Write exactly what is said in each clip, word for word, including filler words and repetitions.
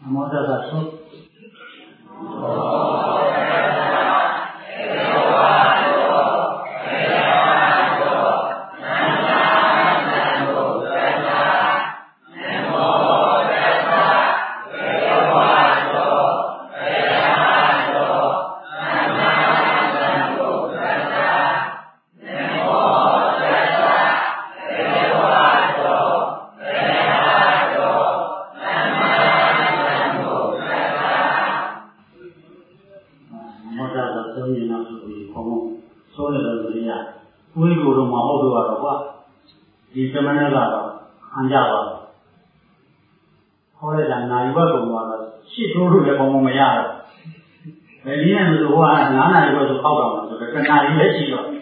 မောတသသုဒီသမဏေကတော့ခံကြပါဘူးခေါ်လိုက်တာနာရီဝက်ကုန်သွားတော့ရှစ်ထိုးလို့လည်းကောင်းကောင်းမရတော့ဘယ်နည်းနဲ့လို့ဟိုကငါးနာရီဝက်ဆိုခောက်တော့မှာဆိုတော့တစ်နာရီပဲရှိတော့ဟာ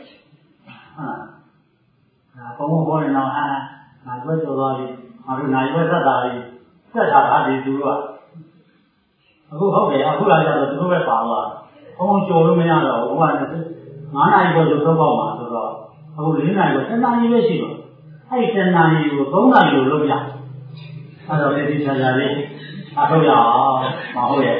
ဒါဘုံဘုံနဲ့တော့ဟာနာရီဝက်ကျော်သွားပြီငါတို့နာရီဝက်သက်တာကြီးသက်တာပါဒီသူကအခုဟုတ်တယ်အခုလာကြတော့သူတို့ပဲပါသွားဘုံကျော်လို့မရတော့ဟိုကငါးနာရီဝက်ဆိုတော့ပေါ့မှာဆိုတော့အခုလေးနာရီဝက်တစ်နာရီပဲရှိတော့အဲ့ဒီတဏှာကြီးကိုသုံးနာရီလို့လုပ်ရအဲ့တော့ဒီဒီချာချာလေးအထောက်ရအောင်မဟုတ်ရဲ့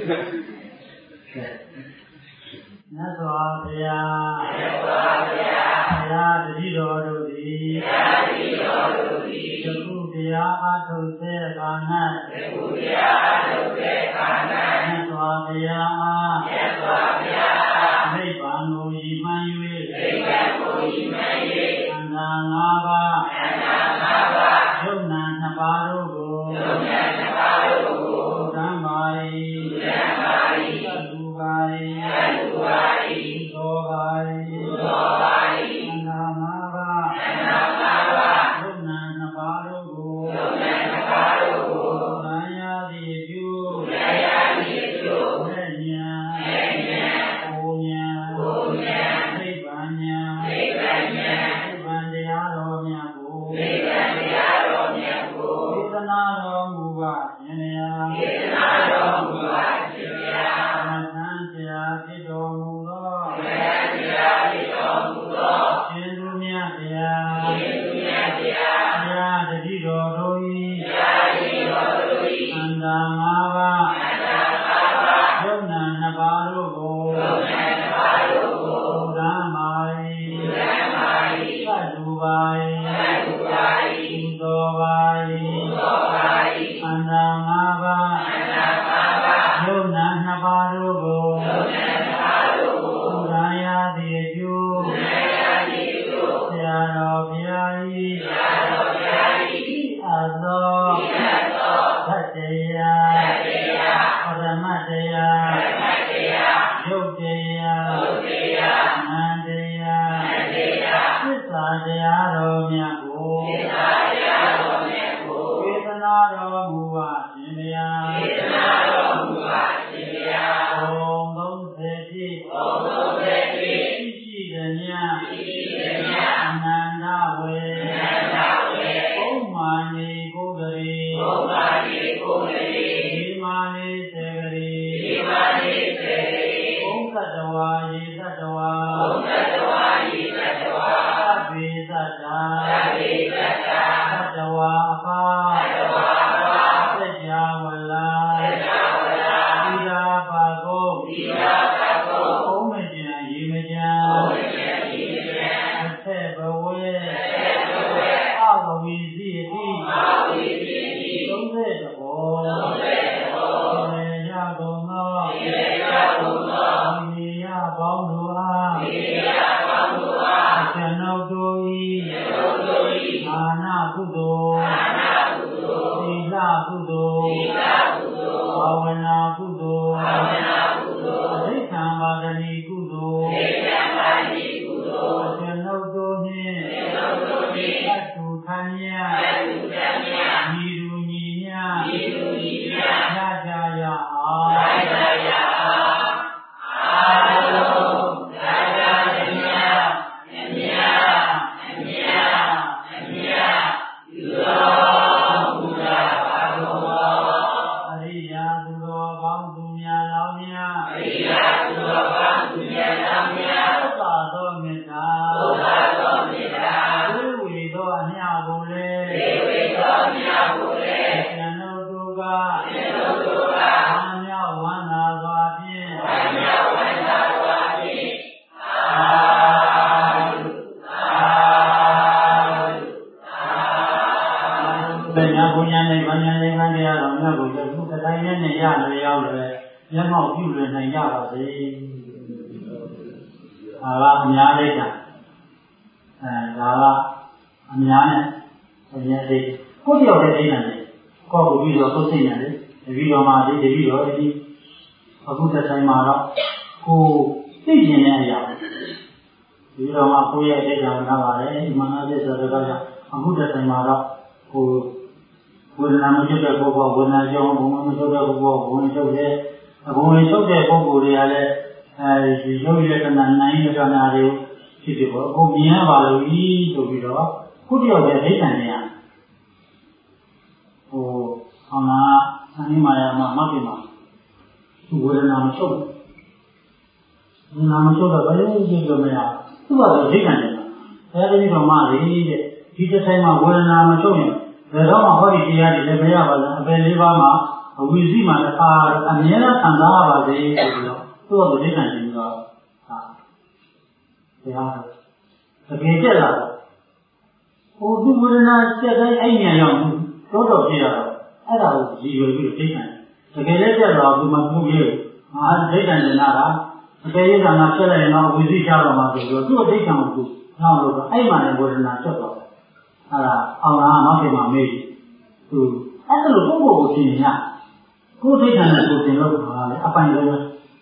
မြတ်စွာဘုရားမြတ်စွာဘုရားဘုရားတတိတော်တို့သည်ဘုရားတတိတော်တို့သည်ယခုတရားအားထုတ်စေခါ၌ယခုတရားအားထုတ်စေခါ၌မြတ်စွာဘုရားအားမြတ်စွာဘုရားအားနိဗ္ဗာန်ကိုရည်မှန်း၍နိဗ္ဗာန်ကိုရည်မှန်း၍ခန္ဓာ၅ပါးခန္ဓာ၅ပါးယုံနာနှစ်ပါးတို့ကိုယုံနာနှစ်ပါးတို့ကိုသံပါ၏သံပါ၏သတ္တုပါ၏သတ္တုပါ၏သောပါ၏သောပါ၏ခန္ဓာ၅ပါးခန္ဓာ၅ပါးယုံနာနှစ်ပါးတို့ကိုယုံနာနှစ်ပါးတို့ကိုသံယာတိပြုသံယာတိပြုမဲ့ညာမဲ့ညာကိုညာကိုညာနိဗ္ဗာန်ညာနိဗ္ဗာန်ညာနိဗ္ဗာန်တရားတော်မြတ်ကိုနိဗ္ဗာန်တရားတော်မြတ်ကိုဒေသနာတော်မူပါရှင်ရာဒေသနာတော်မူပါရှင်ရာသမထံတရားဖြစ်တော်မူသောသမထံတရားဖြစ်တော်မူသောရှင်သူမြတ်တရားရှင်သူမြတ်တရားဘုရားတတိတော်တို့၏ဘုရားတတိတော်တို့၏ခန္ဓာ၅ပါးခန္ဓာ၅ပါးယုံနာနှစ်ပါးတို့ကိုယုံနာနှစ်ပါးတို့ကိုသံမာ၏သံမာ၏သတ္တုပါ၏သတ္တုပါ၏သောပါ၏သောပါ၏ခန္ဓာ၅ပါးခန္ဓာ၅ပါးယုံနာနှစ်ပါးတို့ကိုယုံနာနှစ်ပါးတို့ကိုသံယာတိပြုသံယာတိပြုဆရာတော်ဘုရား၏ဆရာတော်ဘုရား၏အသောအသောသတ္တရားသတ္တရားပရမတ္တရားပရမတ္တရားယုတ်တရားယုတ်တရားနန္တရားနန္တရားသစ္စာတရားတော်မြတ်ကိုသစ္စာတရားတော်မြတ်ကိုဒေသနာတော်မူပါရှင်ဘုရားဒေသနာတော်မူပါရှင်ဘုရားဘုံသုံးဆယ်ပြည့်ဘုံသုံးဆယ်ပြည့်ရှိရှိသည်မြတ်ရှိရှိသည်မြတ်အနန္တဝေအနန္တဝေဘုံမာနေကိုယ်ကလေးဘုံမာနေကိုယ်ကလေးဒီမာနေစေကလေးဒီမာနေစေကလေးဘုံကတ္တဝါယေသတ္တဝါဘုံကတ္တဝါယေသတ္တဝါသဗ္ဗေသတ္တာသဗ္ဗေသတ္တာသတ္တဝါအပါသတ္တဝါအပါသစ္စာဝလာသစ္စာဝလာသီရာပါကုသီရာပါကုဘုံမကျန်ရေမကျန်ဘုံမကျန်ရေမကျန်အထက်ဘဝေအထက်ဘဝေအဘဝီစီတိအဘဝီစီတိသုံးတဲ့ဘောသုံးတဲ့ဘောသေရကုန်သောသေရကုန်သောသေရပေါင်းတို့အားသေရပေါင်းတို့အားကျွန်ုပ်တို့၏ကျွန်ုပ်တို့၏မာနကုသိုလ်မာနကုသိုလ်သီလကုသိုလ်သီလကုသိုလ်ဘာဝနာကုသိုလ်ဘာဝနာကုသိုလ်အဋ္ဌံပါဒတိကုသိုလ်အဋ္ဌံပါဒတိကုသိုလ်ကျွန်ုပ်တို့နှင့်ကျွန်ုပ်တို့နှင့်အတုခံမြတ်အတုခံမြတ်ညီလူညီမြတ်ညီလူညီမြတ်ရကြရအောင်ရကြရအောင်အာလုံးရကြမြတ်မြတ်မြတ်မြတ်ယူတော်မူတာပါတော်အရိယာသူတော်ကောင်းသူများလောင်းများအရိယာသူတော်ကောင်းသူများလောင်းများသုခသောမေတ္တာသုခသောမေတ္တာဝိဝေသောအမြတ်ကိုလည်းဝိဝေသောအမြတ်ကိုလည်းကျွန်ုပ်တို့ကကျွန်ုပ်တို့ယ်ညာကိုညာနဲ့ဗညာနဲ့ဗညာတော်မြတ်ကိုလည်းခုတိုင်းနဲ့နဲ့ရလည်းရောက်လည်းမျက်မှောက်ပြုလွယ်နိုင်ကြပါစေ။ဒါကအများလေးကအဲဒါကအများနဲ့အများလေးကိုတယောက်တည်းသိနေတယ်ကိုကိုပြီးတော့ကိုသိနေတယ်ပြီးတော့မှဒီတပြီးတော့ဒီအခုတစ်ဆိုင်မှာတော့ကိုသိကျင်တဲ့အရာပြီးတော့မှကိုရဲ့အသေးကောင်လာပါတယ်ဒီမနာပြည့်ဆိုတော့ကြောင့်အခုတစ်ဆိုင်မှာတော့ကိုဝေဒနာမကျတဲ့ပုဂ္ဂိုလ်ဝေဒနာကြောင့်ဘုံမကျတဲ့ပုဂ္ဂိုလ်ဘုံကျတဲ့ဘုံဝင်ကျတဲ့ပုဂ္ဂိုလ်တွေကလည်းအဲဒီရုပ်ရည်ကနာနိုင်ရကနာတွေဖြစ်ပြီးတော့အခုမြင်ရပါလို့ဤဆိုပြီးတော့ခုတယောက်ပဲအိဋ္ဌံနေရဟိုအောင်လာသံဃာမာယာမှာမပြမှာသူဝေဒနာမချုပ်ဘူးနာမချုပ်တော့ဘယ်လိုကြည့်လို့မရသူ့ဘာလို့အိဋ္ဌံနေတာအဲဒီတော့မှလေတဲ့ဒီတစ်ဆိုင်မှာဝေဒနာမချုပ်ရင်ဘယ်တော့မှဟောဒီတရားတွေလည်းမရပါဘူးအပယ်လေးပါးမှာအဝိဇ္ဇိမှာတစ်ခါအမြဲတမ်းခံစားရပါစေဆိုပြီးတော့သူ့ဘာလို့အိဋ္ဌံနေတော့ဟာတရားတကယ်ကြက်လာတော့ဟိုဒီဝေဒနာစက်တိုင်းအဲ့ညာရောက်တော့တော့ပြရတော့အဲ့ဒါကိုရည်ရွယ်ပြီးဒိဋ္ဌံတကယ်လည်းကြက်တော့ဒီမှာပြုရဲငါဒိဋ္ဌံနေတာကအပေရကငါဆက်လိုက်ရင်တော့ဝိဇ္ဇိချတော့မှာဆိုတော့သူ့ဒိဋ္ဌံကိုနောက်လို့အဲ့မှာလည်းဝေဒနာချက်တော့အဲ့ဒါအောင်လားနောက်ပြန်မှမေးသူအဲ့ဒါလို့ပုဂ္ဂိုလ်ကိုသိနေရကိုယ်ဒိဋ္ဌံနဲ့ကိုယ်သင်လို့ပါလေအပိုင်လုံးပဲ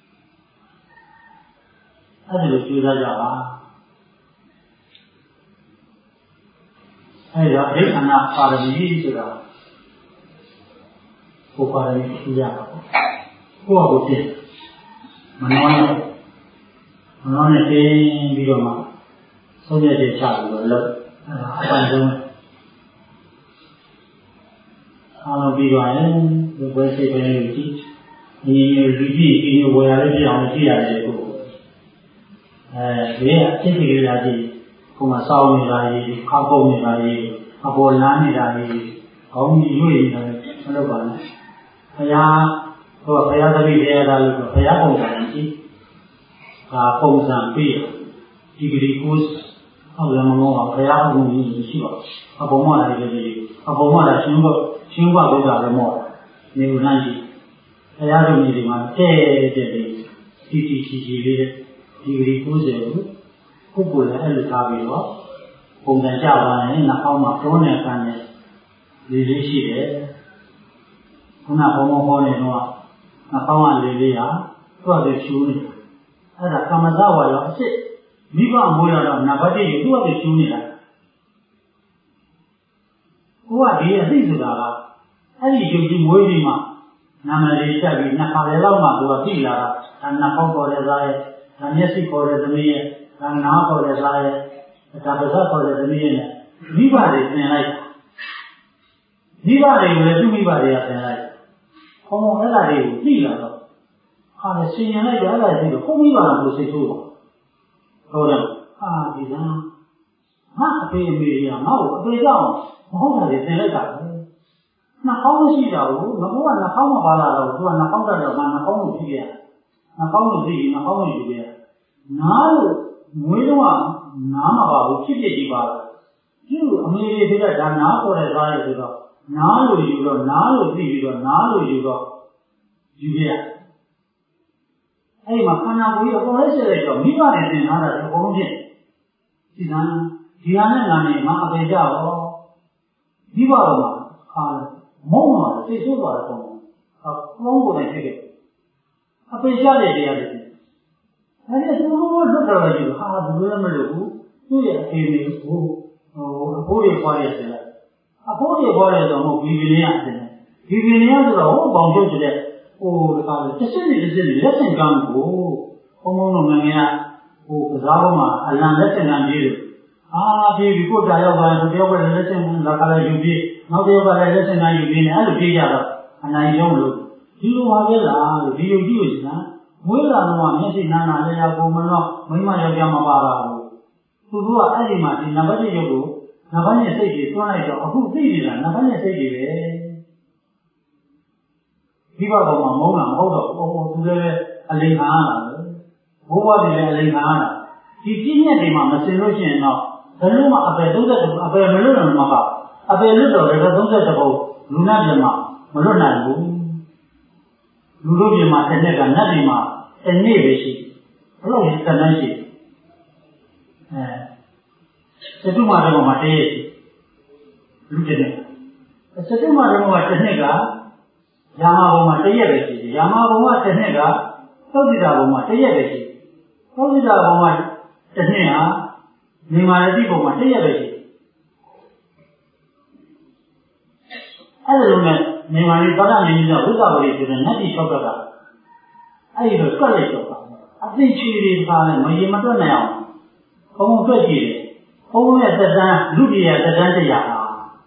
အဲ့ဒါလို့ကြိုးစားကြပါအဲ့တော့ဒိဋ္ဌာနာပါရမီဆိုတာကိုပါရမီသိရပါဘူးကိုယ့်အကိုသိမနှောနဲ့မနှောနဲ့သိပြီးတော့မှဆုံးဖြတ်ချက်ချပြီးတော့လုပ်အဲ့ဒါအပိုင်ဆုံးအားလုံးပြီးသွားရင်ဒီဘွယ်စိတ်ပဲလို့ကြည့်ဒီလူကြည့်ဒီဝယ်ရလေးပြအောင်ကြည့်ရတယ်ကိုအဲဒီကအသိစိတ်ရကြည့်ကိုမှစောင်းနေတာကြီးခောက်ပုံနေတာကြီးအပေါ်လမ်းနေတာကြီးခေါင်းကြီးရွေ့နေတာမလုပ်ပါနဲ့ဘုရားဟိုဘုရားသတိတရားသားလို့ဆိုဘုရားပုံစံကြည့်ဒါပုံစံပြီးဒီဂရီကိုဟုတ်တယ်မမောပါဘုရားအကုန်ကြီးရှိပါအပေါ်မှာလည်းဒီအပေါ်မှာလည်းရှင်းဖို့ရှင်းဖို့ဘုရားလည်းမောနေဦးနိုင်ရှိဘုရားတို့ကြီးဒီမှာတဲ့တဲ့ဒီတီတီချီချီလေးဒီဂရီကိုယ်စေကိုပုဂ္ဂိုလ်လည်းအဲ့လိုထားပြီးတော့ပုံစံကြပါရင်နှာခေါင်းမှာတွန်းနေကန်နေလေးလေးရှိတယ်ခုနဘုံဘုံဟောနေတော့နှာခေါင်းကလေးလေးဟာသူ့အတူချူးနေအဲ့ဒါကမ္မဇဝါရောအစ်စ်မိဘမွေးတော့နံပါတ်တစ်သူ့အတူချူးနေတာကိုကဒီအသိဆိုတာကအဲ့ဒီယုံကြည်မွေးပြီးမှနာမည်လေးချက်ပြီးနှစ်ခါလေလောက်မှသူကသိလာတာဒါနှာခေါင်းပေါ်တဲ့သားရဲ့ဒါမျက်စိပေါ်တဲ့သမီးရဲ့ဒါနားပေါ်တဲ့သားရဲ့ဒါပါးစပ်ပေါ်တဲ့သမီးရဲ့မိဘတွေသင်လိုက်မိဘတွေကိုလည်းသူ့မိဘတွေကသင်လိုက်ဟောအဲ့ဒါတွေကိုသိလာတော့ဟာလေဆင်ញင်လိုက်တော့အဲ့ဒါသိတော့ကိုမိဘကကိုစိတ်ဆိုးပါဟုတ်တယ်ဟာဒီကငါအဖေအမေကြီးကငါ့ကိုအဖေကြောင့်မဟုတ်တာတွေသင်လိုက်တာပဲနှာခေါင်းမရှိတာကိုငါကနှာခေါင်းမပါလာတော့သူကနှာခေါင်းတက်တော့ငါနှာခေါင်းကိုကြည့်ရနှာခေါင်းကိုကြည့်ရင်နှာခေါင်းကိုကြည့်ရနားလို့မွေးတော့နားမပါဘူးဖြစ်ဖြစ်ကြီးပါလားဒီလိုအမေတွေကဒါနားပေါ်တဲ့သားရဲ့ဆိုတော့နားလို့ယူတော့နားလို့သိပြီးတော့နားလို့ယူတော့ယူရအဲ့မှာခန္ဓာကိုယ်ကြီးအပေါ်လေးဆက်လိုက်တော့မိဘနဲ့သင်ထားတာအကုန်ဖြစ်ဒီကံဒီဟာနဲ့ငါနေငါအပေကြတော့မိဘတော်မှာခါမုန်းမှာသိဆိုးသွားတယ်ပေါ့အကောင်းကိုလည်းဖြစ်ခဲ့အပေကြတဲ့တရားတွေအဲ့ဒီသူ့ကိုလွတ်တော်ရည်ဟာဘယ်လိုမှမလုပ်ဘူးသူ့ရဲ့အဖေလေးကိုဟိုအဖိုးတွေပွားရတယ်အဖိုးတွေပွားတယ်ဆိုတော့ဘီဘီလေးရတယ်ဘီဘီလေးဆိုတော့ဟိုပေါင်ကျုပ်တဲ့ဟိုဒါကတစ်စစ်နဲ့တစ်စစ်လက်ဆင့်ကမ်းကိုဘုံဘုံတို့ငငယ်ကဟိုကစားပေါ်မှာအလံလက်ဆင့်ကမ်းပြီးလို့အာဒီဒီကိုတာရောက်ပါတယ်တယောက်ကလည်းလက်ဆင့်လာခါလည်းယူပြီးနောက်တယောက်ကလည်းလက်ဆင့်ကမ်းယူပြီးနဲ့အဲ့လိုပြေးကြတော့အနိုင်ကျုံလို့ဒီလိုပါပဲလားလို့ဒီလိုကြည့်လို့ရှိရင်မွေးလာတော့မျက်စိနာနာလေးရပုံမတော့မိမယောက်ျားမပါပါဘူးသူတို့ကအဲ့ဒီမှာဒီနံပါတ်တစ်ရုပ်ကိုနံပါတ်နဲ့စိတ်ကြီးသွန်းလိုက်တော့အခုသိနေတာနံပါတ်နဲ့စိတ်ကြီးပဲဒီဘက်ကောင်မှမုန်းတာမဟုတ်တော့ဟိုသူလည်းအလိမ်ခံရတာပဲဘိုးဘွားတွေလည်းအလိမ်ခံရတာဒီပြည့်ညက်တွေမှာမစင်လို့ရှိရင်တော့ဘယ်လိုမှအပယ်သုံးသက်အပယ်မလို့တော့မပါအအပေလွတ်တော်လည်းသုံးဆက်တဲ့ဘုံလူနာပြမှာမလွတ်နိုင်ဘူးလူတို့ပြမှာတစ်နှစ်ကနတ်ပြည်မှာတစ်နေ့ပဲရှိဘလို့ဒီကနေ့ရှိအဲစတုမာတော်မှာတည်းရှိလူတစ်နှစ်စတုမာတော်မှာတစ်နှစ်ကရာမဘုံမှာတည့်ရက်ပဲရှိတယ်ရာမဘုံကတစ်နှစ်ကသုတ်တိတာဘုံမှာတည့်ရက်ပဲရှိသုတ်တိတာဘုံမှာတစ်နှစ်ဟာနေမာရတိဘုံမှာတည့်ရက်ပဲရှိအဲ့လိုနဲ့နေမာရီဘာသာမင်းကြီးကဝိသဝရီဆိုတဲ့နတ်ပြည်၆ဘက်ကအဲ့ဒီတော့ကတ်လိုက်တော့အသိချွေတွေပါလဲမရင်မတွက်နိုင်အောင်ဘုံတွက်ကြည့်တယ်ဘုံရဲ့သက်တမ်းလူပြည်ရဲ့သက်တမ်းတရားဟာ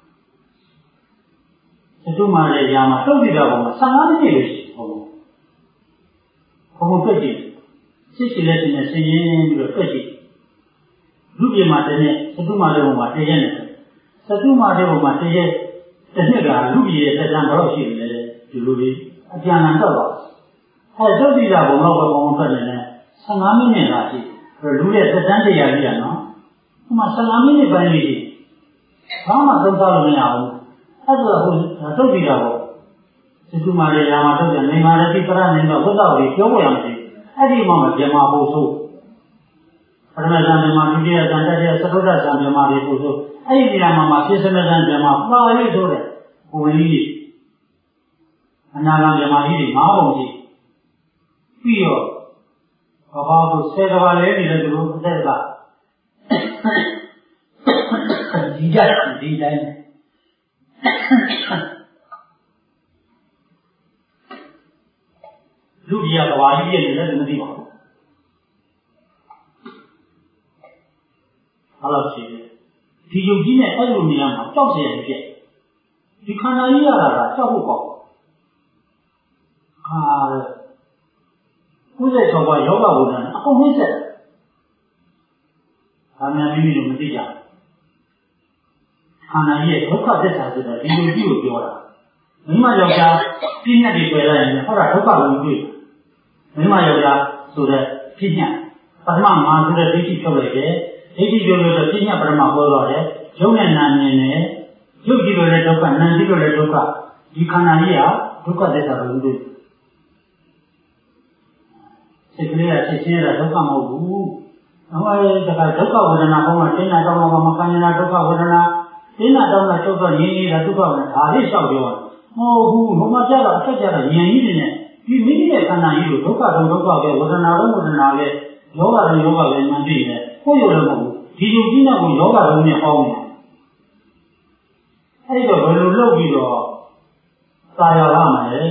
စတုမာရဲ့ຢာမှာသုတ်တိတာဘုံမှာဆယ်ငါးမိနစ်ပဲရှိဘုံဘုံတွက်ကြည့်စစ်စီလက်နဲ့ဆင်းရင်ပြီးတော့တွက်ကြည့်လူပြည်မှာတည်းနဲ့စတုမာရဲ့ဘုံမှာတည်းရဲ့နဲ့စတုမာရဲ့ဘုံမှာတည်းရဲ့တစ်နှစ်ကလူပြည်ရဲ့သက်တမ်းဘယ်လောက်ရှိလဲဒီလိုလေးအကျဉ်းနဲ့တော့ပါအဲသုတ်တိတာဘုံတော့ဘုံထွက်နေတယ်ဆယ်ငါးမိနစ်သာရှိလူရဲ့သက်တမ်းတရားကြီးကနော်ဟိုမှာဆယ်ငါးမိနစ်ပိုင်းလေးကြီးဘာမှသုံးစားလို့မရဘူးအဲ့ဒါဟိုသုတ်တိတာဘုံစတုမာရဲ့ရာမတုတ်တဲ့နေမာရတိပရနေတော့ဝိသဝရီပြောဖို့ရမရှိအဲ့ဒီမှာဗြဟ္မာဘုဆိုးပရမဇန်ဗြဟ္မာဒုတိယဇန်တတိယသတုဒ္ဒဇန်ဗြဟ္မာတွေဘုဆိုးအဲ့ဒီနေရာမှာမှာပြည့်စုံတဲ့ဇန်ဗြဟ္မာပါဠိဆိုတဲ့ဘုံကြီးအနာဂံဗြဟ္မာကြီးတွေငါးပုံကြီးပြီးတော့ဘာဘာကိုဆယ်ကဘာလဲနေတဲ့သူတို့အသက်ကဒီကြဒီတိုင်းလူကြီးကဘာကြီးရဲ့လည်းမသိပါဘူးအဲ့လိုရှိတယ်ဒီယုတ်ကြီးနဲ့အဲ့လိုနေရာမှာကြောက်เสียရပြည့်ဒီခန္ဓာကြီးရတာကကြောက်ဖို့ပေါ့အာကုသဆောဘယောဂဝိဒနာအကုန်ဝိဆက်ဒါမှမိမိတို့မသိကြခန္ဓာကြီးရဲ့ဒုက္ခသစ္စာဆိုတာဒီလိုကြည့်ကိုပြောတာမိမယောက်ျားပြည့်ညတ်တွေတွေ့လိုက်ရင်ဟောတာဒုက္ခကိုတွေ့မိမယောက်ျားဆိုတဲ့ပြည့်ညတ်ပထမငါဆိုတဲ့ဒိဋ္ဌိထုတ်လိုက်တယ်ဒိဋ္ဌိပြောလို့ပြည့်ညတ်ပထမပေါ်တော့တယ်ယုံနဲ့နာမြင်တယ်ရုပ်ကြည့်လို့လည်းဒုက္ခနာမ်ကြည့်လို့လည်းဒုက္ခဒီခန္ဓာကြီးဟာဒုက္ခသစ္စာကိုတွေ့စိတ်ကလေးကဖြစ်ချင်းရတာဒုက္ခမဟုတ်ဘူး။ဟောရဲတခါဒုက္ခဝေဒနာပေါ်မှာတင်းနာတောင်းမှာမကံညာဒုက္ခဝေဒနာတင်းနာတောင်းတာချုပ်တော့ရင်းနေတာဒုက္ခဝေဒနာဒါလေးလျှောက်ပြောတာ။မဟုတ်ဘူးဘုမကြတော့အထက်ကြတော့ဉာဏ်ကြီးတွေနဲ့ဒီမိမိရဲ့ခန္ဓာကြီးကိုဒုက္ခတော့ဒုက္ခပဲဝေဒနာတော့ဝေဒနာပဲယောဂတော့ယောဂပဲမှန်သိတယ်။ကိုယ်ရောလည်းမဟုတ်ဘူး။ဒီယုံကြည်တဲ့ကိုယောဂတော့နဲ့ပေါင်းနေတာ။အဲ့တော့ဘယ်လိုလုပ်ပြီးတော့သာယာရမှာလဲ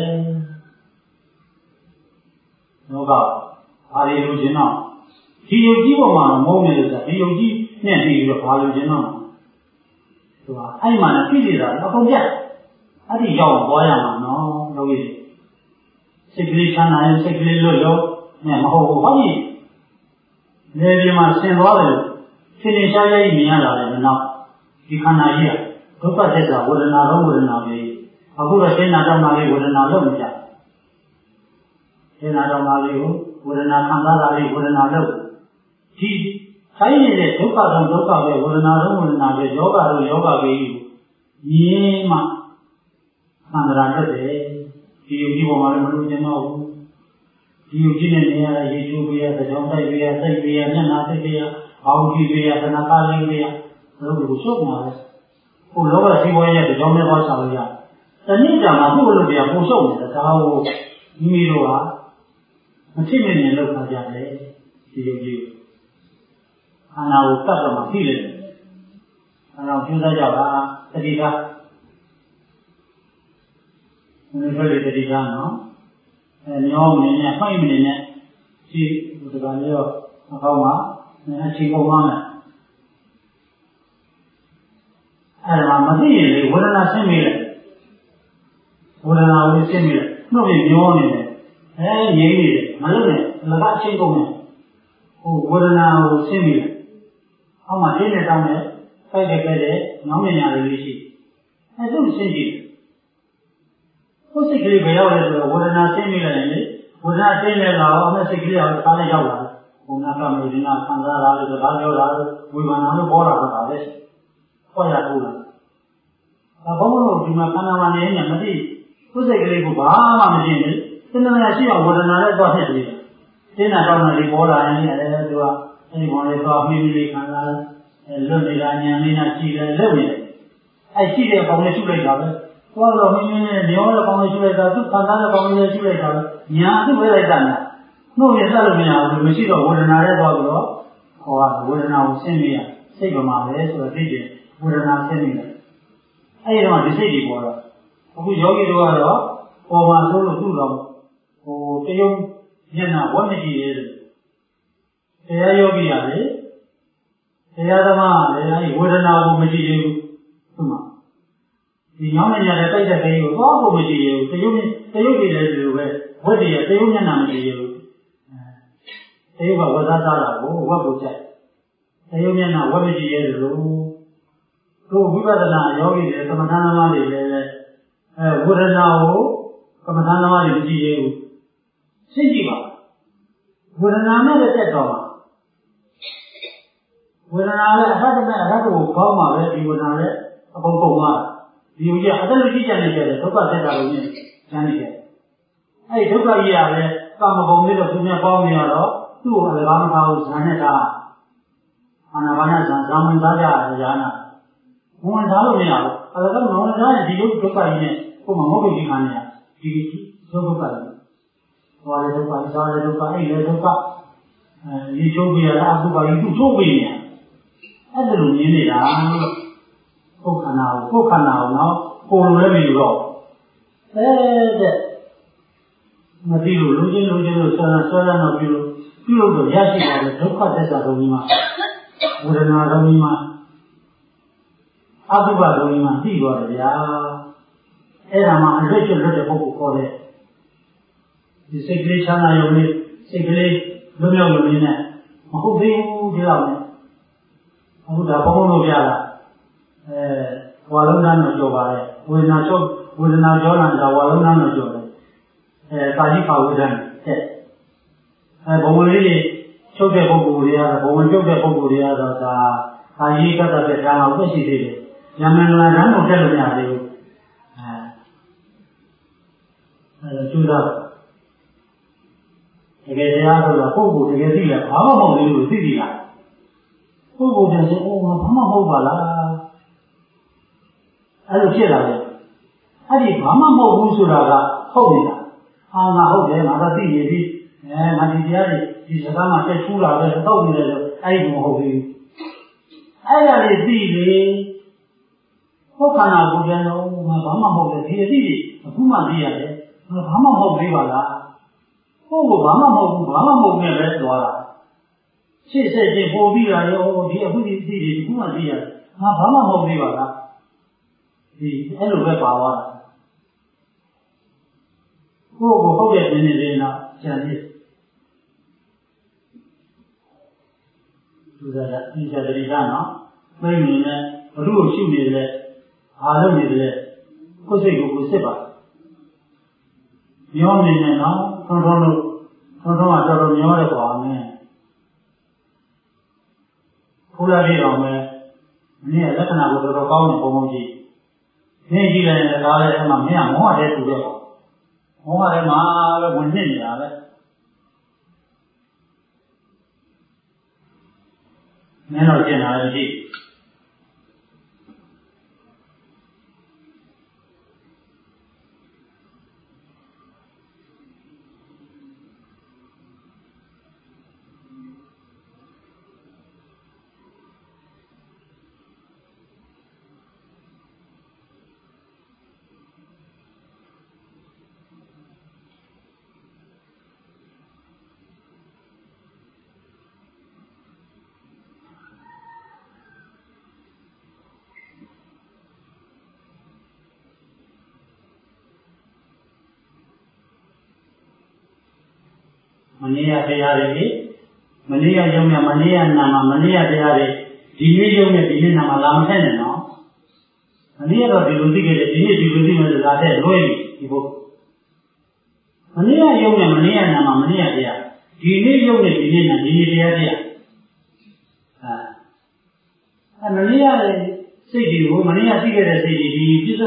ယောဂဘာလို့လူချင်းတော့ဒီယုတ်ကြီးပေါ်မှာမုန်းနေလို့ဆိုတာဒီယုတ်ကြီးနဲ့ပြီးပြီးတော့ဘာလို့ချင်းတော့သူကအဲ့မှာလည်းပြည့်နေတာအကုန်ပြတ်အဲ့ဒီရောက်သွားရမှာနော်လောကီစိတ်ကလေးချမ်းသာရင်စိတ်ကလေးလွတ်လို့နဲ့မဟုတ်ဘူးဟုတ်ပြီလေဒီမှာဆင်သွားတယ်ဆင်းနေရှားရေးမြင်ရတာလည်းနော်ဒီခန္ဓာကြီးကဒုက္ခသစ္စာဝေဒနာတော့ဝေဒနာပဲအခုတော့စိတ်နာတော့မှလေးဝေဒနာလို့မကြစိတ်နာတော့မှလေးကိုဝေဒနာခံစားတာလေးဝေဒနာလို့ဒီဆိုင်နေတဲ့ဒုက္ခတော့ဒုက္ခပဲဝေဒနာတော့ဝေဒနာပဲယောဂတော့ယောဂပဲမြင်မှသံဃာတက်တယ်ဒီယုံကြည်ပေါ်မှာလည်းမလို့ကျင်တော့ဘူးဒီယုံကြည်နဲ့နေရရေချိုးပေးရသကြောင်းတိုက်ပေးရစိတ်ပေးရမျက်နှာသိပေးရအောင်းကြည့်ပေးရသနာကားလေးပေးရဘယ်လိုကိုရှုပ်မှာလဲဟိုလောကစီးပွားရေးတဲ့ကြောင်းနဲ့ပါဆောင်ရတဏှိတံမှာသူ့လိုပြပုံရှုပ်နေတာဒါကိုမိမိတို့ကမဖြစ်နေနေလောက်ခါကြတယ်ဒီယုံကြည်ခန္ဓာကိုတတ်တော့မှသိတယ်အဲတော့ကျူးစားကြပါတတိထားဘယ်လိုလဲတတိထားနော်အဲညောင်းနေနဲ့ဖိုက်မနေနဲ့ဒီဒီကလေးတော့အကောင်းပါအချိန်ကုန်ပါမယ်အဲ့ဒါမှမသိရင်လေဝေဒနာဆင်းမိလိုက်ဝေဒနာကိုဆင်းမိလိုက်နှုတ်ပြီးညောနေတယ်အဲငြိမ့်နေတယ်မလုပ်နဲ့လကအချိန်ကုန်တယ်ဟိုဝေဒနာကိုဆင်းမိလိုက်အောက်မှာလေးနဲ့တောင်းတယ်ဖိုက်တယ်ပဲတယ်ငေါင်းနေရတယ်လေးရှိအဲသူ့ဆင်းကြည့်ကိုယ်စိတ်ကလေးပဲရောက်လဲဆိုတော့ဝေဒနာဆင်းမိလိုက်ရင်လေဝေဒနာဆင်းလဲတော့အမေစိတ်ကလေးကတခါနဲ့ရောက်လာတယ်ဘုံနာကမေဒီနာခံစားတာလို့စကားပြောတာလို့ဝေဘာနာလို့ပေါ်လာတော့တာပဲခေါ်ရထုတ်လာဒီမှာခန္ဓာမှာနေနေမသိကိုယ်စိတ်ကလေးကိုဘာမှမသိဘူးသင်္ခါရရှိအောင်ဝေဒနာနဲ့သွားဖြစ်တယ်တင်းတာတောင်းတာလေးပေါ်လာရင်လည်းသူကအဲဒီကောင်လေးသွားပြီးပြီးခံစားလွတ်နေတာညံနေတာရှိတယ်လွတ်နေတယ်အဲရှိတဲ့ကောင်လေးရှုလိုက်တာပဲသွားတော့မင်းမင်းနဲ့မျောတဲ့ကောင်လေးရှုလိုက်တာသူခံစားတဲ့ကောင်လေးရှုလိုက်တာပဲညာသူ့ပဲလိုက်တာများနှုတ်ရဆက်လို့မရဘူးမရှိတော့ဝေဒနာနဲ့သွားပြီးတော့ဟောဝေဒနာကိုဆင်းမိရစိတ်ကမှပဲဆိုတော့သိတယ်ဝေဒနာဆင်းမိတယ်အဲဒီတော့ဒီစိတ်တွေပေါ်တော့အခုယောဂီတို့ကတော့ပေါ်မှာဆိုလို့သူ့တော့ဟိုတယုံမျက်နှာဝတ်မကြည့်ရဲတရားယောဂီရတယ်တရားသမားလည်းအဲဒီဝေဒနာကိုမကြည့်သေးဘူးသူ့မှာဒီညောင်းနေရတဲ့တိုက်တဲ့ကိန်းကိုတော့ကိုမကြည့်ရဘူးတယုံတယုံတွေလည်းဒီလိုပဲဝတ်တွေတယုံမျက်နှာမကြည့်ရဘူးတယုံကဝတ်သားသားတာကိုဝတ်ကိုကြိုက်တယုံမျက်နှာဝတ်မကြည့်ရဲလို့တို့ဝိပဿနာယောဂီတွေသမထသမားတွေလည်းအဲဝေဒနာကိုသမထသမားတွေမကြည့်ရဘူးရှင်းကြည့်ပါဝေဒနာနဲ့တက်တော့မှာဝေဒနာလည်းအဟတ်နဲ့အဟတ်ကိုပေါင်းမှာပဲဒီဝေဒနာလည်းအကုန်ကုန်သွားဒီလိုကြီးအတက်လို့ကြည့်ကြနေကြတယ်ဒုက္ခတက်တာလို့ညဉာဏ်နေကြအဲ့ဒီဒုက္ခကြီးရပဲကာမဂုဏ်လေးတော့သူများပေါင်းနေရတော့သူ့ကိုလည်းဘာမှမထားဘူးဇာနဲ့တာအာနာပါနဇာဇာမန်သားကြရဇာနာဝန်သားလို့မရဘူးအဲဒါကမဝန်သားရဲ့ဒီဒုက္ခကြီးနဲ့ကိုယ်မဟုတ်ဘူးခံနေရဒီဒုက္ခကြီးဟောလေဒုက္ခဇာလေဒုက္ခအဲ့လေဒုက္ခအဲဒီချိုးပြရတာအခုပါရင်သူ့ချိုးပြနေရအဲ့ဒါလိုမြင်နေတာကိုယ်ခန္ဓာကိုကိုယ်ခန္ဓာကိုနော်ကိုယ်လိုလည်းမယူတော့အဲတဲ့မသိလို့လူချင်းလူချင်းလို့ဆွမ်းဆွမ်းတော့ပြုလို့ပြုလို့တော့ရရှိတာလေဒုက္ခသစ္စာသုံးကြီးမှာဝေဒနာသုံးကြီးမှာအတုပသုံးကြီးမှာသိသွားတယ်ဗျာအဲ့ဒါမှအလွတ်ကျွတ်လွတ်တဲ့ပုဂ္ဂိုလ်ခေါ်တဲ့ဒီစိတ်ကလေးချမ်းသာရုံနဲ့စိတ်ကလေးလွတ်မြောက်ရုံနဲ့မဟုတ်သေးဘူးဒီလောက်နဲ့အခုဒါဘုံဘုံလို့ပြတာအဲဝါလုံးသားတော့ကြော်ပါလေဝေဒနာချုပ်ဝေဒနာကြောလာတာဝါလုံးသားတော့ကြော်တယ်အဲကာကြီးခါဝေဒနာတဲ့အဲဘုံဝင်လေးတွေချုပ်တဲ့ပုဂ္ဂိုလ်တွေကတော့ဘုံဝင်ချုပ်တဲ့ပုဂ္ဂိုလ်တွေကတော့ဒါကာကြီးကတ္တတဲ့ဓာတ်အောင်သက်ရှိသေးတယ်ဉာဏ်မင်္ဂလာဓာတ်ကိုတက်လို့မရသေးဘူးအဲအဲကျူးသားတကယ်တရားဆိုတော့ပုဂ္ဂိုလ်တကယ်သိရဘာမှမဟုတ်ဘူးလို့သိသိလားပုဂ္ဂိုလ်တည်းဆိုအိုးဘာမှမဟုတ်ပါလားအဲ့လိုဖြစ်လာတယ်အဲ့ဒီဘာမှမဟုတ်ဘူးဆိုတာကဟုတ်နေတာအာငါဟုတ်တယ်ငါတော့သိနေပြီအဲငါဒီတရားတွေဒီစကားမှတက်ထူးလာပဲတော့နေတယ်ဆိုအဲ့ဒီမဟုတ်ဘူးအဲ့ဒါလေးသိလေဟုတ်ခန္ဓာကိုယ်ပြန်တော့ငါဘာမှမဟုတ်တယ်ဒီအသိအခုမှသိရတယ်ငါဘာမှမဟုတ်သေးပါလားဟုတ်ကဘာမှမဟုတ်ဘူးဘာမှမဟုတ်နဲ့ပဲသွားတာရှေ့ဆက်ချင်းပို့ပြီးတာရောဒီအခုဒီသိတယ်အခုမှသိရတယ်ငါဘာမှမဟုတ်သေးပါလားဒီအဲ့လိုပဲပါသွားတာကိုယ့်ကိုဟုတ်တဲ့နေနေလေးတော့ကြံပြီးသူကလည်းအင်းချက်တည်းကနော်သိနေနဲ့ဘုလို့ရှိနေတယ်အားလုံးနေတယ်ကိုယ်စိတ်ကိုကိုယ်စစ်ပါမျောနေနေနော်ထုံထုံလို့ထုံထုံကတော်တော်မျောတယ်ကွာမင်းခိုးလာပြီးတော့မယ်မင်းရဲ့လက္ခဏာကိုတော်တော်ကောင်းနေပုံပုံကြည့်မင်းကြည့်လိုက်ရင်ဒါလည်းအမှမင်းကမောဟတဲ့သူပဲပေါ့မောဟထဲမှာပဲဝင်နေနေတာပဲမင်းတော့ကျင်လာတယ်ကြည့်မနေ့ကတရားတွေမနေ့ကယုံနဲ့မနေ့ကနာမှာမနေ့ကတရားတွေဒီနေ့ယုံနဲ့ဒီနေ့နာမှာလာမထက်နဲ့နော်မနေ့ကတော့ဒီလိုသိခဲ့တယ်ဒီနေ့ဒီလိုသိမယ်ဆိုတာတဲ့လွဲပြီဒီဘုမနေ့ကယုံနဲ့မနေ့ကနာမှာမနေ့ကတရားဒီနေ့ယုံနဲ့ဒီနေ့နာဒီနေ့တရားတရားဟာအဲမနေ့ကစိတ်တွေကိုမနေ့ကသိခဲ့တဲ့စိတ်တွေဒီပြစ္ဆုတ်မှာ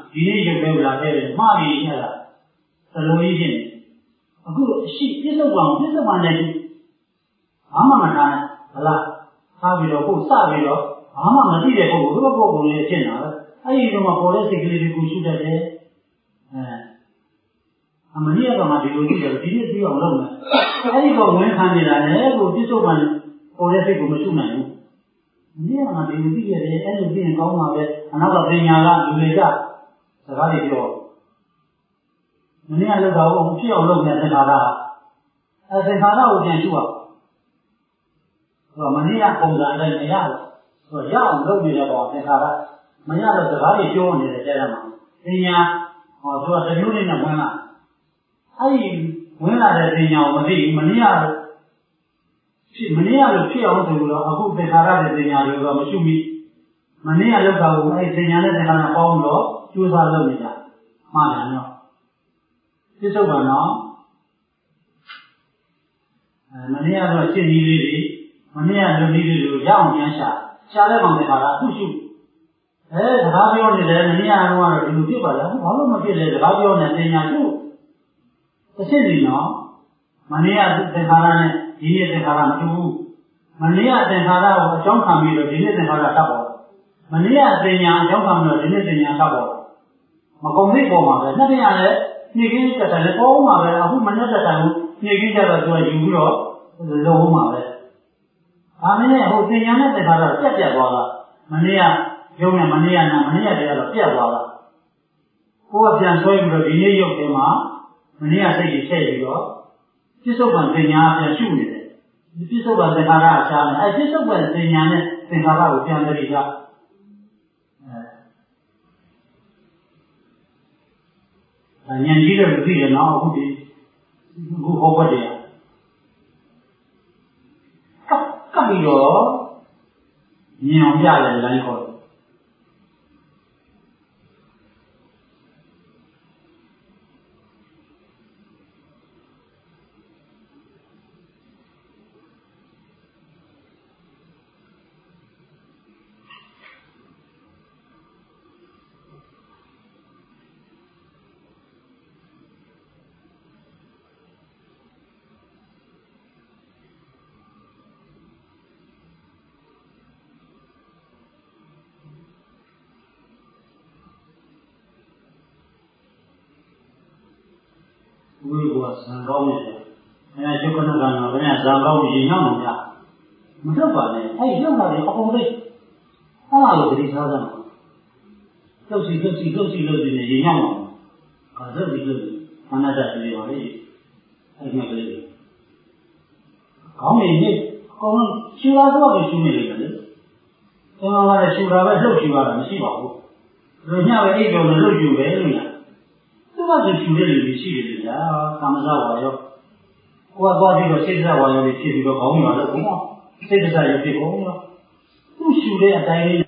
ဒီနေ့ရုပ်ပဲလာခဲ့တယ်မှားပြီအဲ့ဒါသလိုကြီးချင်းအခုရှိပြစ္ဆုတ်ပံပြစ္ဆုတ်ပံနဲ့ဘာမှမထားနဲ့ဟလားထားပြီးတော့ကိုစပြီးတော့ဘာမှမသိတဲ့ပုဂ္ဂိုလ်ဘယ်လိုပုဂ္ဂိုလ်လေးဖြစ်နေတာလဲအဲ့ဒီတော့မှပေါ်တဲ့စိတ်ကလေးတွေကိုရှုတတ်တယ်အဲအမနည်းကတော့မှဒီလိုကြည့်တယ်ဒီနေ့သိအောင်လုပ်မယ်အဲ့ဒီတော့ဝင်ခံနေတာလေကိုပြစ္ဆုတ်ပံပေါ်တဲ့စိတ်ကိုမရှုနိုင်ဘူးမနည်းကမှဒီလိုကြည့်ရတယ်အဲ့လိုကြည့်ရင်ကောင်းမှာပဲအနောက်ကပညာကလူတွေကစကားတွေပြောမနေ့ကလောက်တော့ဖြစ်အောင်လုပ်နေတဲ့သင်္ခါရအဲသင်္ခါရကိုပြန်ရှုအောင်ဆိုတော့မနေ့ကပုံစံနဲ့မရဘူးဆိုတော့ရအောင်လုပ်နေတဲ့ကောင်သင်္ခါရမရတော့စကားတွေပြောနေတယ်တဲ့မှာပညာဟောသူကတမျိုးလေးနဲ့ဝင်လာအဲဒီဝင်လာတဲ့ပညာကိုမသိဘူးမနေ့ကဖြစ်မနေ့ကလို့ဖြစ်အောင်ဆိုတော့အခုသင်္ခါရတဲ့ပညာတွေတော့မရှုမိမနေ့ကလောက်တော့အဲဒီပညာနဲ့သင်္ခါရပေါင်းတော့ကျိုးစားလုပ်နေကြမှားတယ်နော်ပြစ္ဆုတ်ပံတော့အဲမနေ့ကတော့ရှင်းကြီးလေးတွေမနေ့ကလူကြီးတွေကိုရအောင်ပြန်ရှာရှာတဲ့ကောင်တွေခါတာအခုရှုအဲစကားပြောနေတယ်မနေ့ကတော့ဒီလိုဖြစ်ပါလားဘာလို့မဖြစ်လဲစကားပြောနေတင်ညာရှုတစ်စစ်စီနော်မနေ့ကသင်္ခါရနဲ့ဒီနေ့သင်္ခါရမတူဘူးမနေ့ကသင်္ခါရကိုအကြောင်းခံပြီးတော့ဒီနေ့သင်္ခါရတတ်ပေါ်မနေ့ကတင်ညာအကြောင်းခံပြီးတော့ဒီနေ့တင်ညာတတ်ပေါ်မကုန်သိပေါ်မှာပဲနှစ်တင်ရလဲနေကင်းတက်တယ်ပေါ်မှာပဲအခုမနေ့တက်တယ်နေကင်းကြတော့သူကယူပြီးတော့လုံးမှာပဲဒါနဲ့ဟိုသင်ညာနဲ့သင်္ခါရတော့ပြတ်ပြတ်သွားတာမနေ့ကရုပ်နဲ့မနေ့ကနာမနေ့ကတည်းကတော့ပြတ်သွားတာကိုယ်ကပြန်ဆွဲပြီးတော့ဒီနေ့ရုပ်ထဲမှာမနေ့ကစိတ်ကြီးဆက်ပြီးတော့ပြစ္ဆုတ်ပံသင်ညာပြန်ရှုနေတယ်ဒီပြစ္ဆုတ်ပံသင်္ခါရအရှားနဲ့အဲပြစ္ဆုတ်ပံသင်ညာနဲ့သင်္ခါရကိုပြန်တည်းကြအဲဉာဏ်ကြီးတဲ့လူသိတယ်နော်အခုဒီအခုဟောဘက်တွေကကပ်ကပ်ပြီးတော့မြင်အောင်ပြတယ်လိုင်းခေါ်တယ်ဝိဘောဇံကောင်းနေတယ်အဲကျုပ်ကနကနော်ခင်ဗျာဇံကောင်းရင်ရောက်မှာမလားမထုတ်ပါနဲ့အဲ့ဒီလောက်ပါလေအကုန်သိအဲ့ဒါကိုသတိထားကြမှာကျုပ်စီကျုပ်စီကျုပ်စီလို့ဒီနေရင်ရောက်မှာခါစက်ဒီလို့ခန္ဓာတက်နေပါလေအဲ့ဒီကလေးကောင်းနေနေအကုန်လုံးရှူတာတော့ရှူနေတယ်လေကျွန်တော်ကလည်းရှူတာပဲလှုပ်ရှူရတာမရှိပါဘူးလူညပဲအိတ်တော်နဲ့လှုပ်ရှူပဲလို့ညာသူကရှူတဲ့လူတွေရှိတယ်ကြာကာမဇဝါရောကိုယ်ကသွားပြီးတော့စိတ်ဇဝါရောတွေဖြစ်ပြီးတော့ခေါင်းမှာတော့ဘုရားစိတ်ဇာရောဖြစ်ကုန်ရောသူရှူတဲ့အတိုင်းလေး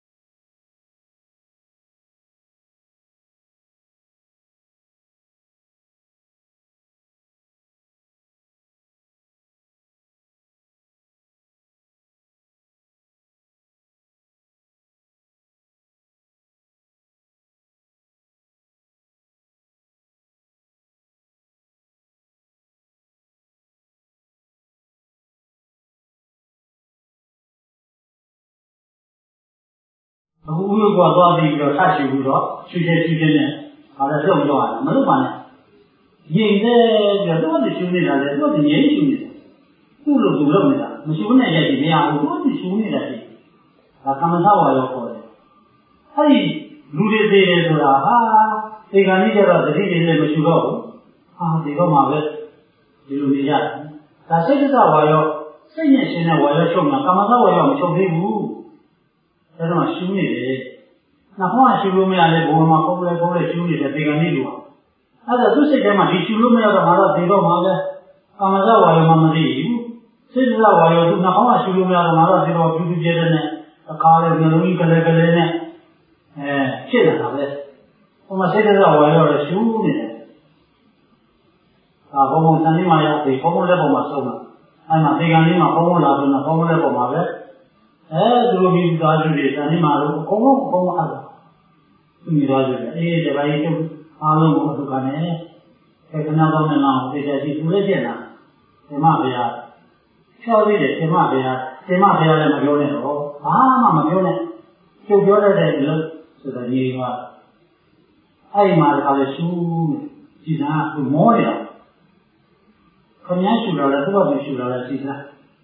အခုဥပ္ပဝါသွားပြီးတော့ထပ်ရှူပြီးတော့ရှူချက်ရှူချက်နဲ့ဒါလည်းပြုံးတော့ရတယ်မလုပ်ပါနဲ့ငြိမ်တဲ့ပြီးတော့သူ့အတူရှူနေတာလေသူ့အတူငြိမ်ရှူနေတာသူ့လိုသူလုပ်နေတာမရှူနဲ့ရိုက်ပြီးမရဘူးသူ့အတူရှူနေတာလေဒါကမ္မသဝါရောခေါ်တယ်အဲ့ဒီလူတွေသေးတယ်ဆိုတာဟာဒီကနေ့ကျတော့တတိတွေလည်းမရှူတော့ဘူးဟာဒီတော့မှပဲဒီလိုနေရတယ်ဒါစိတ်ကဝါရောစိတ်နဲ့ရှင်တဲ့ဝါရောချုပ်မှာကမ္မသဝါရောမချုပ်သေးဘူးအဲ့တော့ရှူးနေတယ်။နောက်ဟောရှူလို့မရလဲဘုံမှာပုံလဲပုံလဲရှူးနေတဲ့ဒီကနေ့လို့အဲ့ဒါသူစိတ်ထဲမှာဒီရှူလို့မရတော့ငါတော့ဒီတော့မှလဲကာမဇဝါယောမှမသိဘူး။စိတ်ဇဝါယောသူနောက်ဟောရှူလို့မရတော့ငါတော့ဒီတော့ပြူးပြူးကျဲတဲ့နဲ့အခါလဲနှလုံးကြီးကလေးကလေးနဲ့အဲဖြစ်လာတာပဲ။ဟိုမှာစိတ်ဇဝါယောလည်းရှူးနေတယ်။အာဘုံဘုံစံနေမှာရပြီဘုံဘုံလက်ပေါ်မှာဆုံးတာ။အဲ့မှာဒီကနေ့မှာဘုံဘုံလာတော့ဘုံဘုံလက်ပေါ်မှာပဲအဲသူတို့မိသားစုတွေဇာတိမာတို့အကုန်လုံးအကုန်အားလုံးသူ့မိသားစုကအေးတပါးကြီးတို့အားလုံးကိုသူကလည်းခဏတော့နဲ့လောက်သိကြကြည့်သူလည်းဖြစ်လာဓမ္မဗျာချောသေးတယ်ဓမ္မဗျာဓမ္မဗျာလည်းမပြောနဲ့တော့ဘာမှမပြောနဲ့ကျုပ်ပြောတတ်တဲ့လို့ဆိုတာညီကအဲ့မှာတခါလေရှူးကြည်သာသူမောရအောင်ခမည်းရှူလာတယ်သူ့ဘာသူရှူလာတယ်ကြည်သာ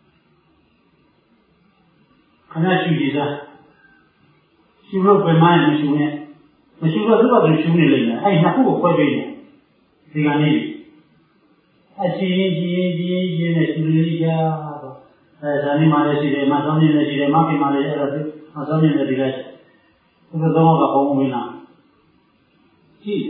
ခဏရှူကြည်သာရှူလို့ပြန်မရင်မရှူနဲ့မရှူတော့သူ့ဘာသူရှူနေလိမ့်မယ်အဲ့နှစ်ခုကိုခွဲပေးတယ်ဒီကနေ့အချင်းချင်းချင်းချင်းချင်းနဲ့ရှူလေးကြတော့အဲဇာတိမှလည်းရှိတယ်မသောင်းနေလည်းရှိတယ်မဖိမှလည်းအဲ့ဒါမသောင်းနေလည်းဒီလိုက်သူတို့တော့ကဘုံဝင်လာကြည့်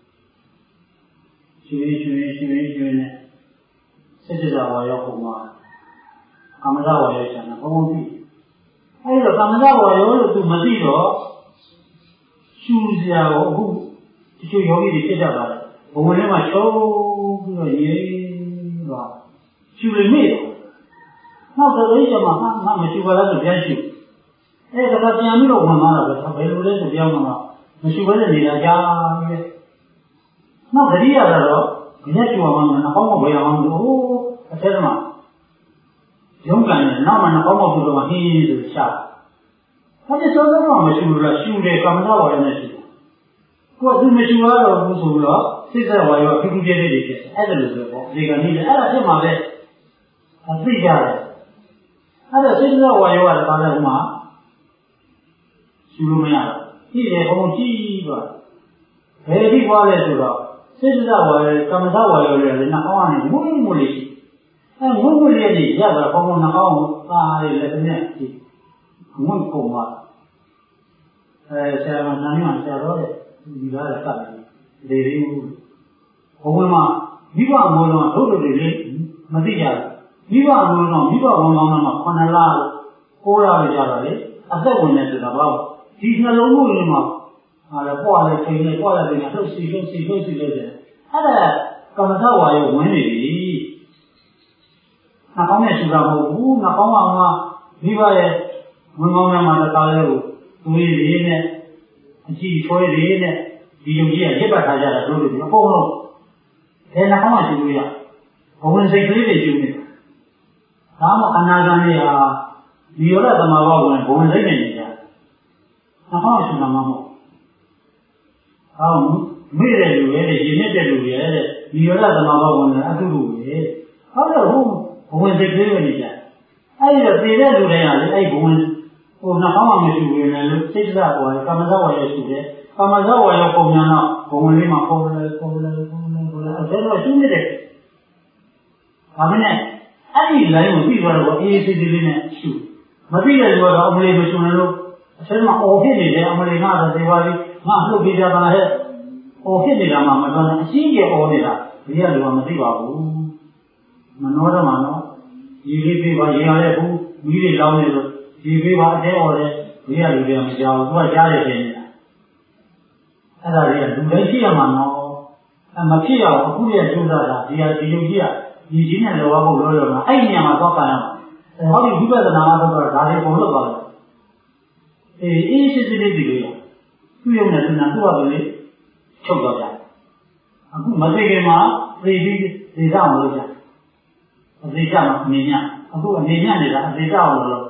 ရှူရရှူရရှူရရှူနေစိတ်ကြဝါရောက်ပုံမှာကာမဇဝါရောက်ချင်တာဘုံဘုံကြည့်အဲ့တော့ကာမဇဝါရောက်လို့သူမသိတော့ရှူစရာကိုအခုတချို့ယောဂီတွေဖြစ်ကြပါတယ်ဘဝထဲမှာချုံပြီးတော့ရေးသွားရှူလိမ့်မေ့နောက်တော့လေးကျမှဟာငါမရှူပါလားဆိုပြန်ရှူအဲ့ဒါကပြန်ပြီးတော့ဝင်သွားတာပဲဘယ်လိုလဲဆိုပြောင်းတော့မရှူဘဲနဲ့နေတာကြာပြီနောက်တတိယကတော့ညက်ရှူအောင်မှနှောင်းမဘယ်အောင်လို့အထက်မှာရုံးကန်နဲ့နောက်မှနှောင်းမဘူးတော့ဟင်းဆိုရှာအဲ့ဒီစောစောကမရှူလို့လားရှူတယ်ကမ္မနာဝါရနဲ့ရှူကိုယ်သူမရှူရတော့ဘူးဆိုတော့စိတ်သက်ဝါရောဖိခုပြည့်နေတယ်ဖြစ်အဲ့ဒါလိုပဲပေါ့ဒီကနေ့လည်းအဲ့ဒါဖြစ်မှာပဲအသိကြတယ်အဲ့ဒါစိတ်သက်ဝါရောကလည်းပါတဲ့ဥမာရှူလို့မရတော့ကြည့်တယ်ဘုံကြည့်တော့ဘယ်ဒီပွားလဲဆိုတော့စိတ်သက်ဝါရောကမ္မနာဝါရောလည်းနှောင်းကနေမွေးမွေးလေးရှိအဲမွေးမွေးလေးကြီးရတာဘုံနှောင်းကိုသားလေးလည်းနဲ့ကြည့်မွေးပုံမှာအဲဆရာမနာမည်ဆရာတော်ရဲ့ဒီကားလည်းကပ်တယ်လေလေးဘုံမှာမိဘမိုးလုံးထုတ်ထုတ်လေးလေးမသိကြဘူးမိဘမိုးလုံးမိဘဘုံကောင်းတော့ခုနှစ်လကိုးလပဲကြာတာလေအသက်ဝင်နေဆိုတာဘာလို့ဒီနှလုံးသွင်းမှာဟာလေပွားလေချိန်လေပွားလေချိန်လှုပ်စီလှုပ်စီလှုပ်စီလို့တယ်အဲ့ဒါကမ္မထဝါရောဝင်နေပြီနှာခေါင်းနဲ့ရှူတာမဟုတ်ဘူးနှာခေါင်းကမိဘရဲ့ဝင်ကောင်းထဲမှာတခါလဲကိုသွေးလေးနဲ့အကြည့်ဆွဲလေးနဲ့ဒီယုံကြည်ကရစ်ပတ်ထားကြတာတို့တွေအကုန်လုံးဘယ်နှခေါင်းမှရှူလို့ရဘဝင်စိတ်ကလေးတွေရှူနေတာဒါမှအနာဂတ်လေးဟာဒီရောတဲ့သမာဘဝင်ဘဝင်စိတ်နဲ့နေကြနှခေါင်းရှူတာမှမဟုတ်ဟောမိတဲ့လူရဲ့ရင်းနေတဲ့လူရဲ့ဒီရောတဲ့သမာဘဝင်လည်းအတူတူပဲဟောတော့ဘဝင်စိတ်ကလေးပဲနေကြအဲ့ဒီတော့တည်တဲ့လူတိုင်းဟာလေအဲ့ဘဝင်ဟိုနှခေါင်းမှမရှူရင်လည်းစိတ်ဓာတ်ဟောကာမဇဝါရရှူတယ်ကာမဇဝါရပုံညာတော့ဘုံလေးမှာပုံလဲပုံလဲပုံလဲပုံလဲအဲ့တော့ရှင်းနေတယ်ဒါမနဲ့အဲ့ဒီ line ကိုပြီးသွားတော့အေးအေးသေးသေးလေးနဲ့ရှုမပြီးတဲ့လူကတော့အမလေးမရှုနိုင်လို့အစင်းမှာအော်ဖြစ်နေတယ်အမလေးကတော့ဒီပါလေးငါလှုပ်ပေးကြပါလားဟဲ့အော်ဖြစ်နေတာမှမတော်နဲ့အရှင်းကြီးအော်နေတာဒီကလူကမသိပါဘူးမနှောတော့မှနော်ရေလေးပေးပါရေရတဲ့ဘူးမီးတွေလောင်းနေလို့ရေပေးပါအတဲအော်တယ်ဒီကလူတွေကမကြောက်ဘူးသူကကြားတယ်ဖြစ်နေတာအဲ့ဒါတွေကလူတိုင်းရှိရမှာနော်အမဖြစ်အောင်အခုရဲ့ကျိုးစားတာဒီဟာဒီယုံကြည်ကဒီကြီးနဲ့လောဘဖို့လောလောမှာအဲ့ဒီနေရာမှာတော့ကန်ရမှာအဲဟောဒီဝိပဿနာကတော့ဒါတွေပုံလို့ပါလို့အေးအေးစစ်စစ်လေးဒီလိုရသူ့ရုံနဲ့သူနာသူ့ဟာလေချုပ်တော့ကြအခုမသိခင်မှာသိပြီးသိကြအောင်လုပ်ကြအသိကြမှာအနေညအခုအနေညနေတာအသိကြအောင်လုပ်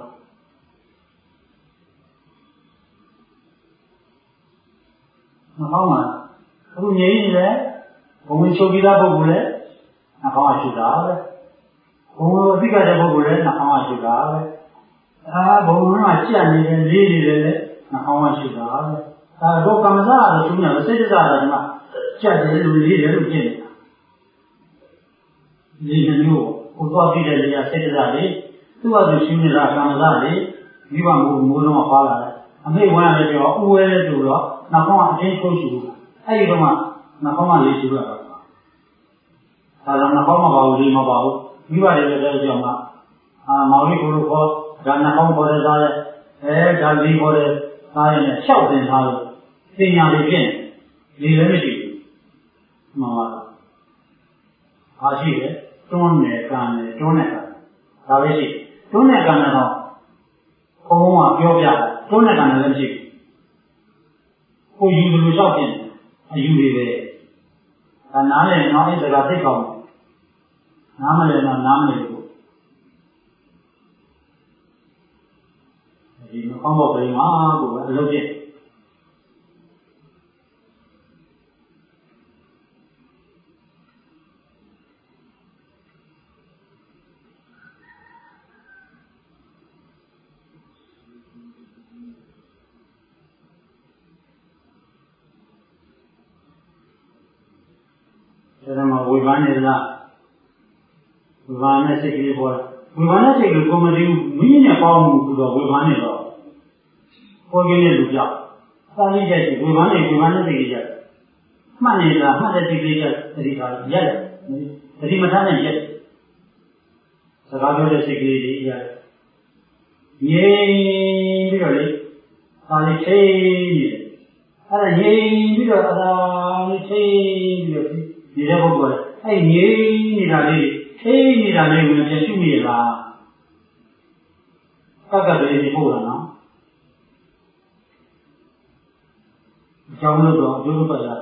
မဟောင်းမှာအခုငြိမ်းနေတယ်ဘုံဝင်ချုပ်ပြီးသားပုဂ္ဂိုလ်လည်းနှာခေါင်းကရှုတာပဲဘုံဝင်အသိကတဲ့ပုဂ္ဂိုလ်လည်းနှာခေါင်းကရှုတာပဲအာဘုံဝင်ကကြက်နေတယ်လေးနေတယ်လည်းနှာခေါင်းကရှုတာပဲဒါတော့ကမ္မဇာလို့ရှုနေတယ်စိတ်ကြတာကကြက်တယ်လူလေးတယ်လို့ဖြစ်နေတာဒီမျိုးကိုသွားပြီးတဲ့နေရာစိတ်ကြတာလေသူ့ဟာသူရှုနေတာကမ္မဇာလေမိဘမိုးမိုးလုံးကပါလာတယ်အမေဝမ်းလည်းပြောဥဝဲလည်းတူတော့နှာခေါင်းကအတင်းထုတ်ရှုတာအဲ့ဒီတော့မှနှာခေါင်းကလေးရှုရတာဒါတော့နှာခေါင်းမပါဘူးဒီမပါဘူးမိဘတွေလည်းကြောက်မှာအာမောင်လေးကိုလို့ခေါ်ဒါနှာခေါင်းပေါ်တဲ့သားရဲ့အဲဒါလေးပေါ်တဲ့သားရဲ့နဲ့လျှောက်တင်ထားလို့ပညာလေးဖြစ်နေလေလည်းမရှိဘူးမှန်ပါလားအားရှိတယ်တွန်းနယ်ကံနယ်တွန်းနယ်ကံဒါပဲရှိတွန်းနယ်ကံတော့ဘုံဘုံကပြောပြတယ်တွန်းနယ်ကံလည်းမရှိဘူးကိုယူဘယ်လိုလျှောက်ပြင်အယူတွေပဲဒါနားလည်းတော့အဲ့ဒါကသိကောင်းနားမလဲတော့နားမလဲဘူးဒီနှောင်းပေါ်ပြင်မှာကိုအလုပ်ပြဒါမှဝေဘာနေလားဝေဘာနဲ့စိတ်ကလေးပေါ်ဝေဘာနဲ့စိတ်ကလေးကိုမသိဘူးမိမိနဲ့ပေါင်းမှုဆိုတော့ဝေဘာနေတော့ပေါ်ကင်းတဲ့လူကြောက်စာလိတဲ့ဝေဘာနဲ့ဝေဘာနဲ့စိတ်ကလေးကြမှတ်နေတာမှတ်တဲ့စိတ်ကလေးကြသတိထားရက်တယ်သတိမထားနဲ့ရက်စကားပြောတဲ့စိတ်ကလေးတွေရက်ငြိမ်ပြီးတော့လေစာလိထိနေတယ်အဲ့ဒါငြိမ်ပြီးတော့အသာလေးထိပြီးတော့နေတဲ့ပုဂ္ဂိုလ်အဲ့ငြိမ်နေတာလေးထိနေတာလေးကိုပြန်ရှုမိရလားကက်ကလေးနေပို့လာနော်အကြောင်းလို့တော့အကျိုးလုပ်ပါလား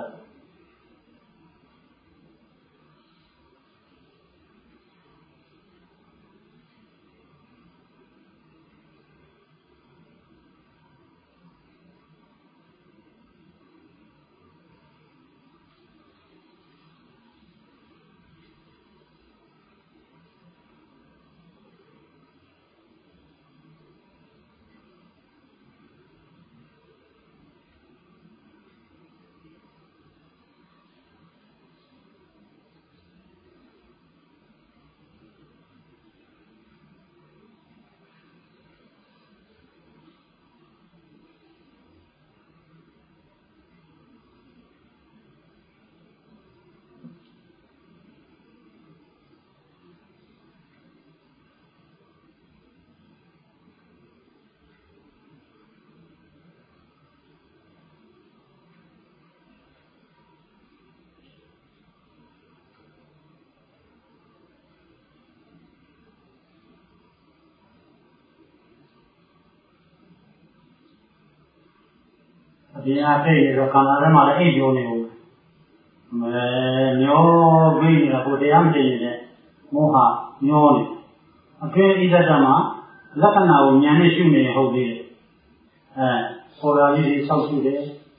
ဒီအားဖြင့်တော့ခန္ဓာထဲမှာလည်းအိပ်ပြောနေဘူးမဲမျောပြီးနေတာကိုတရားမသိနေတဲ့မောဟမျောနေအတွင်းဣဒ္ဓမှာလက္ခဏာကိုဉာဏ်နဲ့ရှုနေဟုတ်သေးတယ်အဲပေါ်လာလေးတွေဆောက်ရှုတယ်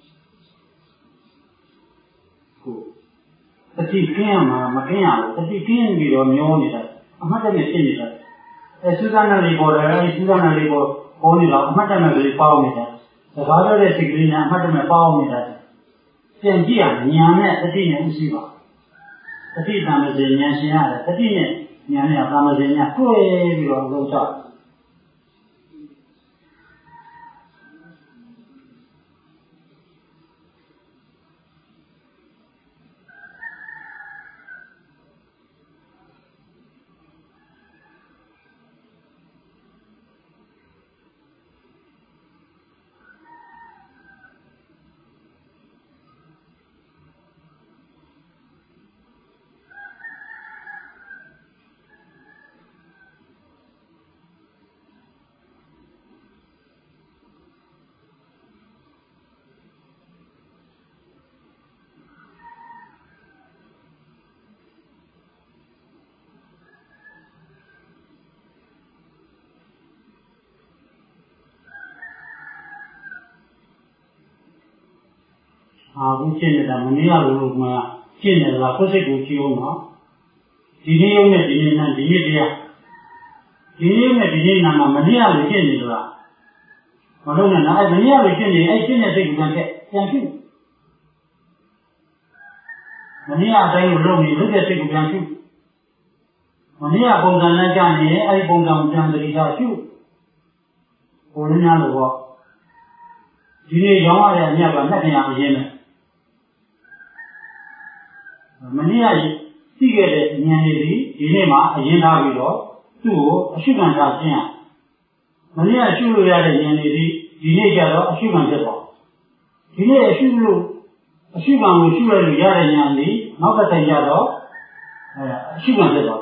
ကိုတတိကင်းရမှာမကင်းရဘူးတတိကင်းပြီးတော့မျောနေတာအမှတ်တမဲ့ဖြစ်နေတာအဲသုဒ္ဓနာလေးပေါ်တယ်အဲဒီသုဒ္ဓနာလေးပေါ်ပေါ်နေတော့အမှတ်တမဲ့လေးပေါင်းနေတာစကားပြောတဲ့စိတ်ကလေးနဲ့အမှတ်တမဲ့ပေါင်းနေတာပြန်ကြည့်ရဉာဏ်နဲ့တတိနဲ့ဥရှိပါတတိတံမစေဉာဏ်ရှင်ရတယ်တတိနဲ့ဉာဏ်နဲ့သာမစေဉာဏ်တွေ့ပြီးတော့အလုံးချအခုဖြစ်နေတာမနေ့ကလိုမှဖြစ်နေတာကိုယ်စိတ်ကိုကြည့်အောင်နော်ဒီနေ့ရုံနဲ့ဒီနေ့နဲ့ဒီနေ့တရားဒီနေ့နဲ့ဒီနေ့နာမှာမနေ့ကလိုဖြစ်နေလို့မလို့နဲ့နားမနေ့ကလိုဖြစ်နေအဲ့ဖြစ်တဲ့စိတ်ကပြန်ပြန်ဖြစ်မနေ့ကအတိုင်းကိုလုပ်နေလုပ်တဲ့စိတ်ကိုပြန်ဖြစ်မနေ့ကပုံစံနဲ့ကြာနေအဲ့ပုံစံကိုပြန်တတိယရှုဟိုလည်းများလို့ပေါ့ဒီနေ့ရောင်းရတဲ့အမြတ်ကနှစ်ပြန်အရင်နဲ့မနေ့ကသိခဲ့တဲ့ဉာဏ်လေးဒီဒီနေ့မှာအရင်ထားပြီးတော့သူ့ကိုအရှုခံထားခြင်းရမနေ့ကရှုလို့ရတဲ့ဉာဏ်လေးဒီဒီနေ့ကျတော့အရှုခံဖြစ်ပါဒီနေ့အရှုလို့အရှုခံကိုရှုရလို့ရတဲ့ဉာဏ်လေးနောက်တစ်ချိန်ကျတော့အဲအရှုခံဖြစ်ပါ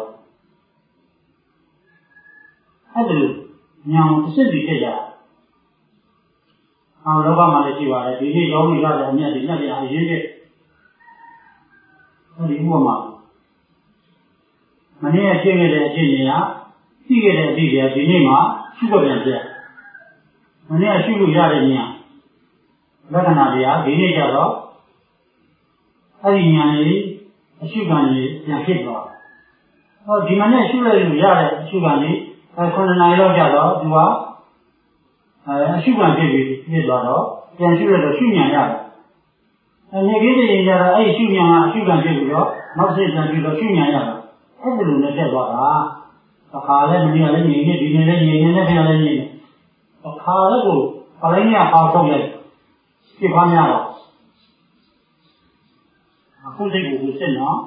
အဲ့ဒါလို့ဉာဏ်ကိုတစ်စစ်ပြီးဖြစ်ကြအောင်လောကမှာလည်းရှိပါတယ်ဒီနေ့ရောင်းလို့ရတဲ့အမြတ်တွေနဲ့ပြန်အရေးကြီးအဲဒီဥပမာမနေ့ကရှင်းခဲ့တဲ့အချင်းကြီးကသိခဲ့တဲ့အသည့်တွေဒီနေ့မှရှုပ်ပြန်ပြမနေ့ကရှုလို့ရတဲ့ဉာဏ်လက္ခဏာတွေကဒီနေ့ကျတော့အဲဒီဉာဏ်လေးအရှုခံလေးပြန်ဖြစ်သွားဟောဒီမနေ့ရှုလိုက်လို့ရတဲ့အရှုခံလေးအဲခုနှစ်နာရီလောက်ကျတော့သူကအဲအရှုခံဖြစ်ပြီးဖြစ်သွားတော့ပြန်ရှုရတော့ရှုဉာဏ်ရတယ်အနေကြီးတွေကျတော့အဲ့ရှုဉာဏ်ကအရှုခံဖြစ်ပြီးတော့နောက်ဆက်ပြန်ပြီးတော့ရှုဉာဏ်ရတာအဲ့ဒီလိုနဲ့တက်သွားတာအခါလည်းမနေ့ကလည်းညီနေဒီနေ့လည်းညီနေနဲ့ပြန်လည်းညီနေအခါလည်းကိုပလိုင်းရအောင်ထုတ်လိုက်ပြဖမ်းရတော့အခုစိတ်ကိုကိုစစ်နော်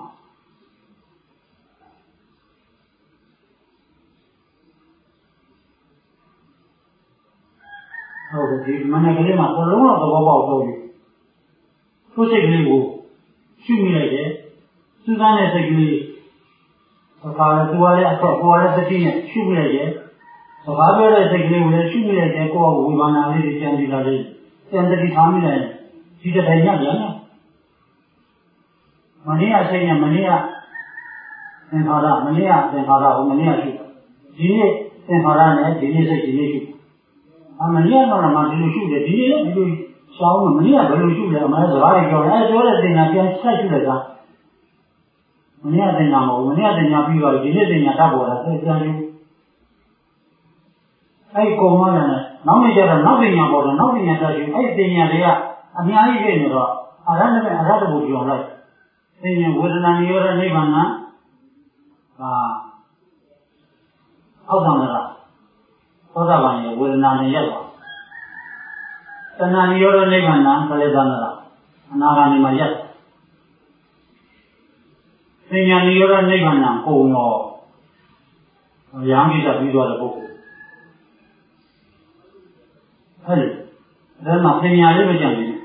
ဟုတ်တယ်ဒီမနေ့ကလေးမှာဘလုံးတော့သဘောပေါက်တော့ပြီကိုစိတ်ကလေးကိုရှုမိလိုက်တယ်စူးစမ်းတဲ့စိတ်ကလေးအခါလည်းသူကလည်းအခက်ကိုယ်လည်းသတိနဲ့ရှုမိလိုက်တယ်စကားပြောတဲ့စိတ်ကလေးကိုလည်းရှုမိလိုက်တယ်ကိုယ့်အဝေဘာနာလေးတွေကြံပြီးတာလေးကြံတတိထားမိလိုက်ဒီတဲ့တိုင်ညက်ပြန်နော်မနေ့ကစိတ်နဲ့မနေ့ကသင်္ခါရမနေ့ကသင်္ခါရကိုမနေ့ကရှုဒီနေ့သင်္ခါရနဲ့ဒီနေ့စိတ်ဒီနေ့ရှုအမနေ့ကတော့မှဒီလိုရှုတယ်ဒီနေ့လည်းဒီလိုရှောင်းမနေ့ကဘယ်လိုရှုလဲအမှန်စကားတွေပြောတယ်အဲပြောတဲ့သင်္ခါပြန်ဆက်ရှုလိုက်တာမနေ့ကသင်္ခါမဟုတ်မနေ့ကသင်္ခါပြီးတော့ဒီနေ့သင်္ခါတတ်ပေါ်တာပြန်ရှုအဲ့ကုံမလည်းနောက်နေ့ကျတော့နောက်သင်္ခါပေါ်တော့နောက်သင်္ခါတတ်ရှုအဲ့သင်္ခါတွေကအများကြီးဖြစ်နေတော့အရဟတနဲ့အရဟတကိုပြောလိုက်သင်္ခါဝေဒနာနိရောဓနိဗ္ဗာန်ဟာအောက်သံဃာသောတာပန်ရဲ့ဝေဒနာနဲ့ရောက်သွားတဏှာနိရောဓနိဗ္ဗာန်ကလည်းသံဃာအနာဂါမိမှာရောက်သင်္ညာနိရောဓနိဗ္ဗာန်ကိုရောရဟန်းကြီးကပြီးသွားတဲ့ပုဂ္ဂိုလ်အဲဒီဒါမှပညာလေးမကြံဘူး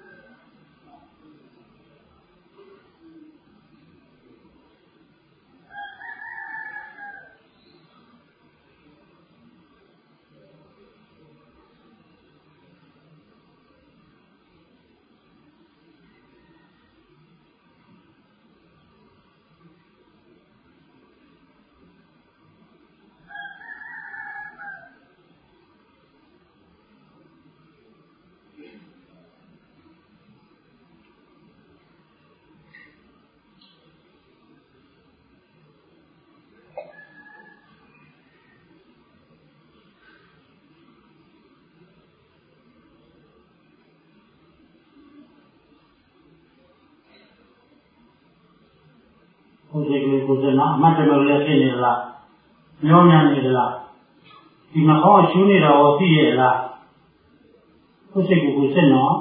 ကိုယ်စိတ်ကိုကိုယ်စိတ်နော်အမှတ်တမဲ့လည်းဖြစ်နေလားညောညံ့နေလားဒီမှာဟောရှင်းနေတာရောသိရဲ့လားကိုယ်စိတ်ကိုကိုယ်စိတ်နော်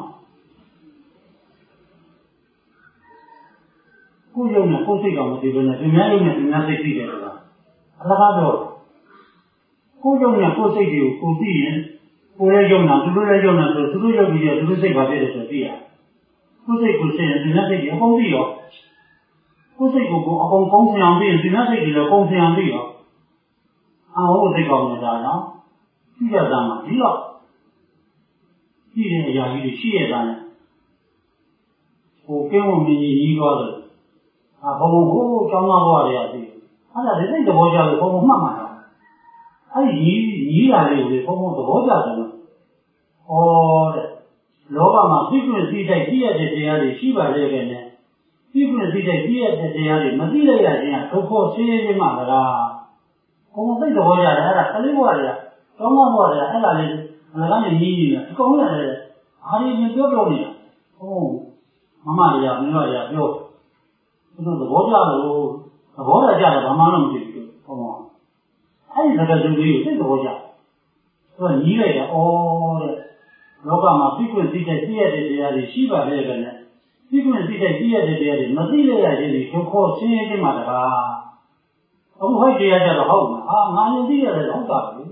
ကိုယ်ရုံနဲ့ကိုယ်စိတ်ကောင်မသိဘဲနဲ့ဒီများရုံနဲ့ဒီများစိတ်သိတယ်လားအလကားတော့ကိုယ်ရုံနဲ့ကိုယ်စိတ်တွေကိုကိုသိရင်ကိုယ်ရဲ့ရုံနဲ့သူတို့ရဲ့ရုံနဲ့ဆိုသူတို့ရုပ်ပြီးတော့သူတို့စိတ်ပါဖြစ်တယ်ဆိုသိရကိုယ်စိတ်ကိုစိတ်နဲ့ဒီများစိတ်တွေအကုန်သိရောကိုယ်စိတ်ကိုကိုအကုန်ကောင်းဆင်အောင်ပြီးရင်ဒီများစိတ်တွေလည်းကောင်းဆင်အောင်ပြီးရောအာဟုတ်စိတ်ကောင်းနေတာနော်ကြည့်ရတာမှဒီတော့ကြည့်တဲ့အရာကြီးတွေရှိရတာနဲ့ဟိုကင်းဝင်မြည်ကြီးသွားတယ်အာဘုံဘိုးကျောင်းသားဘွားတွေကသိအဲ့ဒါဒီစိတ်သဘောကျလို့ဘုံဘမှတ်မှန်တော့အဲ့ဒီကြီးတာလေးကိုလေဘုံဘသဘောကျတယ်လို့ဟောတဲ့လောကမှာသိခွင့်သိတိုက်သိရတဲ့တရားတွေရှိပါလေတဲ့နဲ့သိခွင့်သိတိုက်သိရတဲ့တရားတွေမသိလိုက်ရခြင်းကဒုက္ခဆင်းရဲခြင်းမှလားဘုံသိသဘောကျတယ်အဲ့ဒါကလေးဘွားတွေကကျောင်းသားဘွားတွေကအဲ့ဒါလေးငါကနေကြီးနေတာအကုန်ရတယ်အားရင်းပြောပြောနေတာဟုတ်မမတွေကမိမတွေကပြောသူတို့သဘောကျလို့သဘောကျတယ်ဘာမှလည်းမသိဘူးဟုတ်မှာအဲ့ဒီစကားစုလေးကိုသိသဘောကျသူကညီးလိုက်တယ်ဩတဲ့လောကမှာသိခွင့်သိတဲ့သိရတဲ့တရားတွေရှိပါလေတဲ့နဲ့သိခွင့်သိတဲ့သိရတဲ့တရားတွေမသိလိုက်ရခြင်းတွေဒုက္ခဆင်းရဲခြင်းမှတကားအခုဟိုက်တရားကြတော့ဟုတ်မှာအာငါလည်းသိရတယ်ဟုတ်တာပဲ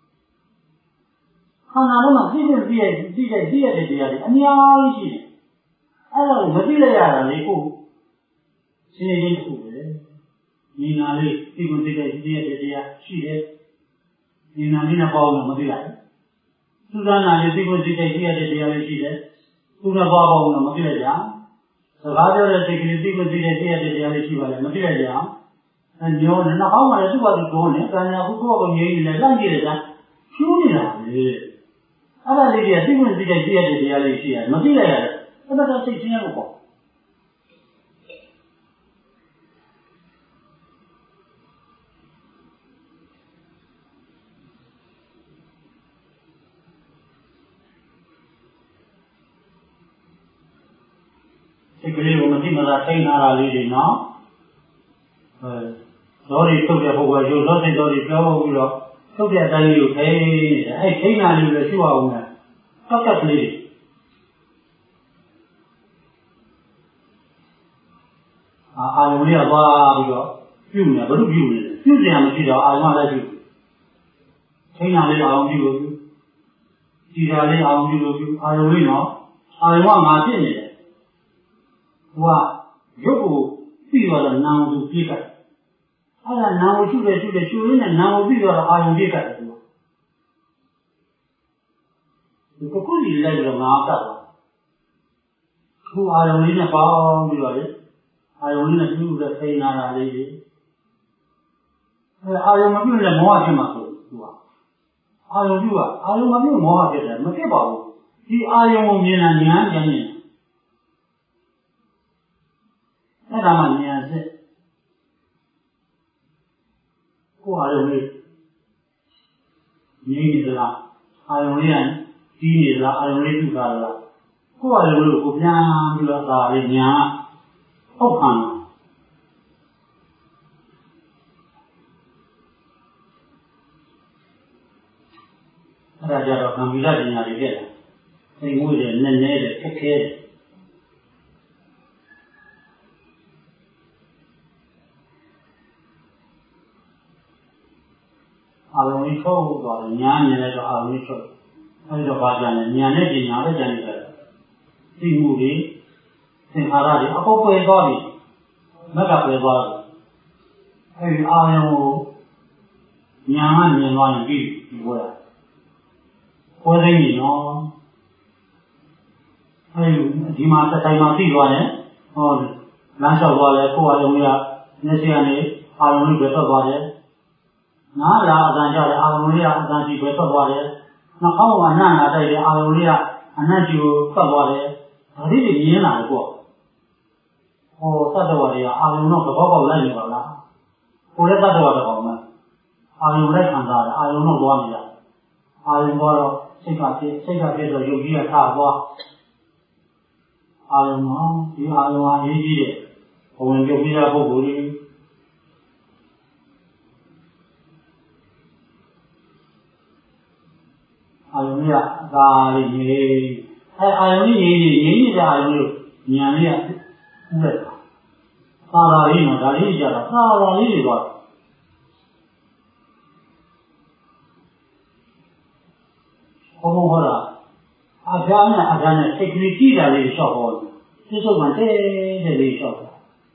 ခန္ဓာလုံးမှာသိခွင့်သိရသိတဲ့သိရတဲ့တရားတွေအများကြီးရှိတယ်အဲ့ဒါကိုမသိလိုက်ရတာလေကိုရှင်းရင်းတစ်ခုပဲညီနာလေးသိခွင့်သိတဲ့သိရတဲ့တရားရှိတယ်ညီနာလေးနဲ့ပေါင်းလို့မသိလိုက်သူကနာလေးသိဖို့စိတ်တိုင်းသိရတဲ့တရားလေးရှိတယ်သူကသွားပေါင်းတော့မပြည့်ရကြစကားပြောတဲ့စိတ်ကလေးသိဖို့စိတ်တိုင်းသိရတဲ့တရားလေးရှိပါလေမပြည့်ရကြအဲညောနေနောက်မှလည်းသူ့ဘာသူကောနေကံညာခုကိုယ်ကငြိမ်းနေတယ်လိုက်ကြည့်ရကြကျိုးနေတာလေအဲ့ဒါလေးကသိဖို့စိတ်တိုင်းသိရတဲ့တရားလေးရှိရမပြည့်ရရအဲ့ဒါစိတ်ချင်းရလို့ပေါ့စိတ်ကလေးကိုမသိမသာထိန်းထားတာလေးတွေနော်အဲဇောရီထုတ်တဲ့ပုဂ္ဂိုလ်ရုပ်သောစိတ်ဇောရီပြောဖို့ပြီးတော့ထုတ်တဲ့အတိုင်းလေးကိုထိန်းနေတယ်အဲထိန်းတာလေးကိုလည်းရှိအောင်မယ်တောက်ကကလေးအာအာယုံလေးကသွားပြီးတော့ပြုနေဘယ်လိုပြုနေလဲပြုစရာမရှိတော့အာယုံကလည်းပြုထိန်းတာလေးအာယုံပြုလို့ဒီတာလေးအာယုံပြုလို့အာယုံလေးနော်အာယုံကငါဖြစ်နေတယ်ဟိုကရုပ်ကိုပြီးတော့နာမ်ကိုပြေးကတ်အဲ့ဒါနာမ်ကိုရှုတယ်ရှုတယ်ရှုရင်းနဲ့နာမ်ကိုပြီးတော့အာယုံပြေးကတ်တယ်သူကဒီကခုကြီးလိုက်တော့ငါကတ်သွားခုအာယုံလေးနဲ့ပေါင်းပြီးတော့လေအာယုံလေးနဲ့ပြုတဲ့ဖိနာတာလေးတွေအဲအာယုံမပြုလည်းမောဟဖြစ်မှာဆိုသူကအာယုံပြုကအာယုံမပြုမောဟဖြစ်တယ်မဖြစ်ပါဘူးဒီအာယုံကိုမြင်တာဉာဏ်ပြန်မြင်အဲ့ဒါမှဉာဏ်စစ်ကိုယ်အာယုံလေးငြိမ့်နေသလားအာယုံလေးကကြီးနေသလားအာယုံလေးပြုတာလားကိုယ်အာယုံလေးကိုပြန်ပြီးတော့ဒါလေးဉာဏ်ဟုတ်ခံအဲ့ဒါကြတော့ကံဗီရပညာတွေခဲ့တယ်သိမှုတွေနည်းနည်းတွေခက်ခဲတယ်အာရုံကြီးထုတ်သွားတယ်ညာမြင်လိုက်တော့အာရုံကြီးထုတ်အဲဒီတော့ဘာကြလဲညာနဲ့ပညာနဲ့ကြံနေတယ်သိမှုတွေသင်္ခါရတွေအပုပ်ပယ်သွားပြီမက်ကပယ်သွားတယ်အဲဒီအာရုံကိုညာကမြင်သွားရင်ပြီးဒီဘောရဘောသိနေနော်အဲဒီဒီမှာတစ်တိုင်းမှာသိသွားရင်ဟောလမ်းလျှောက်သွားတယ်ကိုယ်အာရုံကမျက်စိကနေအာရုံကြီးပဲထွက်သွားတယ်နားလာအတန်ကြတယ်အာရုံလေးကအတန်ကြီးပဲထွက်သွားတယ်နှာခေါင်းကအနံ့လာတိုက်တယ်အာရုံလေးကအနံ့ကြီးကိုထွက်သွားတယ်ဒါလေးတွေမြင်လာတယ်ပေါ့ဟောသတ္တဝါတွေကအာရုံတော့သဘောပေါက်လိုက်နေပါလားကိုယ်လည်းသတ္တဝါတစ်ကောင်ပဲအာရုံလိုက်ခံစားတယ်အာရုံတော့သွားနေတာအာရုံသွားတော့စိတ်ကဖြစ်စိတ်ကဖြစ်တော့ယုတ်ကြီးကထားသွားအာရုံမှာဒီအာရုံဟာရေးကြီးတယ်ဘဝင်ပြုတ်ပြီးတဲ့ပုဂ္ဂိုလ်ကြီးအာယုံလေးကအသာလေးငြိမ်အဲအာယုံလေးငြိမ်ငြိမ်နေတဲ့အာယုံလေးဉာဏ်လေးကဥပ္ပဒါသာသာလေးနော်ဒါလေးကြတော့သာသာလေးတွေတော့ဘုံဘုံဟောတာအပြားနဲ့အပြားနဲ့စိတ်ကလေးကြည့်တာလေးလျှောက်ဟောတယ်ပြစ္ဆုတ်ကတဲတဲ့လေးလျှောက်တာ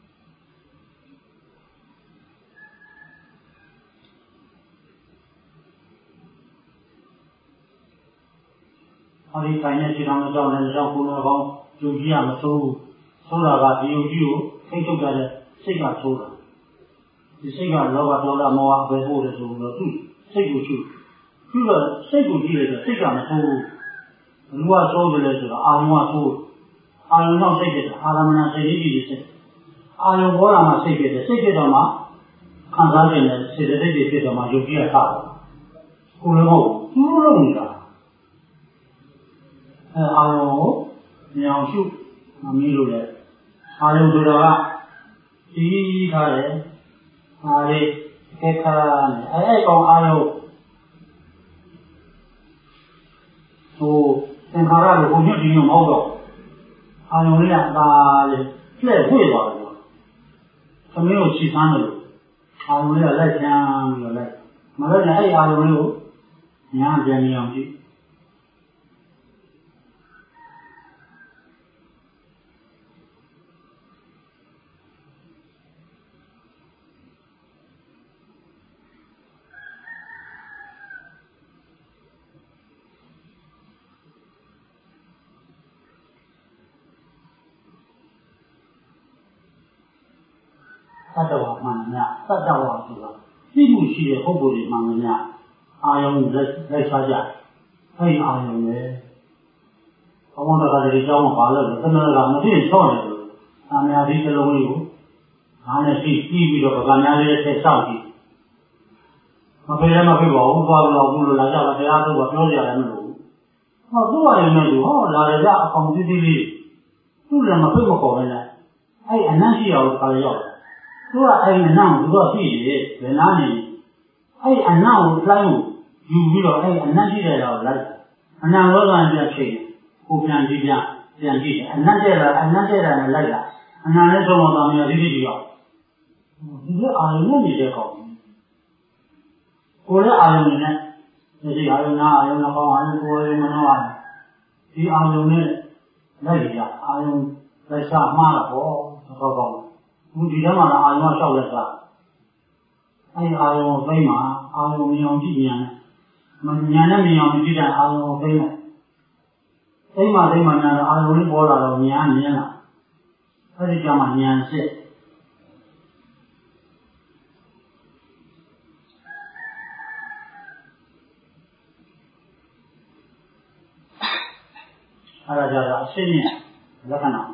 အရိခိုင်နဲ့ခြေထောက်နဲ့ကြောင်းနဲ့ကြောင်းကိုယ်တော်ကောင်းယုံကြည်ရမဆိုးဆိုးတာကဒီယုံကြည်ကိုသိထုတ်ကြတဲ့စိတ်ကဆိုးတာဒီစိတ်ကလောဘဒေါသမောဟအပဲပို့တယ်ဆိုတော့သူ့စိတ်ကိုချူသူကစိတ်ကိုကြည့်လိုက်တော့စိတ်ကမဆိုးဘူးလူကဆိုးတယ်လေဆိုတော့အာယုံကဆိုးအာယုံတော့စိတ်ဖြစ်တယ်အာရမဏစိတ်ကြီးကြီးစိတ်အာယုံဘောရမှာစိတ်ဖြစ်တယ်စိတ်ဖြစ်တော့မှခံစားတဲ့စေတသိက်တွေဖြစ်တော့မှယုံကြည်ရတာကိုယ်လည်းမဟုတ်သူ့လုံးနေတာအဲအာယုံကိုမြောင်ရှုမမီးလို့လေအာယုံဆိုတာကကြီးထားတယ်အားလေးကဲခါနဲ့အဲအဲကောင်အာယုံဟိုသင်္ခါရကိုဘုံညွတ်ဒီညွတ်မဟုတ်တော့အာယုံလေးကသာလေပြည့်ဝှေ့သွားတယ်သမီးကိုချီဆန်းတယ်လို့အာယုံလေးကလက်ချမ်းပြီးတော့လိုက်မလို့လည်းအဲအာယုံလေးကိုညာပြန်မြင်အောင်ကြည့်တ္တဝါမှန်များတတ္တဝါဆိုတာသိမှုရှိတဲ့ပုဂ္ဂိုလ်တွေမှန်များအာယုံလက်လက်စားကြအဲ့ဒီအာယုံလေဘဝတော်ကတည်းကကြောင်းမှာပါလို့သမဏကမသိချော့နေလို့အာမြာဒီစလုံးလေးကိုငါနဲ့ပြီးပြီးပြီးတော့ဗကများလေးဆက်ဆောက်ကြည့်မဖေးလည်းမဖေးပါဘူးသွားလို့ဘူးလို့လာကြပါတရားထုတ်ပါပြောကြရတယ်မလို့ဟောသူ့အရင်ကဟောလာရကြအကောင်သေးသေးလေးသူ့လည်းမဖေးမခေါ်ပဲနဲ့အဲ့အနတ်ရှိအောင်ခါရောက်သူကအဲ့အနတ်ကိုသူကသိတယ်ဘယ်နာနေအဲ့အနတ်ကိုလှိုင်းကိုယူပြီးတော့အဲ့အနတ်ရှိတဲ့တော့လိုက်အနတ်လောကပြန်ချိန်ကိုပြန်ကြည့်ပြန်ပြန်ကြည့်အနတ်တဲ့လားအနတ်တဲ့တာနဲ့လိုက်တာအနတ်လည်းဆုံးတော့မြတ်ဒီဒီဒီရောက်ဒီကအာရုံနဲ့နေတဲ့ကောင်ကိုယ်လည်းအာရုံနဲ့ဒီအာရုံနာအာရုံနဲ့ပေါင်းအာရုံကိုယ်လည်းမနှောရဒီအာရုံနဲ့လိုက်ကြအာရုံလက်စားမှားတော့တော့ကောင်းဘူးဒီထဲမှာအာရုံကလျှောက်လက်စားအဲ့အာရုံကိုသိမှာအာရုံမြင်အောင်ကြည့်ဉာဏ်မဉာဏ်နဲ့မြင်အောင်ကြည့်တဲ့အာရုံကိုသိမှာသိမှာသိမှာနာအာရုံလေးပေါ်လာတော့ဉာဏ်မြင်လာအဲ့ဒီကြမှာဉာဏ်စစ်အဲ့ဒါကြတော့အရှင်းနဲ့လက္ခဏာ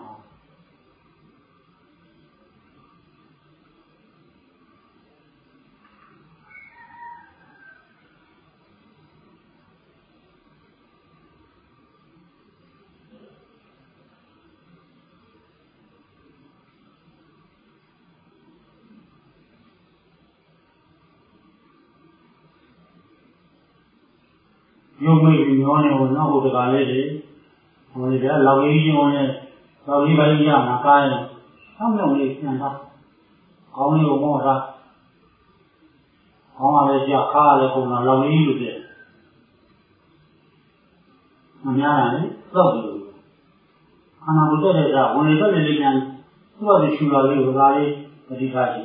ယုံမေပြီးမျောနေဝင်တော့ဟိုတကားလေးတွေဟိုလေကလောက်ကြီးချင်းဝင်လောက်ကြီးပိုင်းရမှာကားရင်ဆောင်းမြောင်လေးပြန်တော့ခေါင်းလေးကိုမောတာခေါင်းကလည်းကြာခါလည်းပုံတော့လောက်ကြီးလို့ပြည့်မများတာလေတော့တယ်ခန္ဓာကိုယ်တဲ့ကဝင်လေတော့လေပြန်သူ့ဘာလို့ရှူလာလေးဟိုကားလေးပဋိဌာရှိ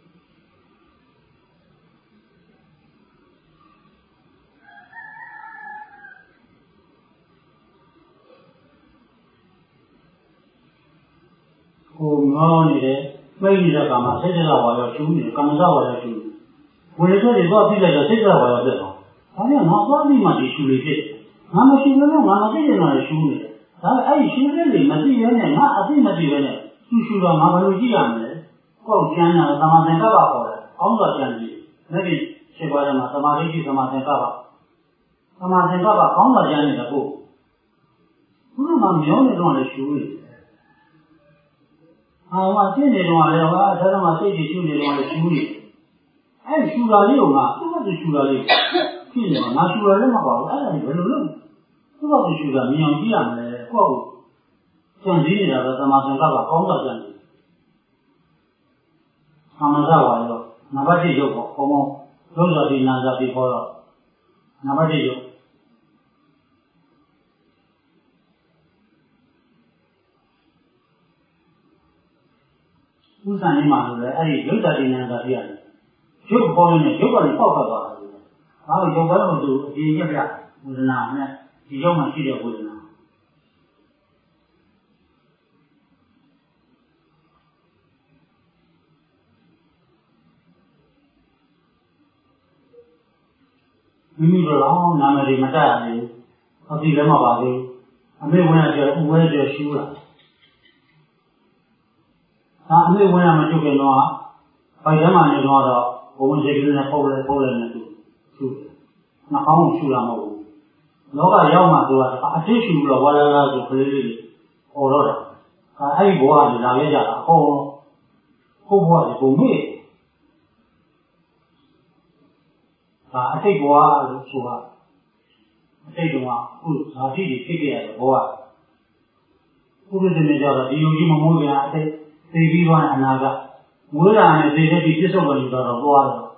ကိုငေါနေတယ်မိတ်နေတဲ့ကမှာစိတ်ဓာတ်ဝါရောကျူးနေကမ္မဇဝါရောကျူးဝင်လေတော့ဒီတော့ပြည့်လိုက်တော့စိတ်ဓာတ်ဝါရောပြည့်တော့ဒါနဲ့ငါသွားပြီးမှဒီရှူလေးဖြစ်ငါမရှိလို့ငါမသိရင်တော့ရှူနေတယ်ဒါအဲ့ဒီရှူလေးတွေမသိရနဲ့ငါအသိမသိရနဲ့ရှူရှူတော့ငါဘယ်လိုကြည့်ရမလဲကိုယ်ကျမ်းတာသမာသင်္ကပ္ပခေါ်တယ်အောင်းတော်ကျမ်းကြီးလက်ပြီးရှင်းပါရမှာသမာဓိရှိသမာသင်္ကပ္ပသမာသင်္ကပ္ပအောင်းတော်ကျမ်းနေတဲ့ကိုဘုရားမှာမျောနေတော့လည်းရှူနေတယ်အာမသိနေတော့လည်းဟာဒါတော့မှစိတ်ကြီးရှူနေတော့လည်းရှူနေအဲ့ရှူတာလေးကသူ့ဘာသူရှူတာလေးဖြစ်နေမှာငါရှူရလည်းမပါဘူးအဲ့ဒါဘယ်လိုလုပ်သူ့ဘာသူရှူတာမြင်အောင်ကြည့်ရမလဲကိုယ့်ကိုကြံစည်နေတာတော့သမာသင်္ကပ္ပကောင်းတာကြံစည်သမာဓိဝါရောနဘာတိရုပ်ပေါ့ဘုံဘုံလုံးစာတိနာစာတိခေါ်တော့နဘာတိရုပ်ဥစ္စာရင်းမှာလို့လေအဲ့ဒီရုပ်တတိနာစာတိရတယ်ရုပ်ပေါ်နေရုပ်ကလည်းပေါက်သွားတာလေဘာလို့ရုပ်ပေါ်လို့သူအပြင်းပြပြဝေဒနာနဲ့ဒီရုပ်မှာရှိတဲ့ဝေဒနာမိမိတို့တော့နာမည်မတတ်ဘူးအသိလည်းမပါဘူးအမေဝင်ရတဲ့ဥဝဲကျရှူးတာဒါအမေဝင်ရမကျုပ်ခင်တော့ဘိုက်ထဲမှာနေတော့ဘုံစိတ်ကလေးနဲ့ပုတ်လဲပုတ်လဲနေသူရှူးနှာခေါင်းကိုရှူလာမဟုတ်ဘူးလောကရောက်မှသူကအသိရှူပြီးတော့ဝါလာလာဆိုကလေးလေးဟောတော့တာအဲ့ဒီဘဝကြီးလာခဲ့ကြတာဟောဟုတ်ဘဝကြီးဘုံမေ့ဒါအတိတ်ဘဝလို့ဆိုတာအတိတ်ကခုဇာတိတွေဖြစ်ခဲ့ရတဲ့ဘဝပုရိသေနေကြတော့ဒီယုံကြည်မမိုးပြန်အတိတ်သိပြီးသွားတဲ့အနာကမွေးလာနဲ့သိတဲ့ဒီပြစ္ဆုတ်ဝင်တော့တော့သွားတော့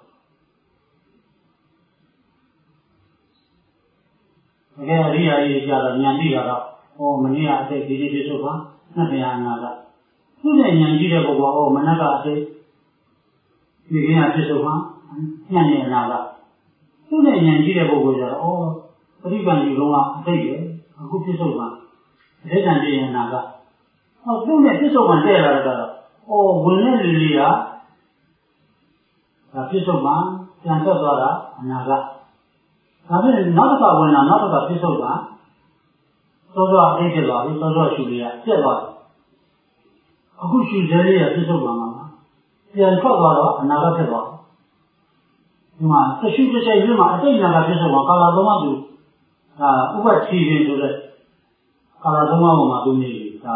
တကယ်အရိယာကြီးကြတော့ဉာဏ်ကြည့်တာတော့ဟောမနေ့ကအတိတ်ဒီဒီပြစ္ဆုတ်ကနှစ်တရားအနာကသူ့နဲ့ဉာဏ်ကြည့်တဲ့ပုဂ္ဂိုလ်ဟောမနကအတိတ်ဒီကနေ့ပြစ္ဆုတ်ကညံ့နေအနာကသူ့နဲ့ဉာဏ်ကြည့်တဲ့ပုဂ္ဂိုလ်ကျတော့ဩပရိပန်ယူလုံးကအတိတ်ပဲအခုပြစ္ဆုတ်ကအတိတ်တန်ပြည့်ရနာကဟောသူ့နဲ့ပြစ္ဆုတ်ကတဲ့လာတော့ဩဝင်တဲ့လူတွေကပြစ္ဆုတ်ပံပြန်ထွက်သွားတာအနာကဒါဖြင့်နောက်တစ်ခါဝင်လာနောက်တစ်ခါပြစ္ဆုတ်ပံသောသောအိတ်ဖြစ်သွားပြီသောသောရှုလေးကပြက်သွားတယ်အခုရှုသေးလေးကပြစ္ဆုတ်ပံမှာပြန်ထွက်သွားတော့အနာကဖြစ်သွားဒီမှာသရှုတစ်ချိန်ပြမှာအတိတ်နာကပြစ္ဆုတ်ပံကာလသုံးပါးသူဒါဥပ္ပချီရင်ဆိုတဲ့ကာလသုံးပါးပေါ်မှာသူနေဒါ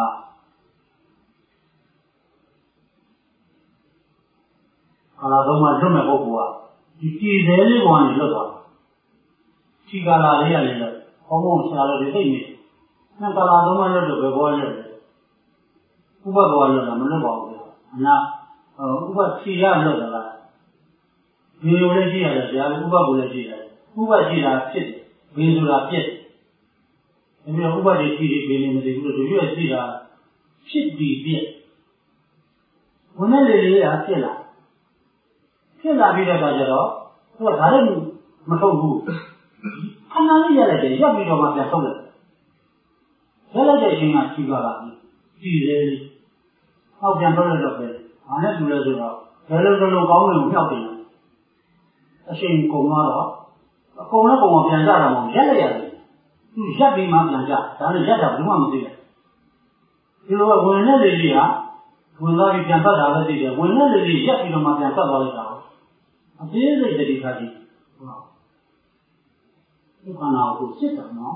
ကာလသုံးပါးလွတ်မဲ့ပုဂ္ဂိုလ်ကဒီကြည်သေးလေးပေါ်ကနေလွတ်သွားဒီကာလလေးကနေတော့ဘုံဘုံဆရာတော်တွေသိနေနှစ်ကာလသုံးပါးလွတ်လို့ပဲဘောလွတ်တယ်ဥပ္ပဘောလွတ်တာမလွတ်ပါဘူးအနာဥပ္ပချီရလွတ်တာလားဒီလိုလေးရှိရတယ်ဗျာဥပ္ပကိုလည်းရှိရတယ်ဥပ္ပရှိတာဖြစ်ဘင်းဆိုတာပြက်ဒါမျိုးဥပ္ပတိရှိတယ်ဘင်းလည်းမသိဘူးလို့ဒီလိုရှိတာဖြစ်ပြီးပြက်ဝင်တဲ့လေလေးကပြက်လာဖြစ်လာပြီးတဲ့အခါကျတော့သူကဒါလည်းမထုတ်ဘူးခဏလေးရက်လိုက်တယ်ရက်ပြီးတော့မှပြန်ထုတ်လိုက်ရက်လိုက်တဲ့အချိန်ကရှိသွားတာကြည်လေဟောက်ပြန်ထုတ်လိုက်တော့ပဲဘာနဲ့တူလဲဆိုတော့ဘယ်လိုလိုကောင်းတယ်ကိုဖျောက်တယ်အချိန်ကုန်တော့အကုန်လုံးပုံအောင်ပြန်ကြတာမဟုတ်ရက်လိုက်ရတယ်သူရက်ပြီးမှပြန်ကြဒါနဲ့ရက်တာဘယ်မှမသိဘူးဒီလိုကဝင်တဲ့လေကြီးကဝင်သွားပြီးပြန်ဖတ်တာပဲသိတယ်ဝင်တဲ့လေကြီးရက်ပြီးတော့မှပြန်ဖတ်သွားလိုက်တာအသေးစိတ်တတိခါကြီးဟုတ်ဒီခန္ဓာကိုစစ်တာနော်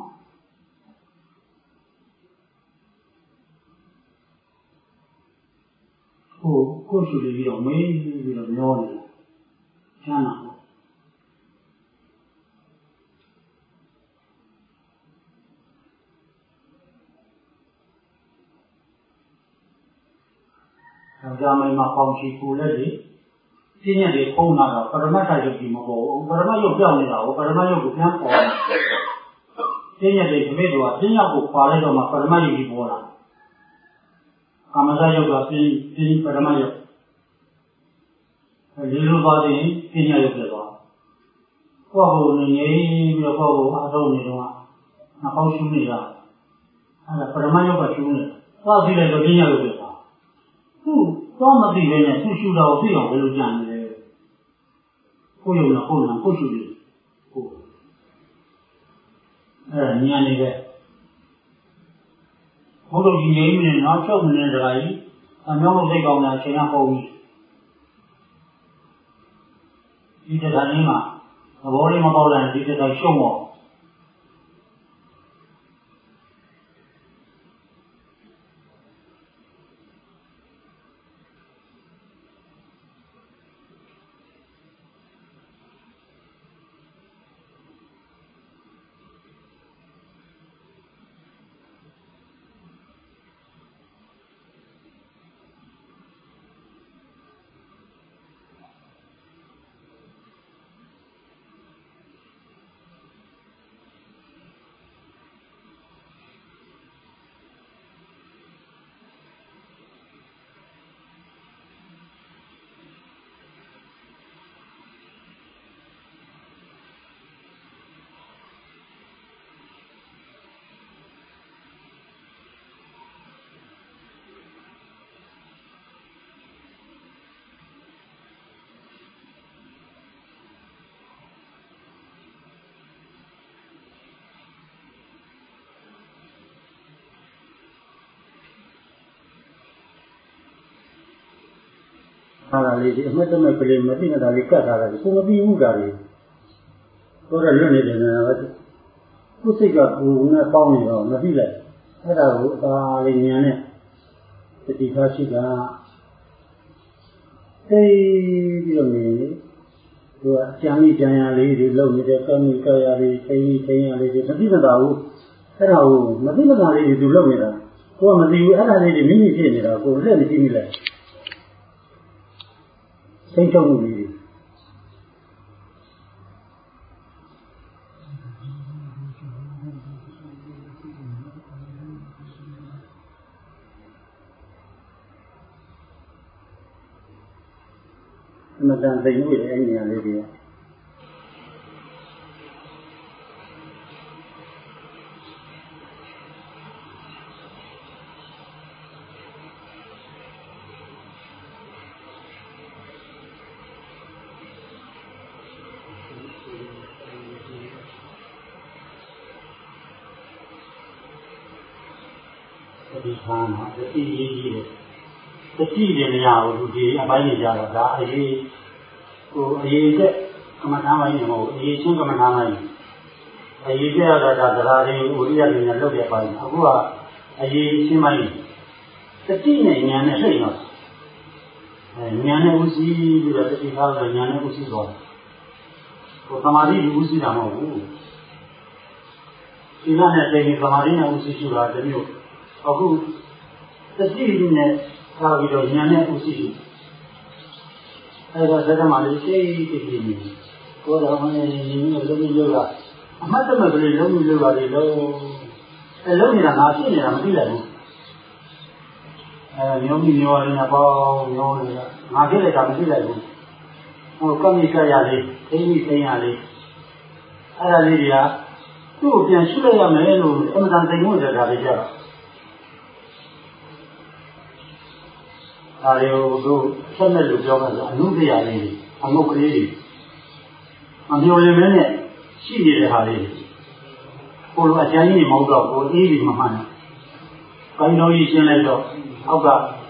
ဟိုကိုယ်ရှိပြီးတော့မင်းပြီးတော့မျောနေတာချမ်းသာဇာမိုင်မှာပေါင်းချီပူလက်တွေပြင်းရတဲ့ဖုံးလာတော့ပရမတ်ယုတ်ကြီးမပေါ်ဘူးပရမတ်ယုတ်ပြောင်းနေတာကိုပရမတ်ယုတ်ကိုပြန်ပေါ်ပြင်းရတဲ့ခမိတ်တော်ကပြင်းရကိုခွာလိုက်တော့မှပရမတ်ယုတ်ကြီးပေါ်လာကာမဇယုတ်ကပြင်းပြင်းပရမတ်ယုတ်အဲဒီလိုသွားရင်ပြင်းရယုတ်ဖြစ်သွားကိုယ့်ကိုယ်နေနေပြီးတော့ကိုယ့်ကိုအားထုတ်နေတော့နှာခေါင်းရှူးနေတာအဲဒါပရမတ်ယုတ်ကရှူးနေသွားပြီးလိုက်တော့ပြင်းရယုတ်ဖြစ်သွားသူ့တော့မသိပဲနဲ့သူ့ရှူတာကိုသိအောင်ဘယ်လိုကြံလဲကိုယ်ရုံနဲ့ကိုယ်နဲ့ကိုယ်ရှူတယ်ကိုယ်အဲဉာဏ်နေပဲဘုဒ္ဓကြီးငြိမ်းနေတော့ချုပ်မနေတာကြီးအမျိုးမျိုးသိကောင်းတာအချိန်ကပုံပြီးဒီတရားကြီးမှာသဘောလေးမပေါက်လိုက်ဒီတရားရှုံးတော့ဟာလာလေးဒီအမှတ်တမဲ့ကလေးမသိတာလေးကတ်ထားတာကိုမပြီးဘူးဒါလေးတော့လွတ်နေတယ်နော်ကိုယ်စိတ်ကကိုယ်နဲ့ပေါင်းနေတော့မသိလိုက်အဲ့ဒါကိုအသာလေးဉာဏ်နဲ့တတိထားရှိတာသိပြီးတော့နေသူကအကျမ်းကြီးကြံရလေးတွေလုံနေတဲ့ကံကြီးကြရလေးသိသိရလေးတွေမသိမသာဘူးအဲ့ဒါကိုမသိမသာလေးတွေသူလုံနေတာကိုယ်ကမသိဘူးအဲ့ဒါလေးတွေမိမိဖြစ်နေတာကိုယ်လက်မကြည့်မိလိုက်သိထုတ်မှုလေးအမှန်တန်သိမှုရဲ့အဲ့ဒီနေရာလေးတွေတိခံတာတတိရေးကြီးတယ်တတိတွေမရဘူးလူကြီးအပိုင်းနေကြတော့ဒါအရေးဟိုအရေးကကမ္မထာမိုင်းမဟုတ်အရေးချင်းကမ္မထာမိုင်းအရေးကျတော့ဒါတရားတွေဥရိယတွေနဲ့လုပ်တဲ့ပိုင်းအခုကအရေးချင်းမိုင်းတတိနဲ့ဉာဏ်နဲ့လှည့်တော့အဲဉာဏ်နဲ့ဥသိပြီးတော့တတိထားလို့ဉာဏ်နဲ့ဥသိသွားတယ်ဟိုသမာဓိဥသိတာမဟုတ်ဘူးဒီကနေ့တိတ်သမာဓိနဲ့ဥသိရှိတာတမျိုးအခုတတိနဲ့ထားပြီးတော့ဉာဏ်နဲ့ဥသိရှိအဲဒါသက္ကမလေးစိတ်တည်တည်နေကိုယ်တော်မင်းညီမလုံးလုံးလို့ကအမှတ်တမဲ့ကလေးလုံးလို့ပါလေလုံးအဲလုံးနေတာငါဖြစ်နေတာမသိလိုက်ဘူးအဲမျိုးမျိုးမျိုးရင်းနဲ့ပေါ့မျိုးနေတာငါဖြစ်လိုက်တာမသိလိုက်ဘူးဟိုကမ္မိကရလေးသိမိသိရလေးအဲ့ဒါလေးတွေကသူ့ကိုပြန်ရှုလိုက်ရမယ်လို့အမှန်တန်သိမှုကြတာလေးကြတော့ဒါတွေကိုတို့ဆက်မဲ့လို့ပြောမှဆိုအနုတရာလေးအမုတ်ကလေးတွေအမျိုးရင်းနဲ့ရှိနေတဲ့ဟာလေးကိုလိုအကျဉ်းကြီးမဟုတ်တော့ကိုအေးပြီးမမှန်ဘူး။ကောင်းတော်ကြီးရှင်းလိုက်တော့အောက်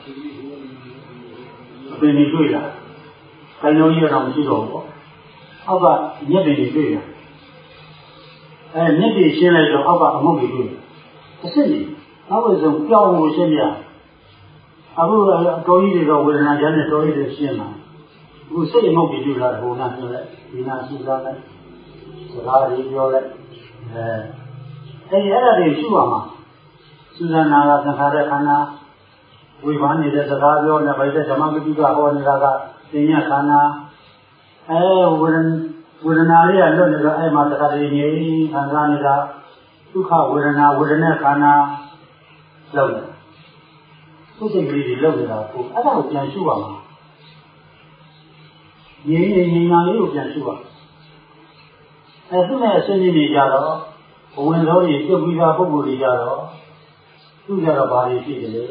ကအပင်တွေတွေ့လာ။ကောင်းတော်ကြီးကတော့မရှိတော့ဘူးပေါ့။အောက်ကမြက်တွေတွေ့လာ။အဲမြက်တွေရှင်းလိုက်တော့အောက်ကအမုတ်တွေတွေ့လာ။အစ်စ်ကြီးနောက်ဝေဆုံးပြောင်းလို့ရှင်းပြ။အခုအတော်ကြီးတွေတော့ဝေဒနာကြမ်းနဲ့တော်ကြီးတွေရှင်းလာ။အခုစိတ်အမုတ်တွေတွေ့လာတဲ့ဟိုနာပြောလိုက်ဒီနာရှိသားလိုက်စကားတွေပြောလိုက်အဲအဲဒီအဲ့ဒါတွေရှိပါမှာသုဇနာကသင်္ခါရခန္ဓာဝိဘာနေတဲ့စကားပြောနေဗိဓဓမ္မဂတိကဟောနေတာကသင်ညခန္ဓာအဲဝေဒဝေဒနာလေးကလွတ်နေတော့အဲ့မှာသက္ကတိငြိမ်းခံစားနေတာဒုက္ခဝေဒနာဝေဒနာခန္ဓာလောက်နေသူစိတ်ကလေးတွေလောက်နေတာကိုအဲ့ဒါကိုပြန်ရှုပါမှာငြိမ်းငြိမ်းငြိမ်းငြိမ်းလေးကိုပြန်ရှုပါအဲသူနဲ့အစဉ်ကြီးနေကြတော့ဘဝင်တော်ကြီးပြုတ်ပြီးသားပုဂ္ဂိုလ်တွေကြတော့သူကြတော့ဘာတွေဖြစ်ကြလဲ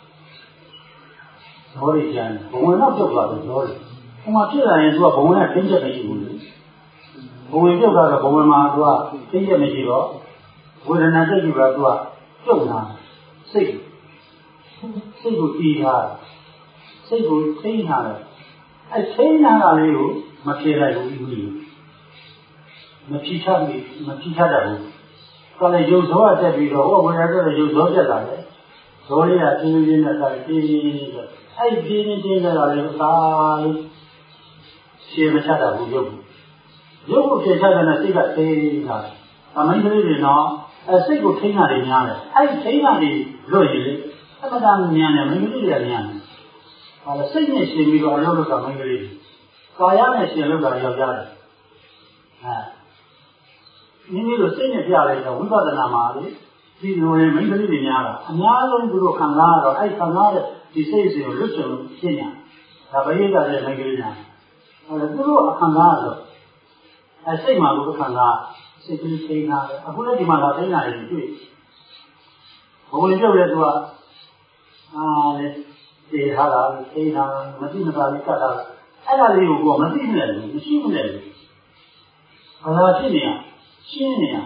ဇောတွေကျန်ဘဝင်တော့ပြုတ်သွားတယ်ဇောတွေဟိုမှာဖြစ်လာရင်သူကဘဝင်ကတင်းချက်မရှိဘူးလေဘဝင်ပြုတ်သွားတော့ဘဝင်မှာသူကတင်းချက်မရှိတော့ဝေဒနာစိတ်ကြီးကသူကပြုတ်လာစိတ်စိတ်ကိုတီးထားစိတ်ကိုထိန်းထားတယ်အဲထိန်းထားတာလေးကိုမဖြေလိုက်ဘူးဘူးမဖြိချဘူးမဖြိချတတ်ဘူး။ဒါလည်းရုပ်ဇောကတက်ပြီးတော့ဟောဝေဒနာတော့ရုပ်ဇောတက်လာတယ်။ဇောလေးကပြင်းပြင်းနဲ့တက်ပြီးပြီးတော့အဲ့ဒီပြင်းပြင်းနဲ့လာလေသာလေးရှင်းမချတတ်ဘူးရုပ်။ရုပ်ကိုဖြိချတဲ့နဲ့စိတ်ကသေးနေတာ။အမင်းကလေးတွေတော့အဲစိတ်ကိုထိန်းတာတွေများတယ်။အဲ့ဒီထိန်းတာတွေလွတ်ရည်လေအမှန်တမ်းမြန်တယ်မင်းကလေးတွေကမြန်တယ်။ဟာလေစိတ်နဲ့ရှင်းပြီးတော့အလုပ်လုပ်တာမင်းကလေးတွေကာယနဲ့ရှင်းလုပ်တာယောက်ျားတွေအဲမိမိတို့စိတ်နဲ့ပြလိုက်တော့ဝိပဿနာမှာလေဒီလိုရင်မိန်းကလေးတွေများတာအများဆုံးသူတို့ခံစားရတော့အဲ့ခံစားတဲ့ဒီစိတ်စဉ်ကိုလွတ်ချင်လို့ရှင်းညာဒါပရိသတ်ရဲ့မိန်းကလေးများအဲ့ဒါသူတို့ခံစားရတော့အဲ့စိတ်မှာကိုခံစားစိတ်ကလေးသိနေတာလေအခုလည်းဒီမှာလာသိနေတာတွေတွေ့ဘုံဝင်ပြုတ်တဲ့သူကအာလေသိထားတာသိတာမသိမသာလေးကတ်တာအဲ့ဒါလေးကိုကိုမသိနဲ့ဘူးမရှိနဲ့ဘူးဘာသာဖြစ်နေရရှင်းနေတာ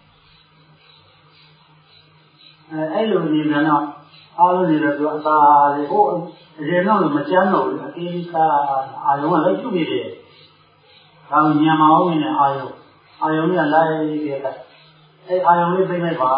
အဲအဲ့လိုနေကြတော့အားလုံးနေတော့သူအသာလေဟိုအရင်တော့မကြမ်းတော့ဘူးအသေးလေးကအာယုံကလည်းပြုတ်နေတယ်ဒါညံမအောင်နဲ့အာယုံအာယုံကလိုက်ခဲ့တဲ့အဲအာယုံလေးသိမ့်လိုက်ပါ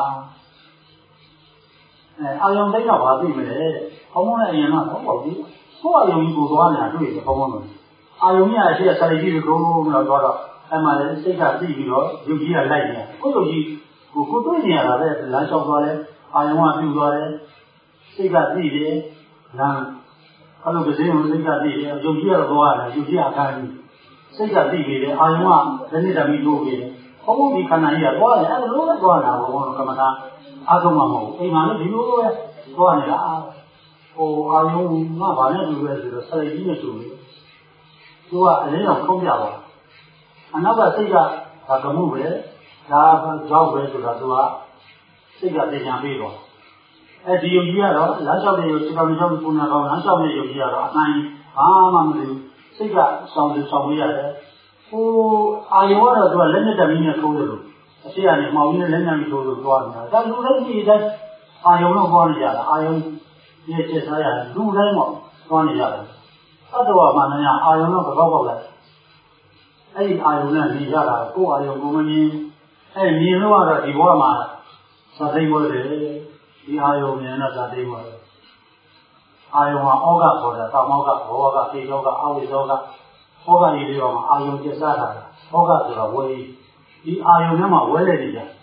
အဲအာယုံသိမ့်တော့ဘာသိမလဲဘုံဘုံနဲ့အရင်တော့ဟုတ်ပါဘူးကိုယ်အာယုံကြီးကိုသွားနေတာတွေ့တယ်ဘုံဘုံတို့အာယုံကြီးအရှိဆရာကြီးကိုတော့တော့အဲ့မှာလည်းစိတ်ကသိပြီးတော့ရုပ်ကြီးကလိုက်နေကိုယ်ရုပ်ကြီးကိုကိုတွေ့နေရတာပဲလမ်းလျှောက်သွားတယ်အာယုံကပြုသွားတယ်စိတ်ကသိတယ်လမ်းအဲ့လိုကစင်းကိုစိတ်ကသိတယ်ရုပ်ကြီးကတော့သွားတယ်ရုပ်ကြီးအခါကြီးစိတ်ကသိပြီးတယ်အာယုံကဇနိတမီထိုးပြီးတယ်ဘုံဘုံဒီခန္ဓာကြီးကသွားတယ်အဲ့လိုလည်းသွားတာဘုံဘုံကမ္မထာအာထုံးမှာမဟုတ်အိမ်မှာလည်းဒီလိုပဲသွားနေတာဟိုအာယုံကဘာနဲ့တူလဲဆိုတော့ဆရာကြီးနဲ့တူတယ်သူကအရင်ကခုံးပြပါအနောက်ကစိတ်ကဒါကမှုပဲဒါကြောက်ပဲဆိုတာသူကစိတ်ကပညာပေးတော့အဲဒီယုံကြည်ရတော့လမ်းလျှောက်တဲ့ယုံကြည်တော်ကြောင့်ပုံနာကောင်းလမ်းလျှောက်တဲ့ယုံကြည်ရတော့အတိုင်းဘာမှမသိဘူးစိတ်ကဆောင်လို့ဆောင်ပေးရတယ်ဟိုအာယုံကတော့သူကလက်နဲ့တမီးနဲ့ထိုးတယ်လို့အရှိရနေမှောင်ကြီးနဲ့လက်နဲ့ထိုးလို့သွားနေတာဒါလူလည်းကြည့်တယ်အာယုံတော့ပေါ်နေကြတာအာယုံရဲ့ချက်စားရလူတိုင်းပေါ့ပေါ်နေကြတယ်သတ္တဝါမှန်တယ်အာယုံတော့ကောက်ပေါက်လိုက်အဲ့ဒီအာယုံနဲ့နေကြတာကိုယ်အာယုံကိုမမြင်အဲ့မြင်လို့ကတော့ဒီဘဝမှာသတိဝဲတယ်ဒီအာယုံမြင်တော့သတိဝဲတယ်အာယုံကဩဃခေါ်တယ်ကာမောဃဘောဃသေယောဃအဝိဇောဃဩဃကြီးတွေမှာအာယုံချက်စားတာဩဃဆိုတာဝဲဒီအာယုံထဲမှာဝဲနေကြတယ်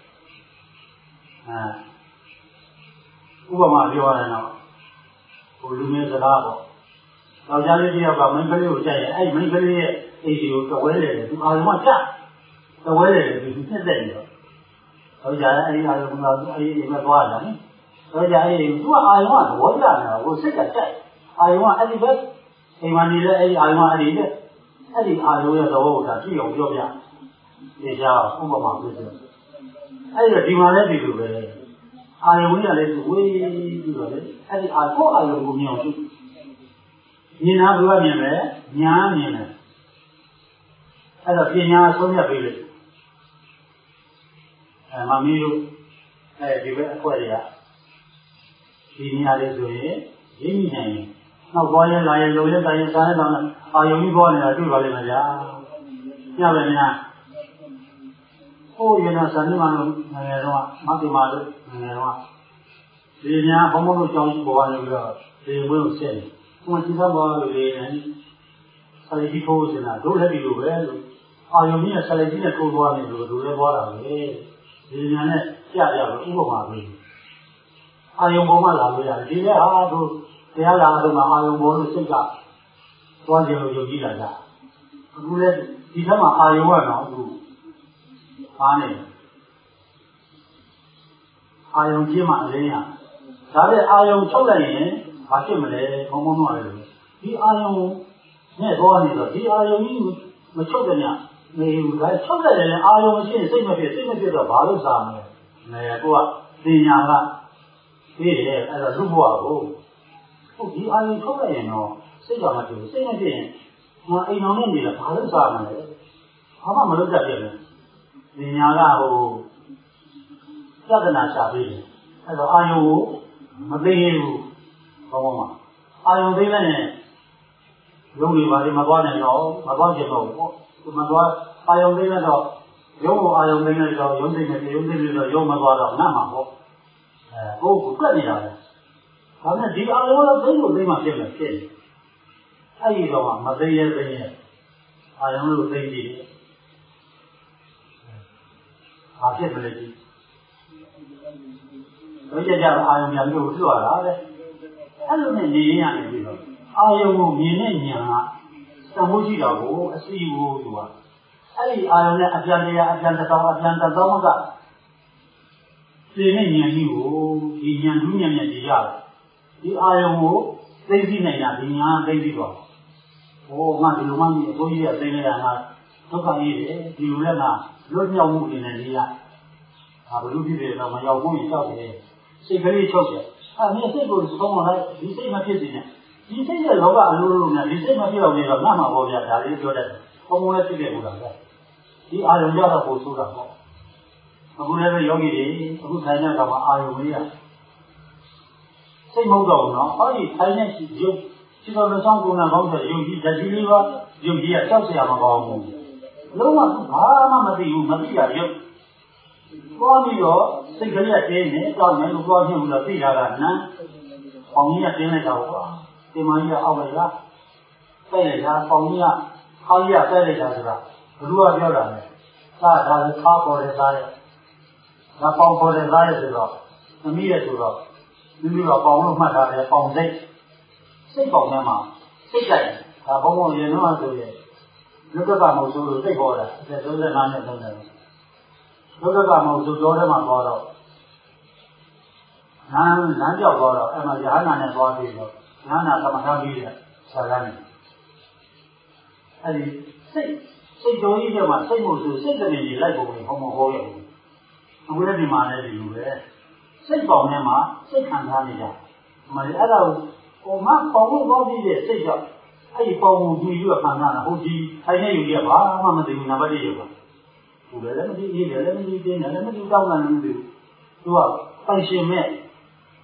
အဲဥပမာပြောရရင်တော့ဟိုလူမျိုးစကားပေါ့ယောက်ျားလေးတယောက်ကမိန်းကလေးကိုကြိုက်ရင်အဲ့မိန်းကလေးရဲ့အိမ်ကြီးကိုတဝဲလေတယ်သူအာယုံကကြတဝဲလေတယ်သူနှစ်သက်နေတော့ယောက်ျားအဲ့ဒီအာယုံကအဲ့ဒီမှာသွားတာနိယောက်ျားအဲ့ဒီသူကအာယုံကသဘောကျနေတာကိုစိတ်ကကြိုက်အာယုံကအဲ့ဒီပဲအိမ်မှာနေတဲ့အဲ့ဒီအာယုံကအဲ့ဒီတဲ့အဲ့ဒီအာယုံရဲ့သဘောကိုဒါကြည့်အောင်ပြောပြနေကြဥပမာပြည့်စုံအဲ့ဒီဒီမှာလည်းဒီလိုပဲအာယုံကြီးကလည်းဝေးပြီးတော့လေအဲ့ဒီအာကိုအာယုံကိုမြင်အောင်ကြည့်မြင်တာဘယ်လိုမြင်လဲညာမြင်တယ်အဲ့တော့ပညာဆုံးဖြတ်ပေးလို့အဲမမီးတို့အဲဒီဘက်အခွက်တွေကဒီနေရာလေးဆိုရင်ရင်းနေတယ်နောက်ပေါ်ရင်လာရင်လုံရင်တိုင်းရင်စားရင်တော့အာယုံကြီးပေါ်နေတာတွေ့ပါလိမ့်မယ်ဗျာညပဲများဟိုရနာစံမလို့ငယ်တော့မတိမာလို့ငယ်တော့ဒီများဘုံဘုံတို့ကြောင်းကြီးပေါ်နေပြီးတော့ဒီဝင်းကိုဆက်နေဘုံစီသားပေါ်လို့လေနေဆယ်ကြီးထိုးနေတာတို့လည်းဒီလိုပဲလို့အာယုံကြီးနဲ့ဆယ်ကြီးနဲ့ထိုးသွားနေလို့တို့လည်းပေါ်တာပဲဒီညာနဲ့ကြကြလို့ဥပမာပေးအာယုံပေါ်မှာလာလို့ရတယ်ဒီလည်းဟာတို့တရားလာတော့မှအာယုံပေါ်လို့စိတ်ကသွားကြလို့ယုံကြည်လာကြအခုလည်းဒီထက်မှအာယုံကတော့အခုအားနေအာယုံကြီးမှအရင်းရဒါပေမဲ့အာယုံထုတ်လိုက်ရင်ဘာဖြစ်မလဲဘုံဘုံတော့လေဒီအာယုံနဲ့သွားနေတော့ဒီအာယုံကြီးမချုပ်တဲ့ညနေဘူးဒါချုပ်တဲ့လည်းအာယုံမရှိရင်စိတ်မဖြစ်စိတ်မဖြစ်တော့ဘာလို့စားမလဲနေကိုကပညာကသိတယ်အဲ့တော့လူဘဝကိုဟုတ်ဒီအာယုံထုတ်လိုက်ရင်တော့စိတ်ကမဖြစ်ဘူးစိတ်မဖြစ်ရင်ငါအိမ်တော်နဲ့နေတော့ဘာလို့စားမလဲဘာမှမလုပ်တတ်ပြည့်တယ်ပညာကဟိုသဒ္ဒနာရှာပေးတယ်အဲ့တော့အာယုံကိုမသိရဘူးဘောင်းမှာအာယုံသိလိုက်ရင်ရုပ်တွေပါလေမသွားနိုင်တော့မသွားချင်တော့ဘူးမသွားအာယုံသိလိုက်တော့ရုပ်ကိုအာယုံသိလိုက်တော့ရုပ်သိနေတယ်ရုပ်သိနေတော့ရုပ်မသွားတော့နတ်မှာပေါ့အဲကိုယ်ကိုပြတ်နေတာလေဒါနဲ့ဒီအာယုံလည်းသိလို့သိမှဖြစ်မယ်ဖြစ်တယ်အဲ့ဒီတော့မသိရသိရင်အာယုံလို့သိကြည့်တယ်ဘာဖြစ်မလဲဒီတို့ကြကြအာယုံများမျိုးထွက်လာတယ်အဲ့လိုနဲ့နေရနေပြီတော့အာယုံကိုမြင်တဲ့ဉာဏ်ကသံမှုရှိတာကိုအစီကိုသူကအဲ့ဒီအာယုံနဲ့အပြန်တရားအပြန်တောင်းအပြန်တောင်းကသိတဲ့ဉာဏ်ကြီးကိုဒီဉာဏ်ထူးဉာဏ်နဲ့ကြည့်ရတယ်ဒီအာယုံကိုသိသိနိုင်တာဒီဉာဏ်သိသိတော့ဟိုငါဒီလိုမှမအစိုးရသိနေတာငါဒုက္ခကြီးတယ်ဒီလိုလည်းငါလွတ်မြောက်မှုနေနေရဒါဘလို့ဖြစ်တယ်တော့မရောက်ဘူးရင်ကြောက်တယ်စိတ်ကလေးချုပ်တယ်အဲမြေစိတ်ကိုသုံးလိုက်ဒီစိတ်မဖြစ်စေနဲ့ဒီစိတ်ရဲ့လောကအလိုလိုနဲ့ဒီစိတ်မဖြစ်အောင်နေတော့ငါ့မှာပေါ်ပြဒါလေးပြောတတ်တယ်ဘုံဘုံလည်းဖြစ်ခဲ့ဘူးလားဒီအာရုံကြတော့ပို့ဆိုတာပေါ့အခုလည်းယောဂီတွေအခုထိုင်တဲ့အခါမှာအာရုံလေးရစိတ်မဟုတ်တော့ဘူးနော်ဟောဒီထိုင်တဲ့ရုပ်ခြေတော်တစ်ချောင်းကိုယ်နဲ့ကောင်းဆိုရုပ်ကြီးဓာတ်ကြီးလေးပါရုပ်ကြီးကကြောက်စရာမကောင်းဘူးလုံးဝဘာမှမသိဘူးမသိရရုပ်သွားပြီးတော့စိတ်ကလေးကတင်းနေတောက်နေလို့သွားဖြစ်လို့သိတာကနန်းပေါင်ကြီးကတင်းလိုက်တာကွာဒီမကြီးကအောက်လိုက်လားတဲ့လိုက်တာပေါင်ကြီးကခေါင်းကြီးကတဲ့လိုက်တာဆိုတာဘယ်သူကပြောတာလဲသာဒါလည်းခါပေါ်တဲ့သားရဲ့ငါပေါင်ပေါ်တဲ့သားရဲ့ဆိုတော့သမီးရဲ့ဆိုတော့မိမိကပေါင်လို့မှတ်ထားတယ်ပေါင်စိတ်စိတ်ပေါင်ထဲမှာစိတ်ကြိုက်ဒါဘုံဘုံရေတော့ဆိုရင်လူကကမဟုတ်ဆိုလို့စိတ်ပေါ်တာအဲသုံး၅နဲ့သုံးတယ်လူကကမဟုတ်ဆိုတော့ထဲမှာပေါ်တော့နားလမ်းပြောက်သွားတော့အဲ့မှာရဟန္တာနဲ့သွားပြီးတော့ရဟန္တာသမထပြီးတဲ့ဆရာကနေအဲ့ဒီစိတ်စိတ်တော်ကြီးကမှစိတ်မို့ဆိုစိတ်ကနေကြီးလိုက်ပုံကိုဟောမဟောရဘူးအခုလည်းဒီမှာလည်းဒီလိုပဲစိတ်ပေါင်ထဲမှာစိတ်ခံထားနေကြမလေးအဲ့ဒါဟိုမှာပေါင်လို့သွားပြီးတဲ့စိတ်ကြောင့်အဲ့ဒီပေါင်ကိုကြည့်ပြီးခံထားတာဟုတ်ဒီထိုင်နေယူရပါမှမသိဘူးနံပါတ်တစ်ရုပ်ပါသူလည်းလည်းမသိအေးလည်းလည်းမသိတင်းလည်းမသိတောင်းတာလည်းမသိဘူးသူကပိုင်ရှင်မဲ့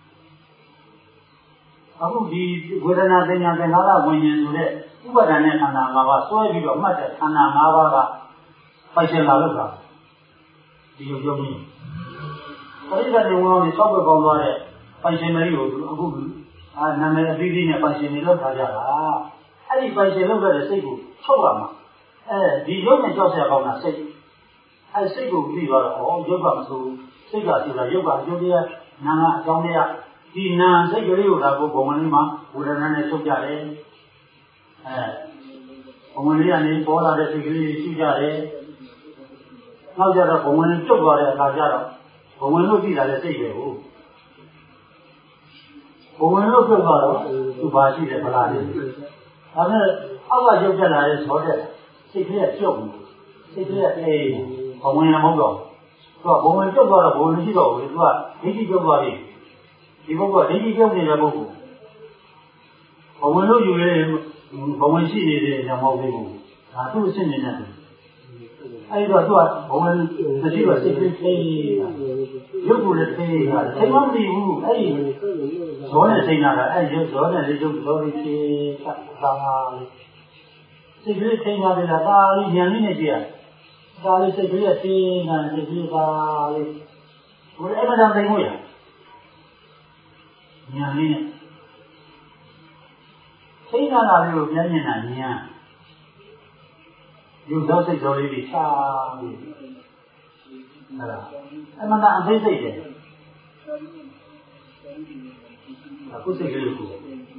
အခုဒီဝေဒနာသင်ညာသင်္ခါရဝิญဉာဏ်ဆိုတဲ့ဥပါဒณะခန္ဓာ၅ပါးစွဲပြီးတော့မှတ်တဲ့ခန္ဓာ၅ပါးကပိုက်ရှင်လာလို့တာဒီလိုပြောပြီးပရိသတ်တွေဝင်အောင်ဆောက်ပဲပေါင်းသွားတဲ့ပိုက်ရှင်တွေကိုအခုအာနာမည်အသီးသီးနဲ့ပိုက်ရှင်တွေလောက်ထားကြတာအဲ့ဒီပိုက်ရှင်လောက်တဲ့စိတ်ကိုချုပ်ရမှာအဲဒီရုပ်နဲ့ကြောက်ရကောင်းတာစိတ်အဲစိတ်ကိုပြီးသွားတော့ဩရုပ်ကမဆိုးစိတ်ကဆိုတာရုပ်ကအကျိုးတရားနာငါအကြောင်းတရားဒီနာစိတ်ကလေးကိုဒါကိုဘုံဝင်လေးမှာဝေဒနာနဲ့ချုပ်ကြတယ်အဲဘုံဝင်လေးကနေပေါ်လာတဲ့စိတ်ကလေးရှိကြတယ်နောက်ကြတော့ဘုံဝင်ကျုပ်သွားတဲ့အခါကျတော့ဘုံဝင်လို့ပြီးတာလည်းစိတ်ပဲဟုတ်ဘုံဝင်လို့ကျုပ်သွားတော့သူပါရှိတယ်ဗလားလေးဒါနဲ့အောက်ကကျုပ်တက်လာတဲ့ဇောတဲ့စိတ်ကလေးကကျုပ်စိတ်ကလေးကအေးဘုံဝင်လည်းမဟုတ်တော့သူကဘုံဝင်ကျုပ်သွားတော့ဘုံဝင်ရှိတော့ဘူးသူကဒိဋ္ဌိကျုပ်သွားပြီဒီပုဂ္ဂိုလ်ဒိဋ္ဌိကျုပ်နေတဲ့ပုဂ္ဂိုလ်ဘဝင်လို့ယူရဲဘဝင်ရှိနေတယ်ညမဟုတ်သေးဘူးဒါသူ့အစ်စ်နေနေတယ်အဲ့တော့သူကဘဝင်မရှိတော့စိတ်ကြီးသေးရုပ်ကိုလည်းသေးတာစိတ်မမသိဘူးအဲ့ဒီဇောနဲ့စိတ်နာတာအဲ့ရုပ်ဇောနဲ့လေးရုပ်ဇောလေးသေးတာစိတ်ကြီးသေးနေတာဒါလေးဉာဏ်လေးနဲ့ကြည့်ရဒါလေးစိတ်ကြီးသေးနေတာစိတ်ကြီးပါလေးဘယ်အမှန်တမ်းသိမို့ရဉာဏ်လေးနဲ့စိတ်နာတာလေးကိုပြန်မြင်တာဉာဏ်ယူသောစိတ်တော်လေးတွေရှားပြီးအဲ့ဒါအမှန်တရားအသိစိတ်တယ်အခုစိတ်ကလေးကို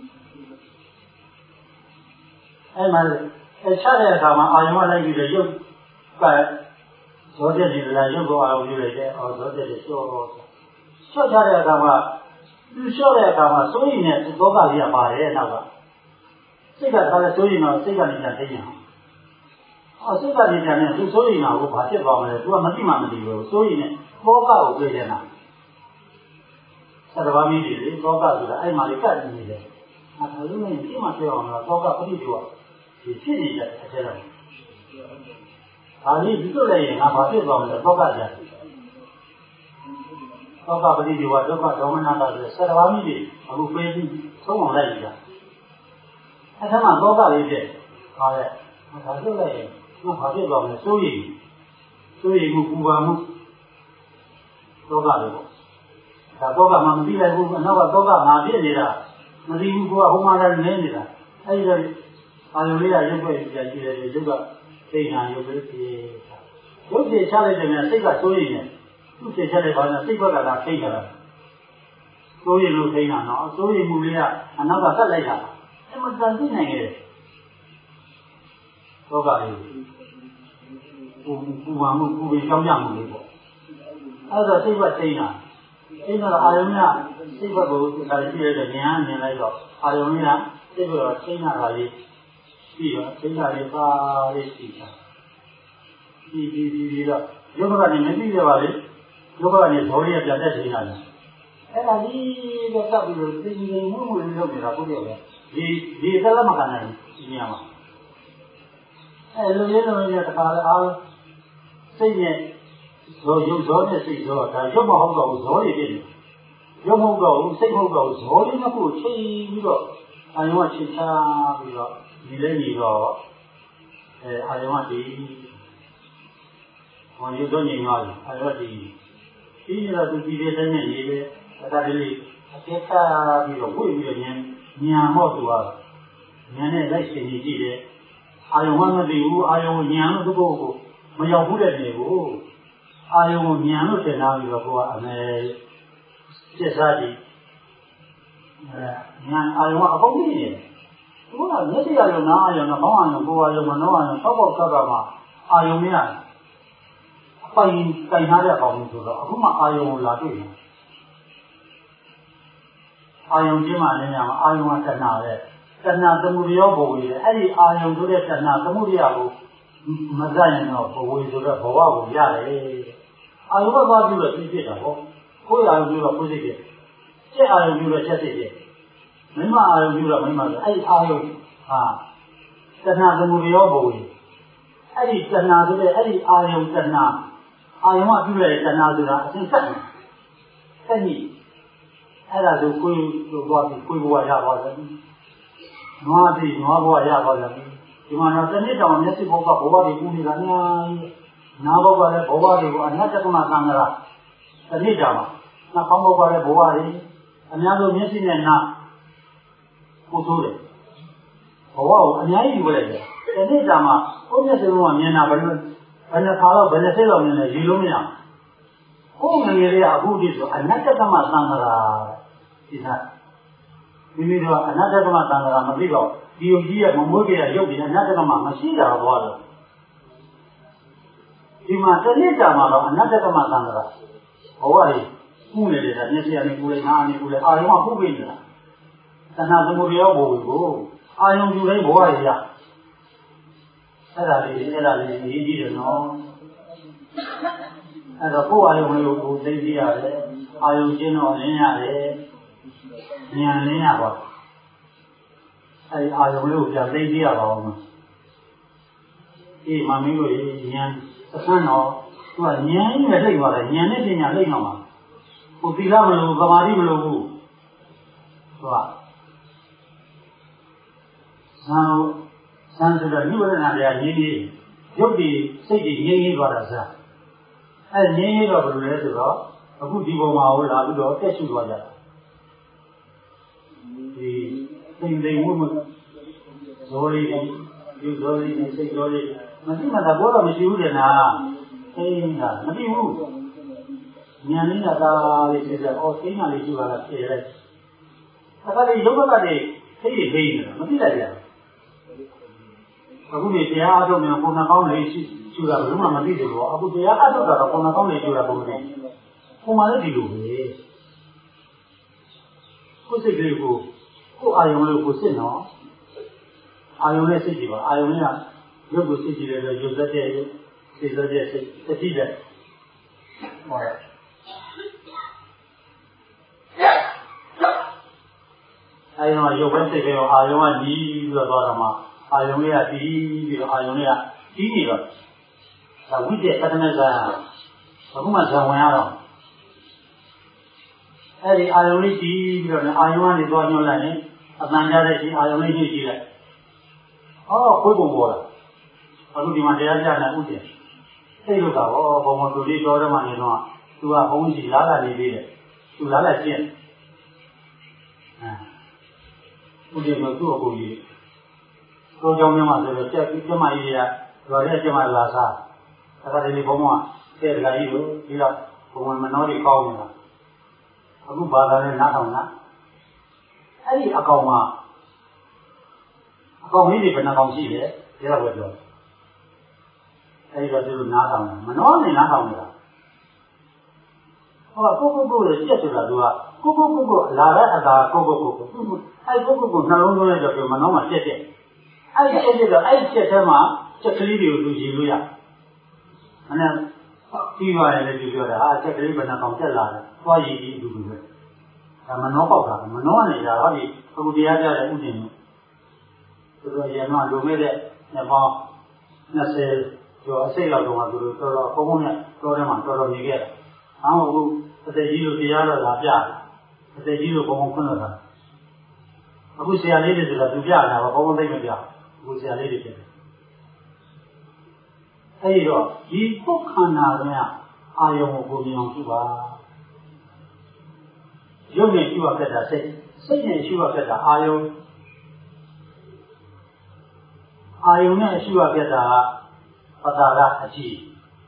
အဲ့မှာအချတဲ့အခါမှာအာယုံကလိုက်ပြီးတော့ရုပ်ကဇောတဲ့ဒီလားရုပ်ကိုအာယုံယူလိုက်တဲ့အော်ဇောတဲ့တွေလျှော့လျှော့ချတဲ့အခါမှာသူလျှော့တဲ့အခါမှာစိုးရိမ်တဲ့သောကလေးကပါတယ်နောက်ကစိတ်ကတည်းကစိုးရိမ်တော့စိတ်ကနေပြန်သိညာအော်စိတ်ကနေပြန်နေသူစိုးရိမ်တာကိုဘာဖြစ်သွားမလဲသူကမသိမှမသိဘူးစိုးရိမ်တဲ့သောကကိုတွေ့နေတာသတ္တဝါမီးတွေလေသောကဆိုတာအဲ့မှာလေးကတ်နေတယ်အဲဒါလို့လည်းဒီမှာပြောအောင်လားသောကပရိဒီဝဒီဖြစ်နေတဲ့အကျဉ်းတော့ဒါလေးဒီလိုလည်းငါဘာဖြစ်သွားမလဲသောကကြသောကပရိဒီဝဒုက္ခဒေါမနတာဆိုတဲ့သတ္တဝါမီးတွေအခုပေးပြီးသုံးအောင်လိုက်ကြအဲ့ဒါမှသောကလေးဖြစ်ဟာလေဒါဆိုလည်းသူဘာဖြစ်သွားမလဲစိုးရိမ်စိုးရိမ်မှုပူပါမှုသောကလေးပေါ့ဒါသောကမှမသိလိုက်ဘူးအနောက်ကသောကငါဖြစ်နေတာမသိဘူးကိုကဟိုမှာလည်းနေနေတာအဲဒီတော့အာယုလေးကရုပ်ပဲကြည့်တယ်ရုပ်ကသိညာရုပ်ပဲဖြစ်ရုပ်ဖြစ်ချလိုက်တယ်များစိတ်ကစိုးရိမ်နေသူ့ဖြစ်ချက်လိုက်ပါတော့စိတ်ဘက်ကလာထိတ်ကြတာစိုးရိမ်လို့ထိတ်တာနော်စိုးရိမ်မှုလေးကအနောက်ကဆက်လိုက်တာအမှန်တန်သိနိုင်ရဲ့သောကလေးပူပူပါမှုပူပြီးကြောင်းကြမှုလေးပေါ့အဲ့တော့စိတ်ဘက်ထိတ်တာအဲ့တော့အာယုံကစိတ်ဘက်ကိုဒါကြည့်ရတဲ့ဉာဏ်မြင်လိုက်တော့အာယုံကစိတ်ဘက်ထိတ်တာလေးပြီးတော့ထိတ်တာလေးပါလေးရှိတာဒီဒီဒီတော့ရုပ်ကနေမသိရပါလေရုပ်ကနေဇောလေးပြန်တက်ထိတ်တာလေအဲ့ဒါကြီးတော့ကပ်ပြီးတော့သိနေမှုမှုလေးလုပ်နေတာဟုတ်ရဲ့ဒီဒီသက်လက်မခံနိုင်ဒီနေရာမှာအဲလိုရလို့ရတဲ့ခါလဲအားစိတ်နဲ့ဇောရုပ်ဇောနဲ့စိတ်ဇောဒါရုပ်မဟုတ်တော့ဘူးဇောတွေဖြစ်နေရုပ်မဟုတ်တော့ဘူးစိတ်မဟုတ်တော့ဘူးဇောလေးနှစ်ခုချိန်ပြီးတော့အာယုံကချိန်ချပြီးတော့ဒီလဲညီတော့အဲအာယုံကဒီဟောရုပ်ဇောညီသွားပြီအာယုံကဒီဒီနေတော့သူဒီတဲ့တဲ့နဲ့နေပဲဒါကလေးအကျဉ်းချပြီးတော့ဝိပြီးတော့ဉာဏ်ဉာဏ်ဟောသူကဉာဏ်နဲ့လိုက်ရှင်ကြည့်တယ်အာယုံမသိဘူးအာယုံဉာဏ်လို့သူ့ကိုမရောက်ဘူးတဲ့နေကိုအာယုံဉာဏ်လို့ထင်ထားပြီးတော့ကိုကအမေပြစ်စားကြည့်အဲဉာဏ်အာယုံကအကုန်သိနေတယ်သူကမျက်စိအာယုံနားအာယုံနဲ့ဘောင်းအာယုံကိုယ်အာယုံမနှောအာယုံသောက်ပေါက်သတ်တာမှာအာယုံနဲ့အပိုင်တိုင်ထားတဲ့အကောင်ဆိုတော့အခုမှအာယုံကိုလာတွေ့တယ်အာယုံချင်းမှလည်းများမှာအာယုံကတဏှာပဲတဏှာသမုဒယောဘဝေအဲ့ဒီအာယုံဆိုတဲ့တဏှာသမုဒယကိုမစရင်တော့ဘဝေဆိုတဲ့ဘဝကိုရတယ်အာယုံကသွားပြီးတော့သိဖြစ်တာပေါ့ကိုယ်အာယုံပြီးတော့ကိုယ်သိဖြစ်ကျက်အာယုံပြီးတော့ကျက်သိဖြစ်မိမအာယုံပြီးတော့မိမဆိုအဲ့ဒီအာယုံဟာတဏှာသမုဒယောဘဝေအဲ့ဒီတဏှာဆိုတဲ့အဲ့ဒီအာယုံတဏှာအာယုံကပြုတဲ့တဏှာဆိုတာအစဉ်ဆက်တယ်အဲ့ဒီအဲ့ဒါဆိုကိုယ်လိုသွားပြီးကိုယ်ဘဝရပါလိမ့်မယ်နွားပြီးနွားဘဝရပါလိမ့်မယ်ဒီမှာတော့တစ်နှစ်တောင်မျက်စိဘုတ်ကဘဝတွေကူးနေတာများနားဘုတ်ကလည်းဘဝတွေကိုအနတ္တကမသံဃာတစ်နှစ်တောင်နှာခေါင်းဘုတ်ကလည်းဘဝတွေအများဆုံးမျက်စိနဲ့နားကိုဆိုးတယ်ဘဝကိုအများကြီးယူလိုက်တယ်တစ်နှစ်တောင်မှကိုယ်မျက်စိဘုတ်ကမြင်တာဘယ်လိုဘယ်နှခါတော့ဘယ်နှစိတ်လောက်မြင်လဲယူလို့မရကိုယ်ငယ်ငယ်လေးကအခုဒီဆိုအနတ္တကမသံဃာဒီသားမိမိတို့ကအနတ္တကမသံဃာမသိတော့ဒီယုံကြည်ရဲ့မမွေးကြရဲ့ရုပ်ဒီအနတ္တကမမရှိတာဘောလို့ဒီမှာတစ်နှစ်ကြာမှာတော့အနတ္တကမသံဃာဘဝကြီးကူးနေတယ်ဒါမျက်စိကနေကူးလိုက်နားကနေကူးလိုက်အာယုံကကူးပြီးနေတာတဏှာသမုဒယဘဝကိုအာယုံယူတိုင်းဘဝကြီးရအဲ့ဒါလေးအဲ့ဒါလေးရေးကြည့်တယ်နော်အဲ့တော့ကိုယ်အာယုံလေးကိုကိုသိသိရတယ်အာယုံကျင်းတော့လင်းရတယ်ဉာဏ်လင်းရပါအဲ့ဒီအာယုံလေးကိုပြန်သိသိရပါအောင်အေးမမင်းတို့ဉာဏ်သခန်းတော့သူကဉာဏ်ကြီးနဲ့သိသွားတယ်ဉာဏ်နဲ့ပညာသိတော့မှာကိုသီလမလို့သမာဓိမလို့ဘူးသူကဇံဇံဆိုတော့နိဝရဏတရားရင်းကြီးရုပ်တည်စိတ်တည်ငြိမ်းငြိမ်းသွားတာဇာအဲငြိမ်းငြိမ်းတော့ဘယ်လိုလဲဆိုတော့အခုဒီပုံမှာဟိုလာပြီးတော့တက်ရှိသွားကြတာဒီသိမ့်သိမ့်မှုမှုဇောလေးဒီဇောလေးစိတ်ဇောလေးမသိမှသာဘောတော့မရှိဘူးတဲ့နာသိတာမသိဘူးဉာဏ်လေးကသာလေးဖြစ်တယ်အော်သိမှလေးရှိပါလားဖြေလိုက်အခါလေးရုပ်ဘက်ကတည်းသိရသိနေတာမသိလိုက်ကြဘူးအခုဒီတရားအထုတ်မြန်ပုံနှကောင်းလေးရှိရှိတာဘယ်မှမသိသေးဘူးအခုတရားအထုတ်တာတော့ပုံနှကောင်းလေးရှိတာပုံစံပုံမှန်လည်းဒီလိုပဲကိုယ်စိတ်ကလေးကိုကိုယ်အာယုံလေးကိုစစ်နော်အာယုံနဲ့စစ်ကြည့်ပါအာယုံနဲ့ရုပ်ကိုစစ်ကြည့်တယ်ဆိုရုပ်သက်တဲ့ရုပ်စိတ်သက်တဲ့စိတ်တတိတဲ့ဟောအာယုံကရုပ်ပဲစိတ်ပဲအာယုံကညီးပြီးတော့သွားတော့မှအာယုံလေးကတီးပြီးတော့အာယုံလေးကတီးနေတော့ဒါဝိတ္တပထမဇာအခုမှဇံဝင်ရတော့အဲ့ဒီအာယုံလေးတီးပြီးတော့အာယုံကနေသွားညွှန်လိုက်ရင်အတန်ကြတဲ့ဒီအာယုံလေးညှိကြည့်လိုက်ဟောခွေးပုံပေါ်လာအခုဒီမှာတရားကြတဲ့ဥတည်စိတ်လို့ကဟောဘုံဘုံသူလေးတော်တယ်မှနေတော့သူကဘုံကြီးလာလာနေသေးတယ်သူလာလာကျင့်အဲဥတည်ကသူ့အကူကြီးကိုကြောင့်မြတ်မှာဆိုတော့ကျက်ပြီးကျမကြီးတွေကတော်တဲ့ကျမလာစားအခါတည်းဘုံဘုံကတဲ့တကကြီးကိုပြီးတော့ဘုံမနောတွေကောင်းနေတာအခုဘာသာနဲ့နားထောင်တာအဲ့ဒီအကောင်ကအကောင်လေးတွေဘယ်နှကောင်ရှိလဲဒါတော့ပြောအဲ့ဒီတော့သူတို့နားထောင်တယ်မနှောနဲ့နားထောင်နေတာဟောကိုကိုကိုရဲ့ကျက်ဆိုတာသူကကိုကိုကိုကိုလာတဲ့အတာကိုကိုကိုကိုအဲ့ကိုကိုကိုနှလုံးသွင်းလိုက်တော့မနှောမှာကျက်တဲ့အဲ့ကျက်တဲ့တော့အဲ့ကျက်ထဲမှာကျက်ကလေးတွေကိုသူရည်လို့ရမနဲ့ပြီးသွားတယ်လည်းပြောတာဟာကျက်ကလေးဘယ်နှကောင်ကျက်လာတယ်သွားရည်ပြီးသူပဲဒါမနှောပေါက်တာမနှောနေတာဟောဒီအခုတရားကြတဲ့ဥဒင်မျိုးသူတို့ရန်တော့လူမဲ့တဲ့နှစ်ပေါင်းနှစ်ဆယ်ကျော်အစိတ်လောက်တော့သူတို့တော်တော်ပုံပုံနဲ့တော်တယ်မှာတော်တော်နေခဲ့တယ်။အောင်းအခုအသက်ကြီးလို့တရားတော်လာပြတယ်။အသက်ကြီးလို့ပုံပုံခွန်းတော့တာ။အခုဆရာလေးတွေဆိုတော့သူပြနေတာပုံပုံသိမ့်မပြ။အခုဆရာလေးတွေဖြစ်တယ်။အဲဒီတော့ဒီပုခန္ဓာကအာယုံကိုကိုမြင်အောင်ရှိပါ။ရုပ်နဲ့ရှိရခဲ့တာစိတ်စိတ်နဲ့ရှိရခဲ့တာအာယုံအာယုံနဲ့ရှိရခဲ့တာပတာကအကြည့်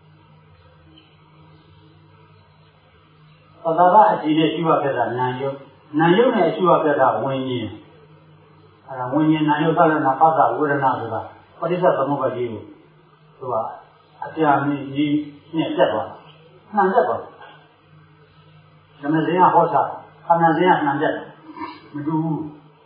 ပတာကအကြည့်နဲ့ရှိရခဲ့တာနာယုတ်နာယုတ်နဲ့ရှိရခဲ့တာဝိညာဉ်အဲဒါဝိညာဉ်နာယုတ်ကလည်းနာပတာဝေဒနာဆိုတာပဋိစ္စသမုပ္ပါဒ်ကြီးကိုသူကအပြာမြင့်ကြီးနဲ့တက်သွားနှံတက်သွားဓမ္မစင်ကဟောတာခန္ဓာစင်ကနှံတက်မတူဘူး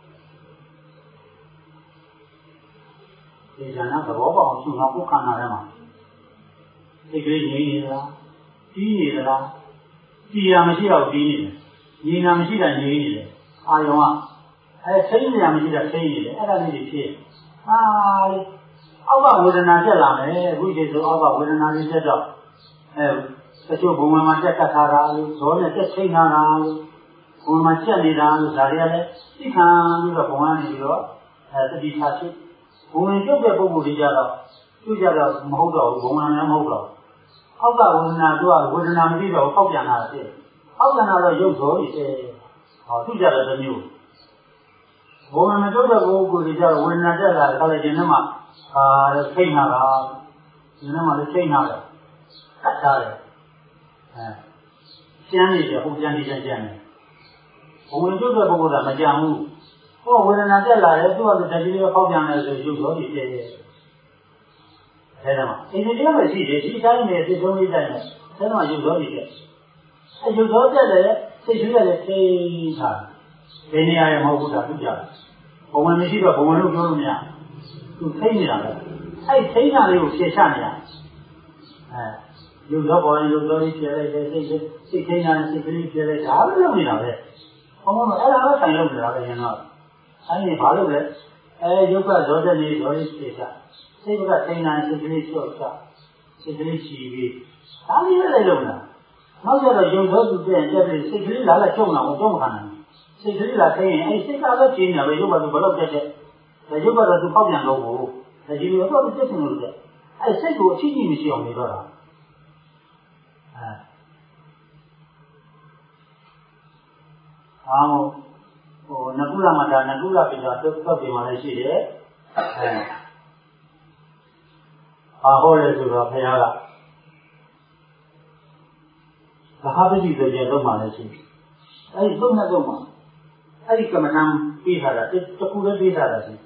ဒီဉာဏ်သဘောပေါက်အောင်ရှုမှာကိုယ်ခန္ဓာထဲမှာစိတ်ကလေးငြိမ်နေလားကြီးနေသလားကြည်ရမရှိတော့ကြီးနေတယ်ငြိမ်တာမရှိတာငြိမ်နေတယ်အာယုံကအဲစိတ်ဉာဏ်မရှိတာစိတ်နေတယ်အဲ့ဒါလေးတွေဖြစ်ဟာအောက်ကဝေဒနာတက်လာမယ်အခုချိန်ဆိုအောက်ကဝေဒနာလေးတက်တော့အဲတချို့ဘုံမှာတက်တက်ထားတာလို့ဇောနဲ့တက်ချိန်ထားတာလို့စဘုံမှာချက်နေတာလို့ဒါတွေကလည်းသိခံပြီးတော့ဘုံကနေပြီးတော့အဲတတိထားရှိဘုံဝင်ပြုတ်တဲ့ပုံကိုကြတော့ပြုတ်ကြတော့မဟုတ်တော့ဘူးဘုံဝင်လည်းမဟုတ်တော့အောက်ကဝေဒနာတို့ကဝေဒနာမသိတော့ပေါက်ပြန်လာတယ်ပေါက်ပြန်လာတော့ရုပ်ဆိုတယ်ဟောသူကြတယ်တစ်မျိုးဘုံဝင်မပြုတ်တဲ့ပုံကိုကြတော့ဝေဒနာတက်လာတယ်ဒါလည်းဒီနေ့မှအာခိတ်နာတာဒီနေ့မှလည်းခိတ်နာတယ်ကတ်ထားတယ်အဲကျန်းနေတယ်ဟိုကျန်းနေတယ်ကျန်းနေဘုံဝင်ပြုတ်တဲ့ပုံကမကြံဘူးဟောဝေဒနာတက်လာတယ်သူကလည်းတတိယပေါက်ပြန်တယ်ဆိုရုပ်ဆိုတယ်အဲဒါမှအင်းဒီလိုပဲရှိတယ်ဒီတိုင်းနဲ့ဒီသုံးလေးတိုင်းနဲ့အဲဒါမှရုပ်သောကြီးတဲ့အဲရုပ်သောတက်တယ်စိတ်ကြီးရတယ်ထိန်းထားဒီနေရာရမဟုတ်ဘူးဒါသူကြဘုံဝင်မရှိတော့ဘုံဝင်လို့ပြောလို့မရသူထိန်းနေတာပဲအဲထိန်းတာလေးကိုဖြေချနေရအဲရုပ်သောပေါ်ရင်ရုပ်သောကြီးဖြေလိုက်တယ်စိတ်စိတ်ထိန်းတာစိတ်ကလေးဖြေလိုက်ဒါပဲလုပ်နေတာပဲဘုံဝင်အဲ့ဒါပဲဆိုင်လုပ်နေတာပဲရင်တော့အဲဒီဘာလို့လဲအဲရုပ်ကဇောတက်နေဇောကြီးဖြေချစိတ်ကထိန်းတာစိတ်ကလေးချော့ချစိတ်ကလေးချီပြီးဒါလေးလည်းလုံးတာနောက်ကျတော့ရုပ်သောသူတဲ့တက်ပြီးစိတ်ကလေးလာလာကျုံလာအောင်ကျုံခံတယ်စိတ်ကလေးလာသိရင်အဲစိတ်ကလည်းကျင်းနေပဲရုပ်ကသူဘလို့တက်တဲ့ဒါရုပ်ကတော့သူပေါက်ပြန်တော့ဘူးဒါကြီးလို့တော့သူတက်နေလို့တဲ့အဲစိတ်ကိုအချိကြီးမရှိအောင်နေတော့တာအဲအာမောဟိုနကုလမတာနကုလပိတာသုတ်သုတ်ပြန်လာရှိတယ်အဲဘာဟောလဲဆိုတော့ဘုရားကသဟပတိတရေတော့မှလည်းရှိအဲဒီသုံးနှစ်သုံးမှာအဲဒီကမ္မထံပြီးထားတာတခုလည်းပြီးထားတာရှိ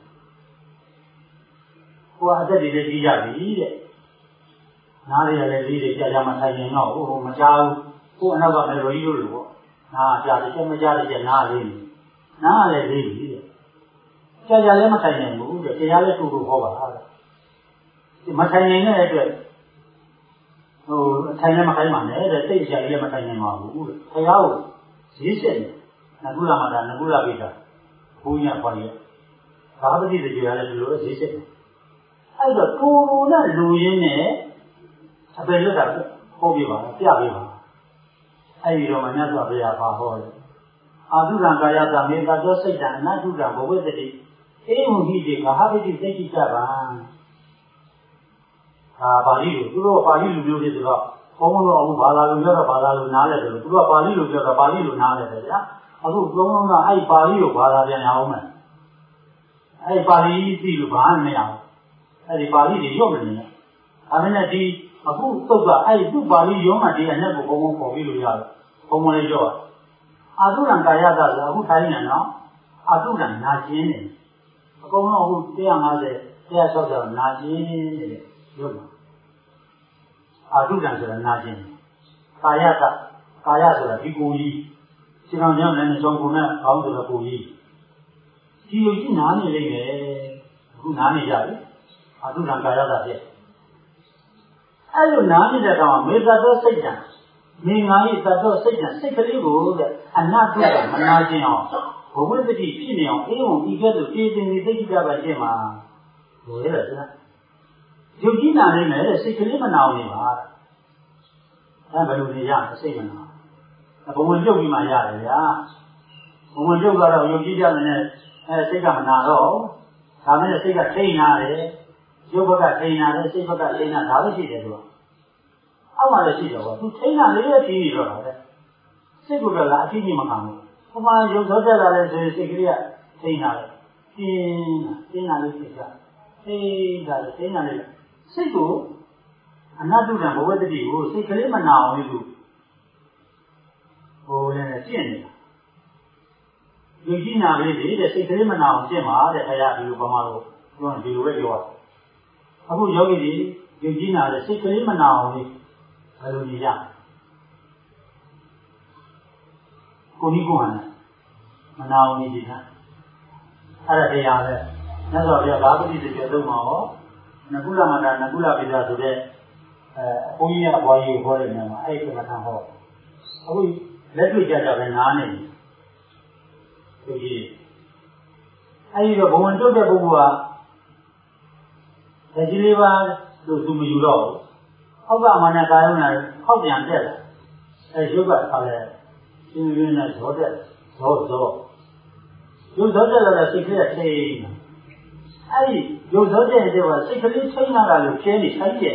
ဟိုအသက်တွေလည်းကြီးကြပြီတဲ့နားရလည်းလေးတွေကြာကြာမှထိုင်နေတော့ဟိုမကြောက်ကိုအနောက်ကမေလိုကြီးလို့လို့ပေါ့နားကြာတယ်မကြာတယ်နားလေးနားလည်းလေးပြီတဲ့ကြာကြာလည်းမထိုင်နိုင်ဘူးတဲ့တရားလည်းတူတူဟောပါလားမထိုင်နိုင်တဲ့အတွက်ဟိုထိုင်လည်းမခိုင်းပါနဲ့တဲ့စိတ်အရာလည်းမထိုင်နိုင်ပါဘူးတဲ့ခရားကိုရေးချက်နေနကုလမတာနကုလပိတာဘုရားခေါ်ရဘာပတိတကြရလည်းဒီလိုရေးချက်နေအဲ့တော့တူတူနဲ့လူရင်းနဲ့အပေလွတ်တာဟောပြပါပြပြပါအဲ့ဒီတော့မှမြတ်စွာဘုရားပါဟောတယ်အာထုရံကာယသမေတ္တာသောစိတ်တံအနတုတံဘဝိတ္တိအေဝံဟိတိဘာပတိစိတ်ကြည့်ကြပါအာပါဠိလိုသူတို့ပါဠိလိုမျိုးတွေဆိုတော့ဘုံဘုံတော့အခုဘာသာလိုပြောတော့ဘာသာလိုနားလဲတယ်လို့သူတို့ကပါဠိလိုပြောတော့ပါဠိလိုနားလဲတယ်ဗျာအခုဘုံဘုံကအဲ့ပါဠိကိုဘာသာပြန်ရအောင်မယ်အဲ့ပါဠိသိလို့ဘာမှမရဘူးအဲ့ဒီပါဠိတွေရုပ်နေတယ်ဒါနဲ့ဒီအခုသုတ်ကအဲ့သူ့ပါဠိရုံးမှဒီအနဲ့ကိုဘုံဘုံပေါ်ပြီးလို့ရတယ်ဘုံဘုံလေးပြောအာသုရံကာယကဆိုအခုထိုင်းနေနော်အာသုရံနာကျင်နေအကုန်လုံးအခုone fifty one sixtyနာကျင်နေတယ်ရုပ်အာထုတံဆိုတာနာကျင်ကာယကကာယဆိုတာဒီကိုယ်ကြီးခြေထောက်ညောင်းနေတဲ့ကြောင့်ကိုယ်နဲ့ခေါင်းဆိုတာကိုယ်ကြီးဒီလိုကြီးနားနေလိမ့်မယ်အခုနားနေကြပြီအာထုတံကာယကပြည့်အဲ့လိုနားနေတဲ့ကောင်မေတ္တာတော့စိတ်တံမင်္ဂလာရေးသတ်တော့စိတ်တံစိတ်ကလေးကိုတဲ့အနတုကမနာကျင်အောင်ဘဝတတိဖြစ်နေအောင်အေးဝင်ဒီကဲ့သို့တည်တင်နေသိကြပါရှင်းမှာဟိုလေဗျာယုတ်ကြီးနာနေမယ်တဲ့စိတ်ကလေးမနာအောင်နေပါအဲဘယ်လိုနေရမစိတ်မနာဘုံဝင်ပြုတ်ပြီးမှရတယ်ဗျာဘုံဝင်ပြုတ်ကတော့ယုတ်ကြီးကြတယ်နဲ့အဲစိတ်ကမနာတော့ဒါမဲ့စိတ်ကထိန်နာတယ်ရုပ်ဘက်ကထိန်နာတယ်စိတ်ဘက်ကထိန်နာဒါပဲရှိတယ်သူကအောက်မှာလည်းရှိတယ်ပေါ့သူထိန်နာလေးရဲ့ပြီးနေတော့တာပဲစိတ်ကတော့အချင်းချင်းမခံဘူးဟိုမှာရုပ်သောတက်လာတဲ့ဆိုစိတ်ကလေးကထိန်နာတယ်ပြင်းပြင်းနာလေးဖြစ်တာထိန်တာလေထိန်နာလေးစိတ်ကိုအနတုတံဘဝတ္တိကိုစိတ်ကလေးမနာအောင်လို့ဟိုလည်းပြင့်နေတာယုတ်ကြီးနာလေးတွေတဲ့စိတ်ကလေးမနာအောင်ပြင့်ပါတဲ့ခရဒီလိုပမာလို့ပြောရင်ဒီလိုပဲပြောတာအခုယောဂီကြီးယုတ်ကြီးနာတဲ့စိတ်ကလေးမနာအောင်လေးဘယ်လိုနေရကိုကြီးကိုဟန်မနာအောင်နေကြတာအဲ့ဒါတရားပဲမြတ်စွာဘုရားဘာပတိတကျေသုံးပါဟောနကုလမတာနကုလပိတာဆိုတဲ့အဲအဘုန်းကြီးကဘွားကြီးကိုဟောတဲ့နေရာမှာအဲ့ဒီကမ္မထံဟောအခုလက်တွေ့ကြကြပဲနားနေတယ်သူကြီးအဲ့ဒီတော့ဘဝဝင်တုတ်တဲ့ပုဂ္ဂိုလ်ကတကြီးလေးပါလို့သူမယူတော့ဘူးအောက်ကမှနဲ့ကာယုံနဲ့ခောက်ပြန်တက်လာအဲရုပ်ကခါလဲရှင်းရင်းနဲ့ဇောတက်ဇသောသောရုပ်သောတဲ့လည်းစိတ်ကလေးထိန်းအဲ့ဒီရုပ်သောတဲ့တဲ့ကစိတ်ကလေးထိန်းလာတာလို့ကျင်းနေထိုင်ကျင်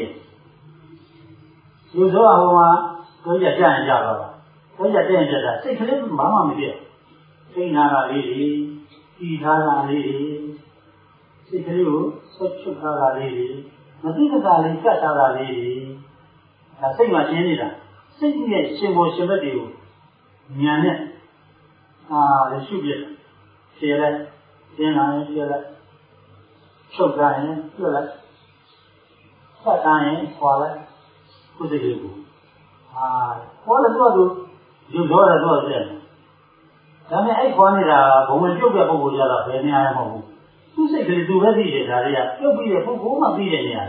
ရုပ်သောဟိုမှာတို့ရကြရင်ကြတော့တို့ရတဲ့ကြတာစိတ်ကလေးဘာမှမဖြစ်ထိန်းလာတာလေးတွေပြီးထားတာလေးတွေစိတ်ကလေးကိုဆက်ချုပ်ထားတာလေးတွေမသိကတာလေးကတ်ထားတာလေးတွေဒါစိတ်မှာရှင်းနေတာစိတ်ရဲ့ရှင်ကိုရှင်ဘက်တွေကိုဉာဏ်နဲ့အာရရှုပြဖြေလိုက်ရှင်းလာရင်ဖြေလိုက်ချုပ်ထားရင်ပြလိုက်ဆက်ထားရင်ခွာလိုက်ခုစိတ်ကလေးကိုအာခေါ်လို့တော့သူယူတော့တယ်တော့တဲ့ဒါနဲ့အဲ့ခေါ်နေတာဘုံဝင်ပြုတ်တဲ့ပုဂ္ဂိုလ်ကြတော့ဘယ်နေရာမှမဟုတ်ဘူးသူစိတ်ကလေးသူပဲသိတယ်ဒါတွေကပြုတ်ပြီးတဲ့ပုဂ္ဂိုလ်မှသိတဲ့နေရာ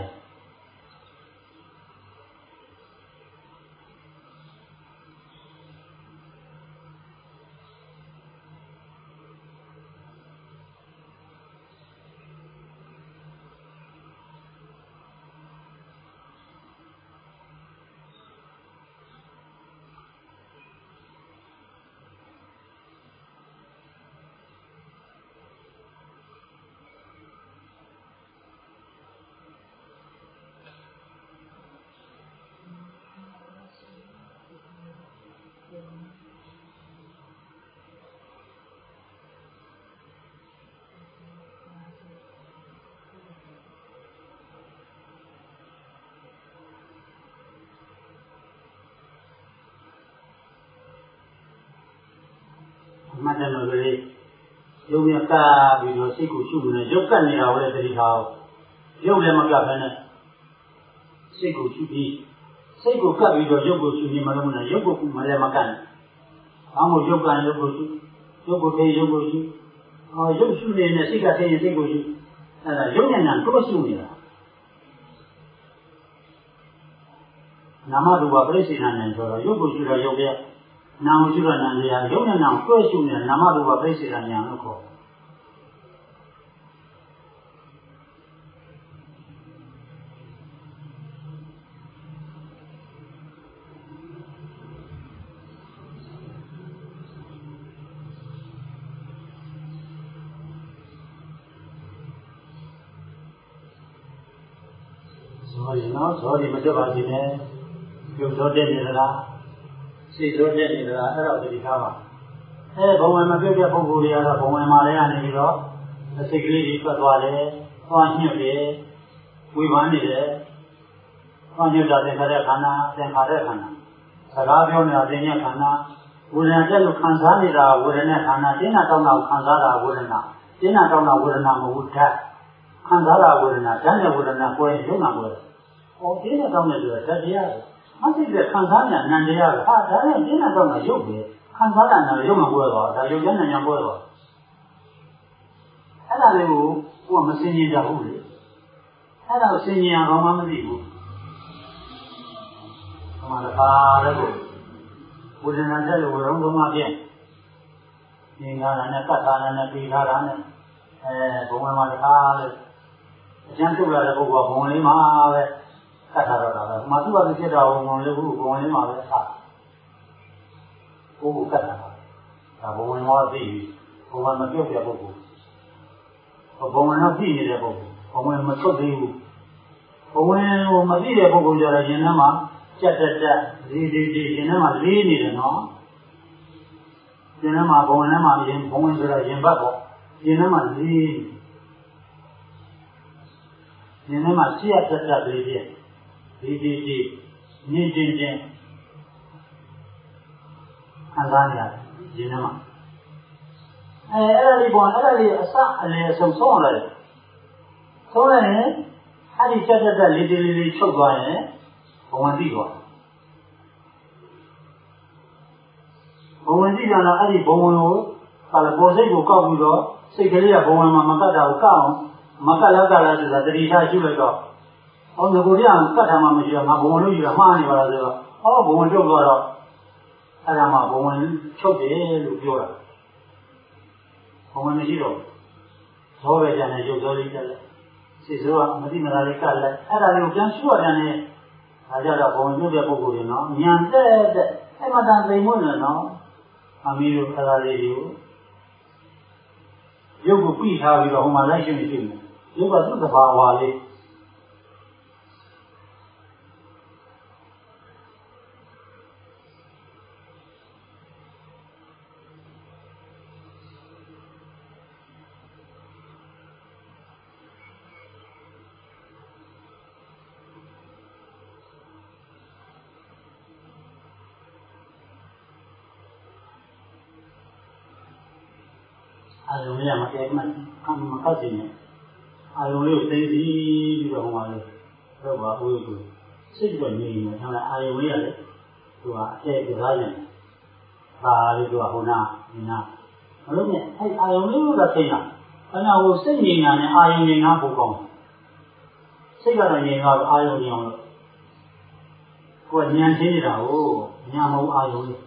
မှတ်တယ်လို့လေရုပ်ရကပြီးတော့စိတ်ကိုရှုနေရုပ်ကတ်နေတာကိုလည်းသတိထားရုပ်လည်းမကပ်ဘဲနဲ့စိတ်ကိုရှုပြီးစိတ်ကိုကပ်ပြီးတော့ရုပ်ကိုရှုနေမှလည်းမနဲ့ရုပ်ကိုမလည်းမကပ်နဲ့ဘာမို့ရုပ်ကရုပ်ကိုရှုရုပ်ကိုထိရုပ်ကိုရှုအော်ရုပ်ရှုနေနဲ့စိတ်ကထိရင်စိတ်ကိုရှုအဲ့ဒါရုပ်နဲ့နာကိုရှုနေတာနာမရူပပြိစ္ဆေနာနဲ့ဆိုတော့ရုပ်ကိုရှုတော့ရုပ်ရဲ့နာမရှုတော့နာနေရရုပ်နဲ့နာကိုရှုနေနာမရူပပြိစ္ဆေနာညာလို့ခေါ်ဆိုရင်တော့ဇောဒီမတက်ပါစေနဲ့ရုပ်ဇောတက်နေသလားစိတ်ဇောတက်နေသလားအဲ့တော့ဒီထားပါအဲဘုံဝင်မပြုတ်တဲ့ပုဂ္ဂိုလ်တွေကတော့ဘုံဝင်မာတွေကနေပြီးတော့စိတ်ကလေးကြီးထွက်သွားတယ်၊သွားညှက်တယ်၊ဝေဖန်နေတယ်၊သွားညှက်တာသင်္ခါရခန္ဓာသင်္ခါရခန္ဓာစကားပြောနေတာသင်ညက်ခန္ဓာဝေဒနာတက်လို့ခံစားနေတာဝေဒနာခန္ဓာတင်းနာတောင်းတာခံစားတာဝေဒနာတင်းနာတောင်းတာဝေဒနာမဟုတ်ဓာတ်ခံစားတာဝေဒနာဓာတ်နဲ့ဝေဒနာကိုယ်ရုံနာကိုယ်ဟောတင်းနာတောင်းတယ်ဆိုတာဓာတ်တရားမသိတဲ့ခံစားညာနံတရားကဟာဒါနဲ့တင်းနာတောင်းတာရုပ်ပဲခံစားတာနာရုပ်မှာပွဲသွားဒါရုပ်ကျမ်းညာပွဲသွားအဲ့ဒါလေးကိုကိုယ်မစင်ကြင်ကြဘူးလေအဲ့ဒါကိုစင်ကြင်အောင်မှမသိဘူးဟောတခါလည်းကိုဝေဒနာတက်လို့ဝေရုံသုံးပါးပြည့်နေလာတာနဲ့ကတ်တာနဲ့ပြီးလာတာနဲ့အဲဘုံမှာတခါလေအကျဉ်းထုတ်လာတဲ့ပုဂ္ဂိုလ်ကဘုံလေးမှာပဲကတ်ထားတော့တာပဲမသူ့ဘာသူဖြစ်တော့ဘုံလေးဘူးဘုံလေးမှာပဲကတ်ကိုယ်ကိုကတ်တာဒါဘုံဝင်တော့သိပြီဘုံဝင်မပြုတ်ပြပုဂ္ဂိုလ်ဘုံဝင်တော့သိနေတဲ့ပုဂ္ဂိုလ်ဘုံဝင်မထုတ်သေးဘူးဘုံဝင်ကိုမသိတဲ့ပုဂ္ဂိုလ်ကြတော့ရင်ထဲမှာကြက်တက်တက်ဒီဒီဒီရင်ထဲမှာလေးနေတယ်နော်ရင်ထဲမှာဘုံဝင်ထဲမှာရင်ဘုံဝင်ဆိုတော့ရင်ဘတ်ပေါ့ရင်ထဲမှာလေးရင်ထဲမှာကြက်တက်တက်လေးပြည့်ဒီဒီဒီညင်ချင်းချင်းခံစားနေရတယ်ရင်ထဲမှာအဲအဲ့ဒါလေးပေါ်အဲ့ဒါလေးအစအလယ်ဆုံးဆုံးလာတယ်ဆုံးလိုက်ရင်အဲ့ဒီတက်တက်တက်လေးလေးလေးချုပ်သွားရင်ဘုံဝင်သိသွားဘုံဝင်သိကြတော့အဲ့ဒီဘုံဝင်ကိုဟာလေပေါ်စိတ်ကိုကောက်ပြီးတော့စိတ်ကလေးကဘုံဝင်မှာမကတ်တာကိုကောက်အောင်မကတ်လားကတ်လားဆိုတာတတိထားရှုလိုက်တော့ဟောငကိုရကတ်ထားမှမရှိတော့ငါဘုံဝင်လို့ယူတာမှားနေပါလားဆိုတော့ဟောဘုံဝင်ပြုတ်သွားတော့အဲ့ဒါမှဘုံဝင်ချုပ်တယ်လို့ပြောတာဘုံဝင်မရှိတော့ဇောပဲကြတယ်ရုပ်ဇောလေးတက်လိုက်စိတ်ဇောကမတိမလာလေးကတ်လိုက်အဲ့ဒါလေးကိုပြန်ရှုရတယ်နဲ့ဒါကြတော့ဘုံဝင်ပြုတ်တဲ့ပုဂ္ဂိုလ်တွေနော်ဉာဏ်တက်တက်အဲ့မှတန်သိမ့်မွန်းတယ်နော်အမီတို့ခါလာလေးတွေကိုရုပ်ကိုပြီးထားပြီးတော့ဟိုမှာလိုက်ရှင်းနေပြီရုပ်ကသူ့သဘာဝလေးအာယုံလေးကမကဲမှတ်အမှမကတ်နေအာယုံလေးကိုသိသိပြီးတော့ဟိုမှာလေတော့ပါဦးကိုစိတ်တော့နေနေတယ်ဟုတ်လားအာယုံလေးကလေသူကအကျဲကစားနေဒါလေးသူကဟိုနာဒီနာမလို့နဲ့အဲ့အာယုံလေးကသိတာခဏဟိုစိတ်ငြိမ်တာနဲ့အာယုံငြိမ်တာပိုကောင်းစိတ်ကတော့ငြိမ်တော့အာယုံငြိမ်အောင်လို့ကိုယ်ဉာဏ်သိနေတာကိုဉာဏ်မဟုတ်အာယုံလေး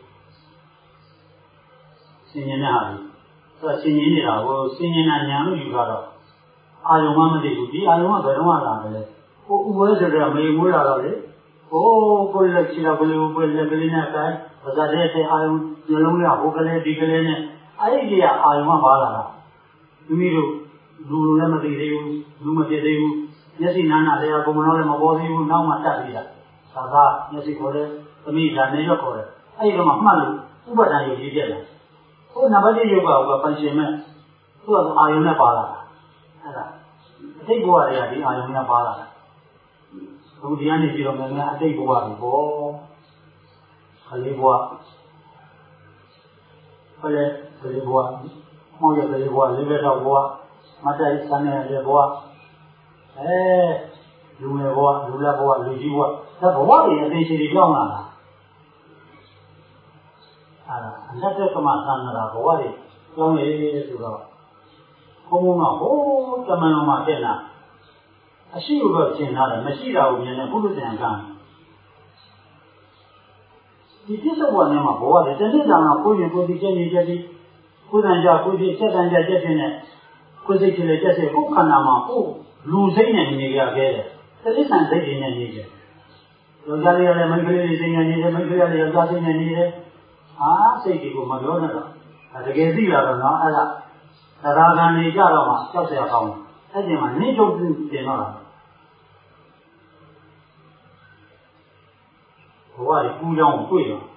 သင်ញင်တဲ့ဟာလေးဆိုဆင်ញင်နေတာကိုဆင်ញင်တာညာလို့ယူတော့အာယုံမမသိဘူးဒီအာယုံကဘယ်တော့မှလာတယ်လဲဟိုဥပွဲဆိုတော့မေမိုးလာတော့လေဟိုကိုယ်လက်ချီတော့ဘယ်လိုပဲလက်ကလေးနဲ့တိုင်းပါဇာတဲ့တဲ့အာယုံနှလုံးကဟိုကလေးဒီကလေးနဲ့အဲ့ဒီကအာယုံကပါလာတာမိမိတို့လူလိုလည်းမသိသေးဘူးလူမသိသေးဘူးမျက်စိနားနာလည်းဘုံမနောလည်းမပေါ်သေးဘူးနောက်မှတက်ပြီးတာသာသာမျက်စိခေါ်တယ်သမီးဒါနေရွက်ခေါ်တယ်အဲ့ဒီတော့မှမှတ်လို့ဥပဒဏ်ရုပ်ကြီးပြက်လာဟိုနံပါတ်တစ်ရုပ်ကဟိုပန်ရှင်မဲ့သူ့ကအာယုံနဲ့ပါလာတာအဲ့ဒါအတိတ်ဘဝတွေကဒီအာယုံနဲ့ပါလာတာအခုဒီကနေပြီးတော့ငယ်ငယ်အတိတ်ဘဝတွေပေါ့ခလေးဘဝခလေးခလေးဘဝမောရခလေးဘဝလေးဘက်တော့ဘဝမတိုင်ဆန်းနေတဲ့ဘဝအဲလူငယ်ဘဝလူလက်ဘဝလူကြီးဘဝဒါဘဝတွေအသေးချေတွေကြောင်းလာတာအဲ့ဒါအလက်တဲ့ကမှသံဃာဘဝတွေကြောင်းလေဆိုတော့ဘုံဘုံကဟိုးတမန်တော်မှာတက်လာအရှိကိုတော့ရှင်းထားတယ်မရှိတာကိုမြင်တဲ့ဘုရားဉာဏ်ကံဒီပြစ္ဆုတ်ဘဝနဲ့မှာဘဝတွေတနေ့တောင်တော့ကိုယ်ရင်ကိုယ်ဒီကျက်နေကြသည်ကိုယ်တန်ကြကိုယ်ဒီစက်တန်ကြကျက်နေတဲ့ကိုယ်စိတ်ကလေးကျက်စေကိုယ်ခန္ဓာမှာကိုယ်လူစိတ်နဲ့နေကြခဲ့တယ်တတိဆန်စိတ်တွေနဲ့နေကြယောက်ျားလေးလည်းမိန်းကလေးတွေစိတ်နဲ့နေတယ်မိန်းကလေးလည်းယောက်ျားစိတ်နဲ့နေတယ်အာစိတ်တွေကိုမပြောနဲ့တော့တကယ်သိလာတော့နော်အဲ့ဒါသရဂံနေကြတော့မှကြောက်စရာကောင်းတယ်အဲ့ဒီမှာနေထုတ်ပြင်တော့တာဘဝကြီးကူးကြောင်းကိုတွေ့တော့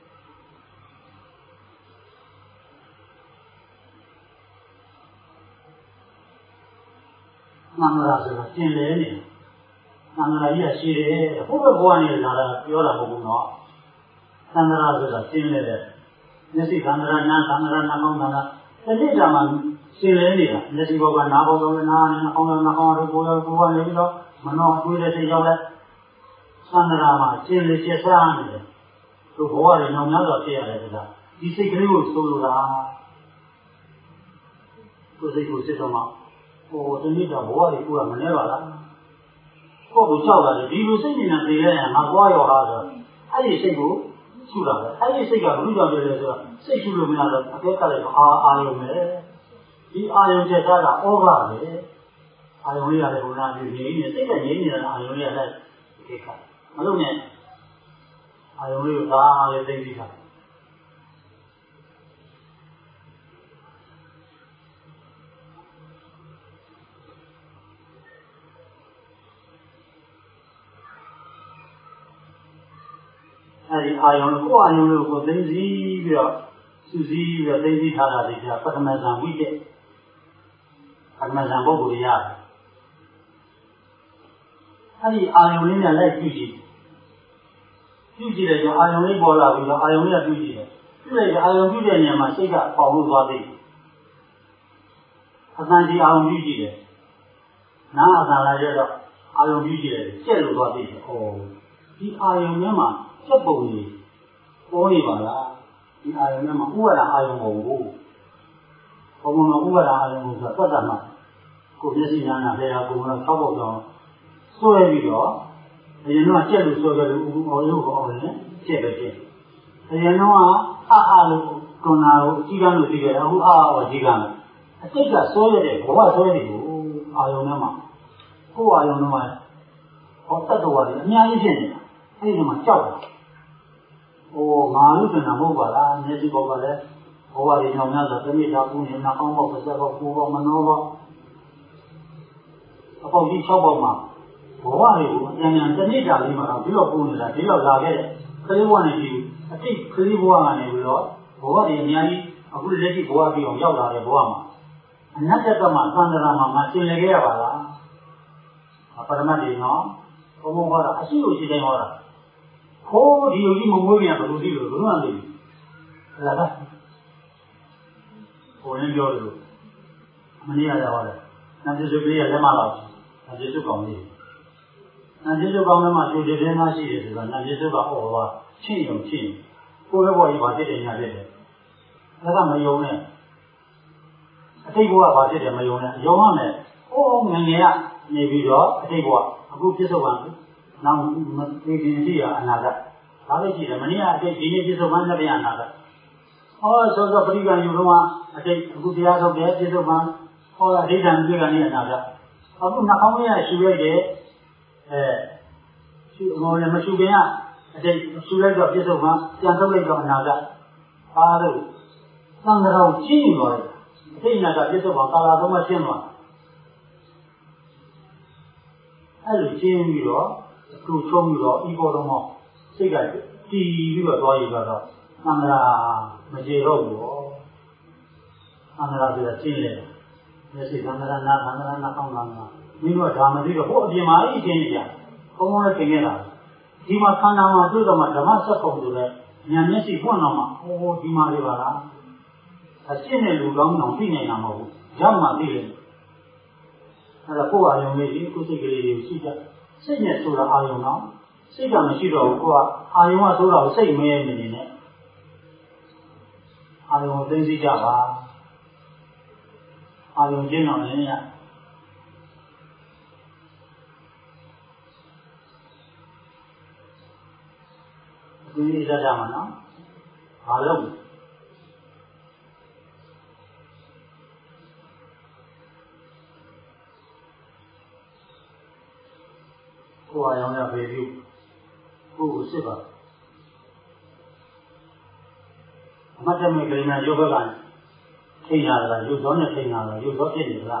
နန္ဒရာဆိုတာကျင်လဲနေနန္ဒရာကြီးကရှိတယ်ဘုဘဘဝနေလာတာပြောတာမဟုတ်ဘူးနော်သန္ဒရာဆိုတာကျင်လဲတယ်မျက်စိသန္ဒရာနာသန္ဒရာနာကောင်းသန္ဒရာတတိယမှာကျင်လဲနေတာမျက်စိဘောကနာဘောကနာနဲ့နှာခေါင်းကနှာခေါင်းတို့ကိုယ်ကိုယ်ကနေပြီးတော့မနှောအတွေးတဲ့စိတ်ရောက်တဲ့သန္ဒရာမှာကျင်လေကျက်စားနေတယ်သူဘဝတွေနောက်များစွာဖြစ်ရတယ်ဆိုတာဒီစိတ်ကလေးကိုဆိုလိုတာသူစိတ်ကိုစစ်တော့မှဟိုတနည်းတော့ဘဝတွေကိုကမနှဲပါလားကိုယ့်ကိုကြောက်တာလေဒီလိုစိတ်နဲ့သိရရင်ငါဘဝရောဟာဆိုအဲ့ဒီစိတ်ကိုရှုတာပဲအဲ့ဒီစိတ်ကဘုရားပြောတယ်ဆိုတော့စိတ်ရှုလို့မရတော့အကဲကလည်းအာအာယုံပဲဒီအာယုံချက်သားကဩဃပဲအာယုံလေးရတယ်ဘုရားပြည့်နေနေစိတ်ကငြိမ်းနေတာအာယုံလေးရတဲ့ဒီကမလို့နဲ့အာယုံလေးကိုသာလေးသိပြီးတာအဲဒီအာယုံကိုအာယုံလေးကိုသိသိပြီးတော့စုစည်းပြီးတော့သိသိထားတာဒီကပထမဇန်ဝိတက်ပထမဇန်ပုဂ္ဂိုလ်ရအဲဒီအာယုံလေးနဲ့လိုက်ပြုကြည့်ပြုကြည့်တယ်ဆိုအာယုံလေးပေါ်လာပြီးတော့အာယုံလေးကပြုကြည့်တယ်ပြုလိုက်တဲ့အာယုံပြုတဲ့နေရာမှာစိတ်ကပေါလို့သွားသေးတယ်အတန်ဒီအာယုံပြုကြည့်တယ်နားအတန်လာရတော့အာယုံပြုကြည့်တယ်ကျက်လို့သွားသေးတယ်ဩဒီအာယုံထဲမှာစက်ပုံကြီးပေါ်နေပါလားဒီအာယုံထဲမှာဥပါဒအာယုံပုံကိုဘုံဘုံဥပါဒအာယုံကိုဆိုတော့တတ်တာမှကိုမျက်စိနာနာလေယာကိုကတော့၆ပေါက်ကြောင်းဆွဲပြီးတော့အရင်တော့ကျက်လို့ဆွဲကြလို့ဥအော်ရုပ်အော်နေကျက်ပဲကျက်အရင်တော့အာအာလို့ကွန်နာကိုအကြီးကန်းလို့သိကြတယ်အခုအာအာကိုအကြီးကန်းလို့အတိတ်ကဆွဲရတဲ့ဘဝဆွဲတွေကိုအာယုံထဲမှာကိုအာယုံထဲမှာဟောတတ္တဝါတွေအများကြီးဖြစ်နေတာအဲ့ဒီမှာကြောက်တာ။အိုးငါလို့ဆိုတာမဟုတ်ပါလား။မျက်စိဘောကလည်းဘဝတွေညောင်းများဆိုတမိတာကူနေနှာခေါင်းပေါက်ပါးစပ်ပေါက်ကိုယ်ပေါက်မနှောပေါက်အပေါက်ကြီး၆ပေါက်မှာဘဝတွေကိုအပြန်ပြန်တမိတာလေးမှာတော့ပြီးတော့ပူနေတာဒီတော့လာခဲ့တဲ့ကလေးဘဝနဲ့ဒီအတိတ်ကလေးဘဝကနေပြီးတော့ဘဝတွေအများကြီးအခုလက်ရှိဘဝပြီးအောင်ရောက်လာတဲ့ဘဝမှာအနတ္တကမှာသံဃာမှာငါသင်လည်ခဲ့ရပါလားပရမတ်တွေနော်ဘုံဘုံဟောတာအရှိကိုရှိတိုင်းဟောတာခိုးဒီလိုကြီးမမွေးပြန်ဘယ်လိုသိလို့ဘယ်လိုမှမသိဘူးဟလာလားဟိုလည်းပြောလို့မနေ့ကလည်းဟောတယ်နာကျေစုကလေးကလက်မလာဘူးနာကျေစုကောင်းလေးနာကျေစုကောင်းလည်းမှသူတည်င်းမရှိတယ်ဆိုတော့နာကျေစုကဟောပါချင်းရုံချင်းကိုယ်ရဲ့ဘောကြီးပါဖြစ်တယ်ညာဖြစ်တယ်ဒါကမယုံနဲ့အတိတ်ဘဝပါဖြစ်တယ်မယုံနဲ့ယုံရမယ်ဟိုးငငယ်ကနေပြီးတော့အတိတ်ဘဝအခုပြစ္ဆုတ်ပံနောက်မသိခင်ရှိရအနာဂတ်ဒါပဲရှိတယ်မနေ့ကအတိတ်ဒီနေ့ပြစ္ဆုတ်ပံလက်ပြန်အနာဂတ်ဟောဆိုတော့ပရိက္ခယူတော့အတိတ်အခုတရားထုတ်တယ်ပြစ္ဆုတ်ပံဟောအဋ္ဌံတွေ့ကနေအနာဂတ်အခုနှာခေါင်းရရှူလိုက်တယ်အဲရှူဟောလည်းမရှူခင်ကအတိတ်ရှူလိုက်တော့ပြစ္ဆုတ်ပံပြန်ထုတ်လိုက်တော့အနာဂတ်ပါလို့သံဃာတော်ကျင်းနေသွားတယ်အတိတ်နာကပြစ္ဆုတ်ပံကာလာသုံးပါရှင်းသွားအဲ့လိုကျင်းပြီးတော့သူ့ချုံးပြီးတော့ဤပေါ်တော့မှစိတ်ကတည်ပြီးတော့သွားရတော့သံဃာမကျေတော့ဘူးသံဃာဆိုတာကျင်းလေမျက်စိသံဃာနာသံဃာနာကောင်းလာမှာမင်းတို့ကဒါမသိတော့ဟိုအပြင်မှာအကျင်းနေကြဘုံဘုံနဲ့ပြင်နေတာဒီမှာခန္ဓာမှာတွေ့တော့မှဓမ္မစက်ပုံဆိုတဲ့ဉာဏ်မျက်စိပွင့်တော့မှဟိုဒီမှာလေးပါလားအရှင်းတဲ့လူကောင်းအောင်သိနေတာမဟုတ်ဘူးရောက်မှသိတယ်အဲ့ဒါကိုယ်အာယုံလေးကိုယ်စိတ်ကလေးတွေရှိကြစိတ်နဲ့ဆိုတာအာယုံတော့စိတ်ကမရှိတော့ဘူးကိုယ်ကအာယုံကဆိုတာကိုစိတ်မဲနေနေနဲ့အာယုံသိသိကြပါအာယုံကျင်းတော်လည်းရဒီနေ့ကြကြမှာနော်ဘာလို့ကိုယ်အရောင်ရပေပြီးကိုယ်ကိုစစ်ပါအမတ်တမေကိန်းနဲ့ရုပ်ဘက်ကထိညာတာရုပ်သောနဲ့ထိညာတာရုပ်သောဖြစ်နေလား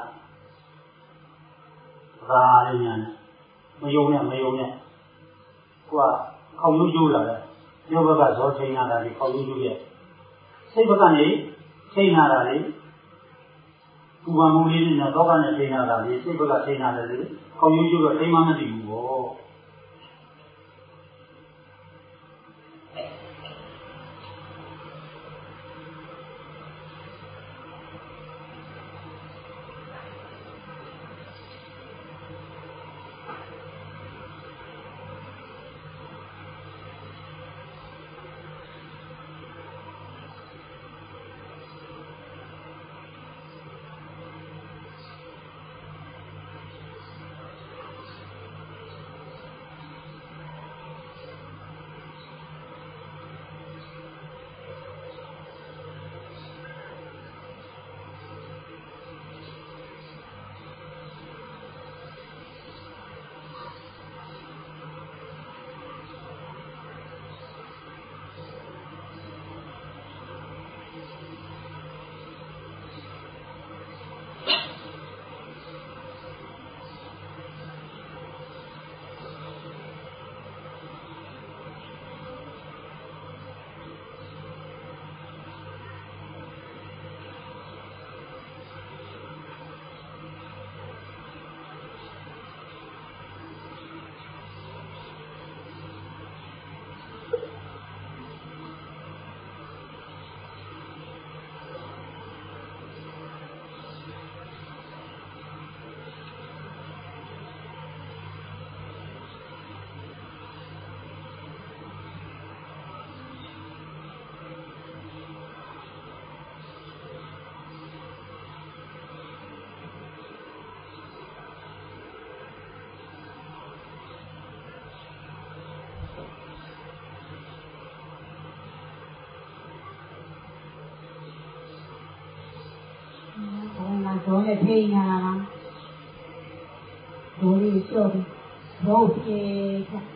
ဒါလေးညာမယုံနဲ့မယုံနဲ့ကိုယ်ကခေါင်းရိုးကျိုးလာတယ်ရုပ်ဘက်ကဇောထိညာတာဒီခေါင်းရိုးကျိုးရဲ့စိတ်ဘက်ကနေထိညာတာလေပူပန်မှုလေးနဲ့တော့ကနေထိညာတာလေစိတ်ဘက်ကထိညာတယ်လေခေါင်းရိုးကျိုးတော့ထိမှမသိဘူးပေါ့တော့လည်းထိညာလားဘိုးလေးကျော်ဘိုးပြေချာ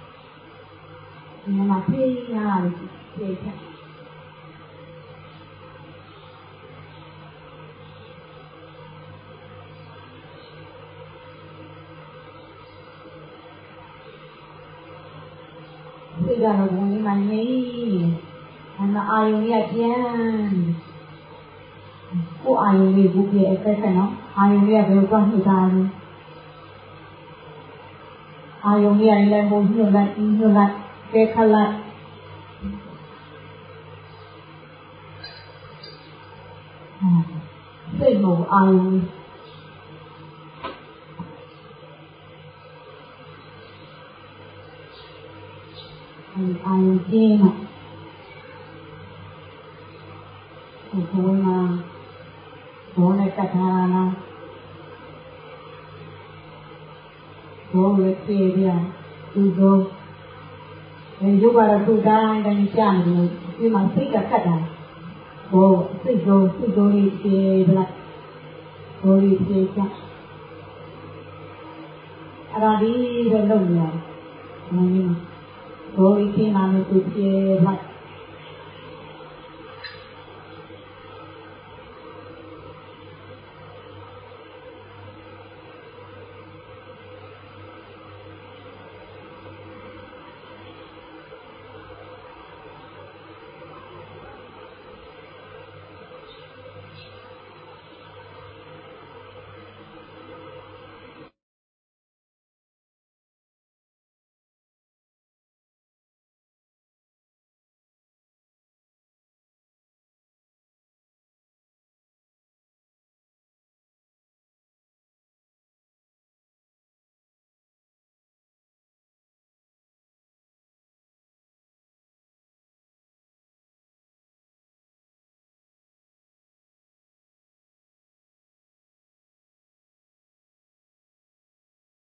ညီမထိညာလေးပြေချာစိတ်ကတော့ဘုံလေးမှငြိမ်အနာအာယုံလေးကပြန်ကိုအာယုံလေးကိုပြည့်အခက်ခက်နော်အာယုံလေးကဘယ်လိုသွားနှိမ့်သားလဲအာယုံလေးကလည်းဘုံညှို့လိုက်ညှို့လိုက်ကဲခတ်လိုက်စိတ်ကိုအာယုံလေးအာယုံကျင်းတော့ဒီဘုံမှာဘောနဲ့ကတ်ထားတာဘောလည်းပြေးပြန်သူတို့အဲရုပ်ကတော့သူ့တိုင်းတိုင်းကြာနေတယ်ဒီမှာစိတ်ကကတ်တာဘောစိတ်ကိုစိတ်ကိုလေးပြေးလိုက်ဘောလေးပြေးချအဲ့ဒါဒီပဲလုပ်နေရတယ်ဘောလေးပြေးလာလို့သူပြေးလိုက်